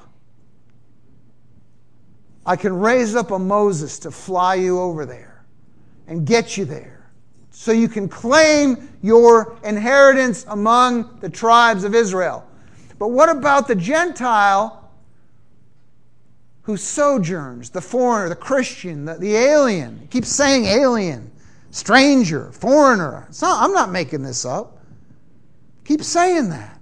I can raise up a Moses to fly you over there and get you there so you can claim your inheritance among the tribes of Israel. But what about the Gentile who sojourns, the foreigner, the Christian, the alien? He keeps saying alien, stranger, foreigner. I'm not making this up. Keep saying that.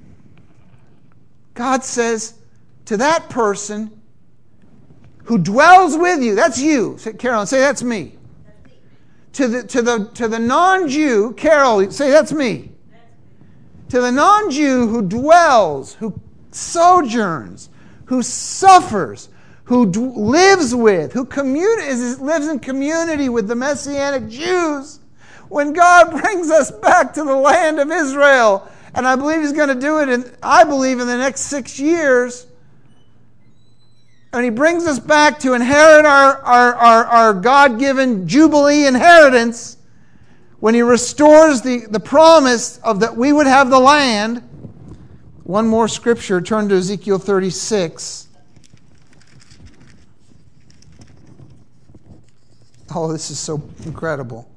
God says to that person who dwells with you, that's you. Carolyn, say that's me. To the non-Jew, Carol, say that's me. To the non-Jew who dwells, who sojourns, who suffers, who lives with, who lives in community with the Messianic Jews, when God brings us back to the land of Israel, and I believe he's going to do it in the next 6 years, and he brings us back to inherit our God-given Jubilee inheritance, when he restores the promise of that we would have the land. One more scripture, turn to Ezekiel 36. Oh, this is so incredible.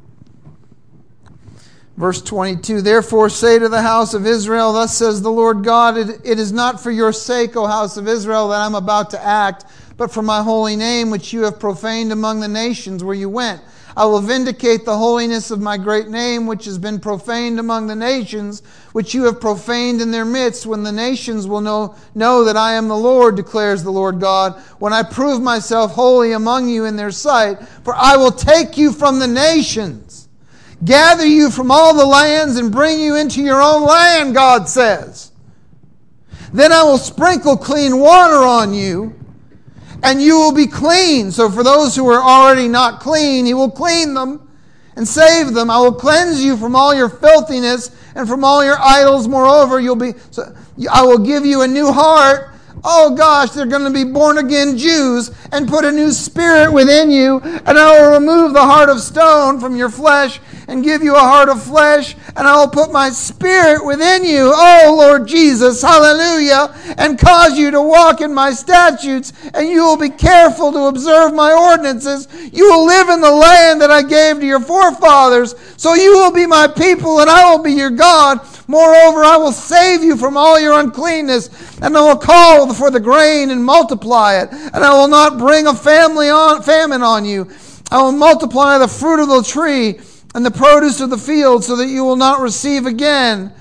Verse 22, therefore say to the house of Israel, thus says the Lord God, it is not for your sake, O house of Israel, that I'm about to act, but for my holy name, which you have profaned among the nations where you went. I will vindicate the holiness of my great name, which has been profaned among the nations, which you have profaned in their midst, when the nations will know that I am the Lord, declares the Lord God, when I prove myself holy among you in their sight. For I will take you from the nations, gather you from all the lands, and bring you into your own land, God says. Then I will sprinkle clean water on you, and you will be clean. So for those who are already not clean, He will clean them and save them. I will cleanse you from all your filthiness and from all your idols. Moreover, I will give you a new heart. Oh gosh, they're going to be born again Jews, and put a new spirit within you. And I will remove the heart of stone from your flesh and give you a heart of flesh. And I will put my spirit within you, oh Lord Jesus, hallelujah, and cause you to walk in my statutes, and you will be careful to observe my ordinances. You will live in the land that I gave to your forefathers. So you will be my people, and I will be your God. Moreover, I will save you from all your uncleanness, and I will call for the grain and multiply it, and I will not bring a famine on you. I will multiply the fruit of the tree and the produce of the field, so that you will not receive again.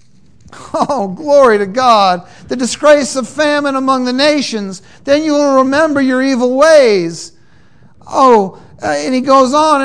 Oh, glory to God. The disgrace of famine among the nations. Then you will remember your evil ways. And he goes on,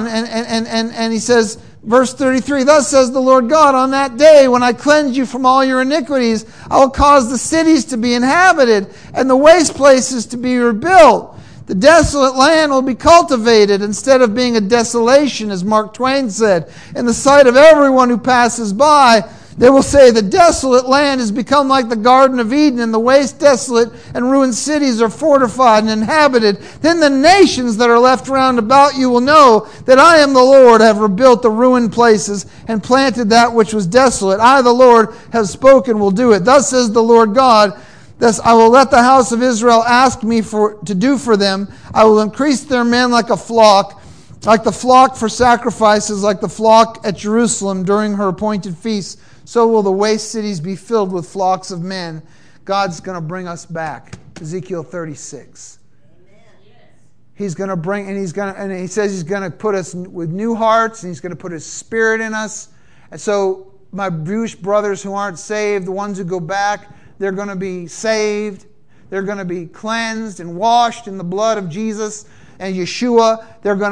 and he says, verse 33, thus says the Lord God, on that day when I cleanse you from all your iniquities, I will cause the cities to be inhabited and the waste places to be rebuilt. The desolate land will be cultivated instead of being a desolation, as Mark Twain said. In the sight of everyone who passes by, they will say, the desolate land has become like the Garden of Eden, and the waste, desolate, and ruined cities are fortified and inhabited. Then the nations that are left round about you will know that I am the Lord, have rebuilt the ruined places, and planted that which was desolate. I, the Lord, have spoken, will do it. Thus says the Lord God, thus I will let the house of Israel ask me to do for them. I will increase their men like a flock, like the flock for sacrifices, like the flock at Jerusalem during her appointed feasts. So will the waste cities be filled with flocks of men. God's going to bring us back. Ezekiel 36. Amen. Yes. He's going to bring, and he says He's going to put us with new hearts, and He's going to put His Spirit in us. And so my Jewish brothers who aren't saved, the ones who go back, they're going to be saved. They're going to be cleansed and washed in the blood of Jesus and Yeshua. They're going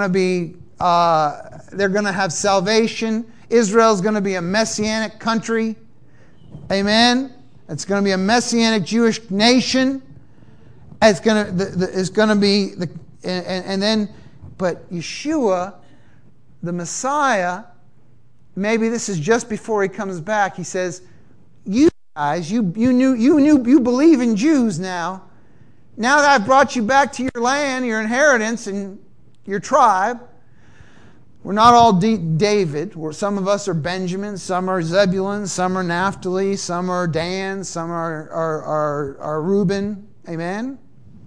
to have salvation. Israel's going to be a messianic country. Amen. It's going to be a messianic Jewish nation. It's going to be but Yeshua, the Messiah, maybe this is just before He comes back. He says, "You guys, you believe in Jews now. Now that I've brought you back to your land, your inheritance, and your tribe." We're not all David. Some of us are Benjamin, some are Zebulun, some are Naphtali, some are Dan, some are Reuben. Amen?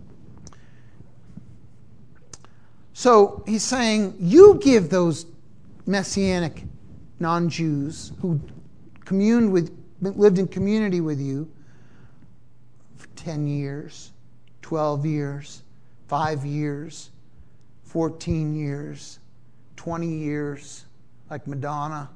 So he's saying, you give those Messianic non-Jews who lived in community with you for 10 years, 12 years, 5 years, 14 years, 20 years, like Madonna,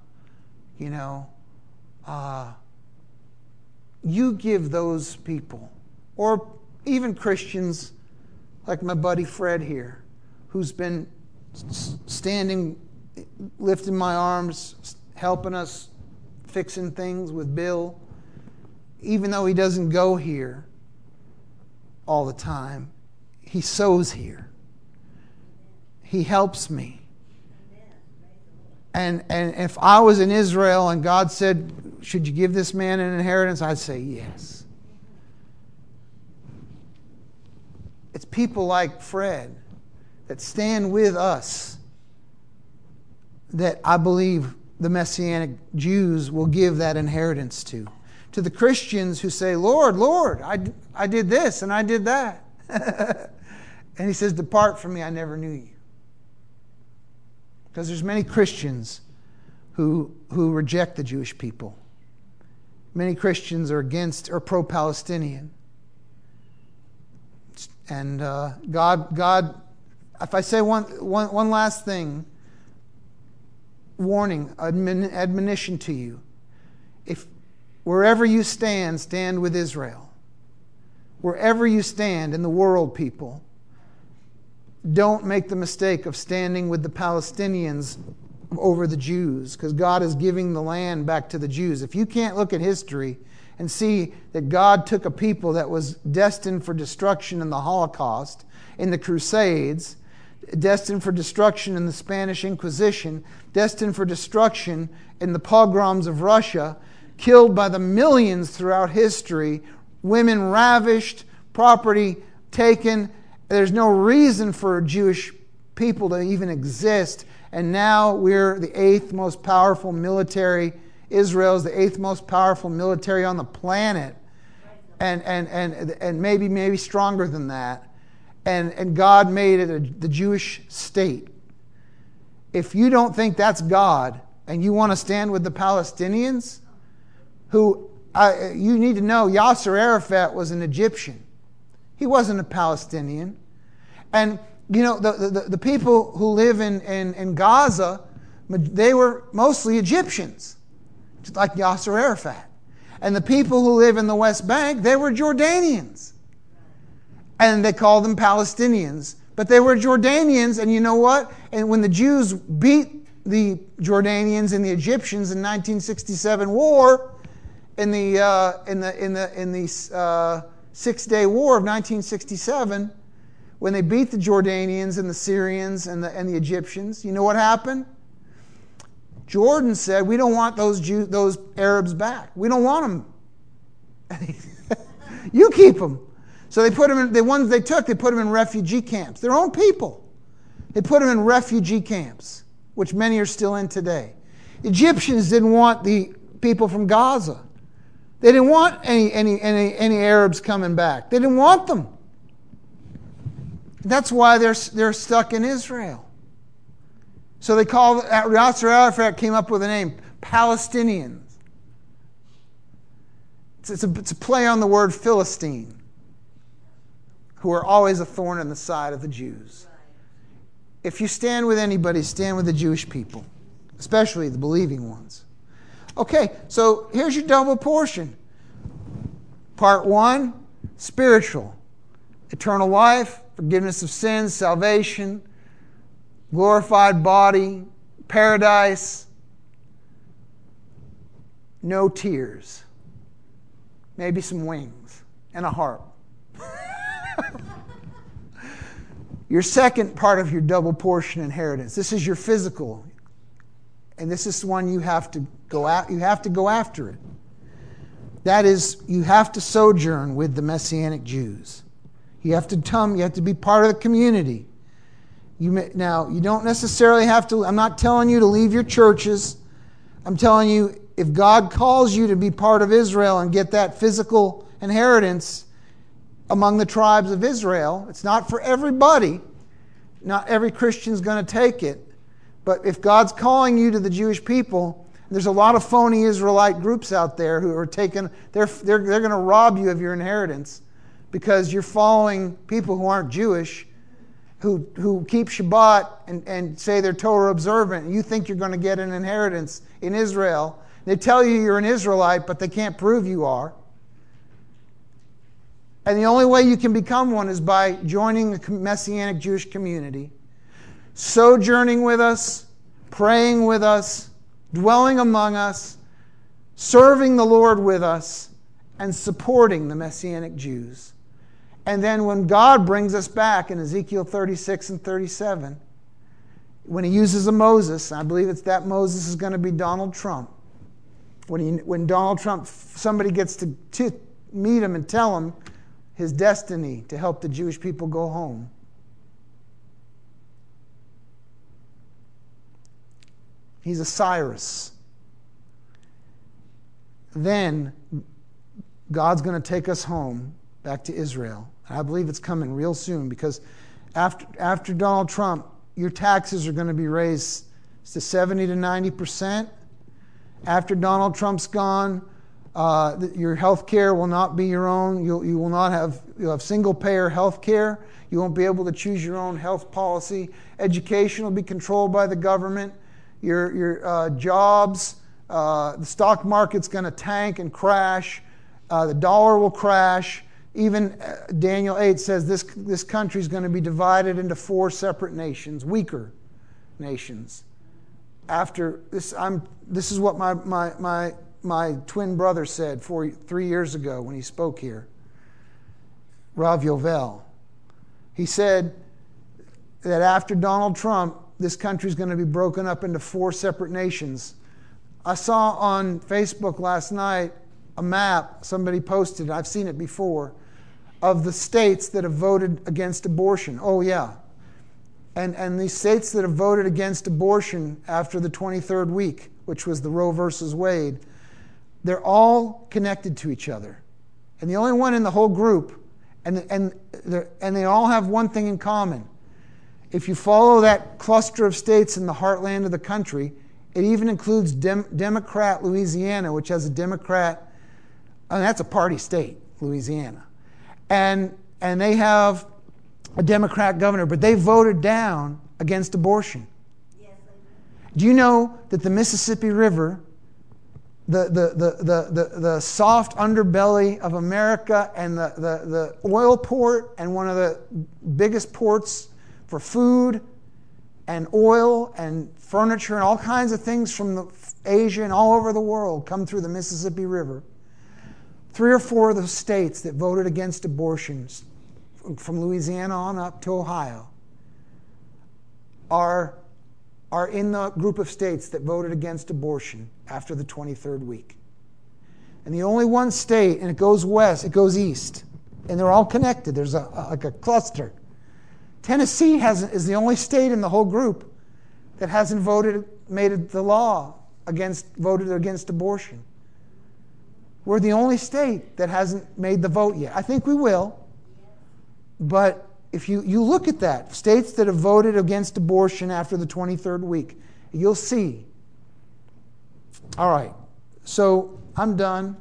you give those people, or even Christians like my buddy Fred here, who's been standing, lifting my arms, helping us, fixing things with Bill, even though he doesn't go here all the time, he sows here. He helps me. And if I was in Israel and God said, should you give this man an inheritance? I'd say yes. It's people like Fred that stand with us that I believe the Messianic Jews will give that inheritance to. To the Christians who say, Lord, Lord, I did this and I did that. And He says, depart from me, I never knew you. Because there's many Christians who reject the Jewish people. Many Christians are against or pro-Palestinian. And God, if I say one last thing, warning, admonition to you. If wherever you stand with Israel. Wherever you stand in the world, people, don't make the mistake of standing with the Palestinians over the Jews, because God is giving the land back to the Jews. If you can't look at history and see that God took a people that was destined for destruction in the Holocaust, in the Crusades, destined for destruction in the Spanish Inquisition, destined for destruction in the pogroms of Russia, killed by the millions throughout history, women ravished, property taken. There's no reason for Jewish people to even exist. And now we're the 8th most powerful military. Israel is the 8th most powerful military on the planet. And maybe stronger than that. And God made it the Jewish state. If you don't think that's God and you want to stand with the Palestinians, who you need to know Yasser Arafat was an Egyptian. He wasn't a Palestinian. And you know, the people who live in Gaza, they were mostly Egyptians, just like Yasser Arafat. And the people who live in the West Bank, they were Jordanians. And they called them Palestinians. But they were Jordanians, and you know what? And when the Jews beat the Jordanians and the Egyptians in 1967 war, in the 6-Day War of 1967, when they beat the Jordanians and the Syrians and the Egyptians, you know what happened? Jordan said, "We don't want those Arabs back. We don't want them. You keep them." So they put them in, the ones they took, they put them in refugee camps. Their own people. They put them in refugee camps, which many are still in today. Egyptians didn't want the people from Gaza. They didn't want any Arabs coming back. They didn't want them. That's why they're stuck in Israel. So they call Yasser Arafat came up with a name, Palestinians. It's a play on the word Philistine, who are always a thorn in the side of the Jews. If you stand with anybody, stand with the Jewish people, especially the believing ones. Okay, so here's your double portion. Part 1, spiritual. Eternal life, forgiveness of sins, salvation, glorified body, paradise, no tears, maybe some wings, and a harp. Your second part of your double portion inheritance. This is your physical. And this is one you have to go after it. That is, you have to sojourn with the Messianic Jews. You have to be part of the community. Now, you don't necessarily have to, I'm not telling you to leave your churches. I'm telling you, if God calls you to be part of Israel and get that physical inheritance among the tribes of Israel, it's not for everybody. Not every Christian's going to take it. But if God's calling you to the Jewish people, there's a lot of phony Israelite groups out there who are they're going to rob you of your inheritance because you're following people who aren't Jewish, who keep Shabbat and say they're Torah observant, and you think you're going to get an inheritance in Israel. They tell you you're an Israelite, but they can't prove you are. And the only way you can become one is by joining the Messianic Jewish community, sojourning with us, praying with us, dwelling among us, serving the Lord with us, and supporting the Messianic Jews. And then when God brings us back in Ezekiel 36 and 37, when he uses a Moses, I believe it's that Moses is going to be Donald Trump. When Donald Trump, somebody gets to meet him and tell him his destiny to help the Jewish people go home. He's a Cyrus. Then God's going to take us home back to Israel. I believe it's coming real soon because after Donald Trump, your taxes are going to be raised to 70 to 90%. After Donald Trump's gone, Your health care will not be your own. You'll have single payer health care. You won't be able to choose your own health policy. Education will be controlled by the government. Your jobs, the stock market's going to tank and crash. The dollar will crash. Even Daniel 8 says this country is going to be divided into 4 separate nations, weaker nations. After this, this is what my twin brother said 3 years ago when he spoke here. Rav Yovel. He said that after Donald Trump, this country is going to be broken up into 4 separate nations. I saw on Facebook last night a map somebody posted, I've seen it before, of the states that have voted against abortion. Oh yeah. And these states that have voted against abortion after the 23rd week, which was the Roe versus Wade, they're all connected to each other. And the only one in the whole group, and they all have one thing in common. If you follow that cluster of states in the heartland of the country, it even includes Democrat Louisiana, which has a Democrat, and that's a party state, Louisiana. And they have a Democrat governor, but they voted down against abortion. Yes, do you know that the Mississippi River, the soft underbelly of America and the oil port and one of the biggest ports for food and oil and furniture and all kinds of things from Asia and all over the world come through the Mississippi River. 3 or 4 of the states that voted against abortions, from Louisiana on up to Ohio, are in the group of states that voted against abortion after the 23rd week. And the only one state, and it goes west, it goes east, and they're all connected. There's like a cluster. Tennessee is the only state in the whole group that hasn't made it the law voted against abortion. We're the only state that hasn't made the vote yet. I think we will. But if you look at that, states that have voted against abortion after the 23rd week, you'll see. All right, so I'm done.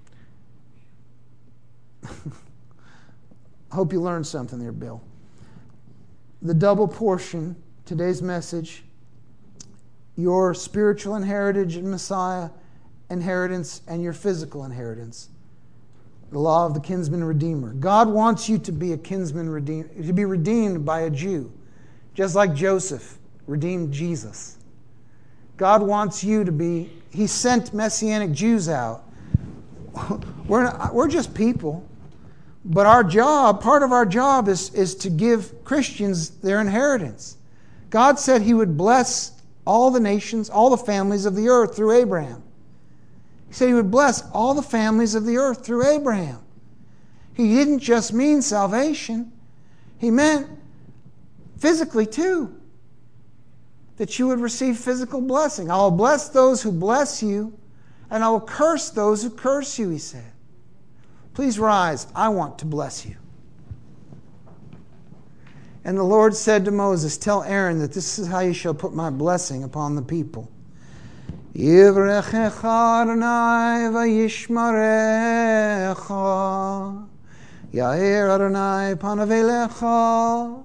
I hope you learned something there, Bill. The double portion, today's message, your spiritual inheritance in Messiah, inheritance, and your physical inheritance. The law of the kinsman redeemer. God wants you to be a kinsman redeemer, to be redeemed by a Jew, just like Joseph redeemed Jesus. God wants you to be. He sent Messianic Jews out. We're just people, but part of our job is to give Christians their inheritance. God said He would bless all the nations, all the families of the earth through Abraham. He said He would bless all the families of the earth through Abraham. He didn't just mean salvation. He meant physically too. That you would receive physical blessing. I will bless those who bless you, and I will curse those who curse you, He said. Please rise. I want to bless you. And the Lord said to Moses, tell Aaron that this is how you shall put my blessing upon the people. Yivrechecha Adonai vayishmarecha Yair Adonai panav elecha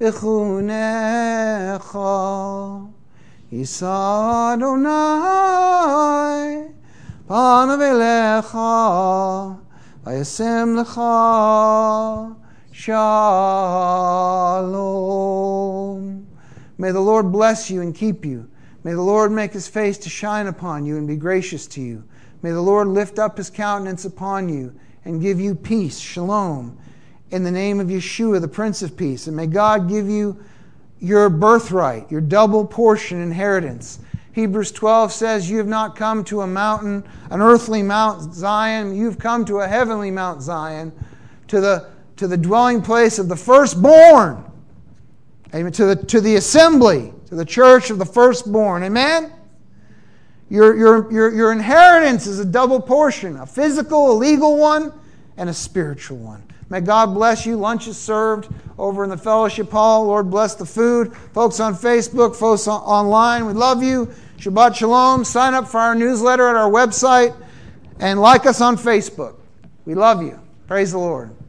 v'chunecha Yisa Adonai panav elecha vayasem lecha shalom. May the Lord bless you and keep you. May the Lord make His face to shine upon you and be gracious to you. May the Lord lift up His countenance upon you and give you peace, shalom, in the name of Yeshua, the Prince of Peace. And may God give you your birthright, your double portion inheritance. Hebrews 12 says, you have not come to a mountain, an earthly Mount Zion. You've come to a heavenly Mount Zion, to the dwelling place of the firstborn. Amen. To the assembly, to the church of the firstborn. Amen? Your inheritance is a double portion, a physical, a legal one, and a spiritual one. May God bless you. Lunch is served over in the fellowship hall. Lord bless the food. Folks on Facebook, folks online, we love you. Shabbat Shalom. Sign up for our newsletter at our website. And like us on Facebook. We love you. Praise the Lord.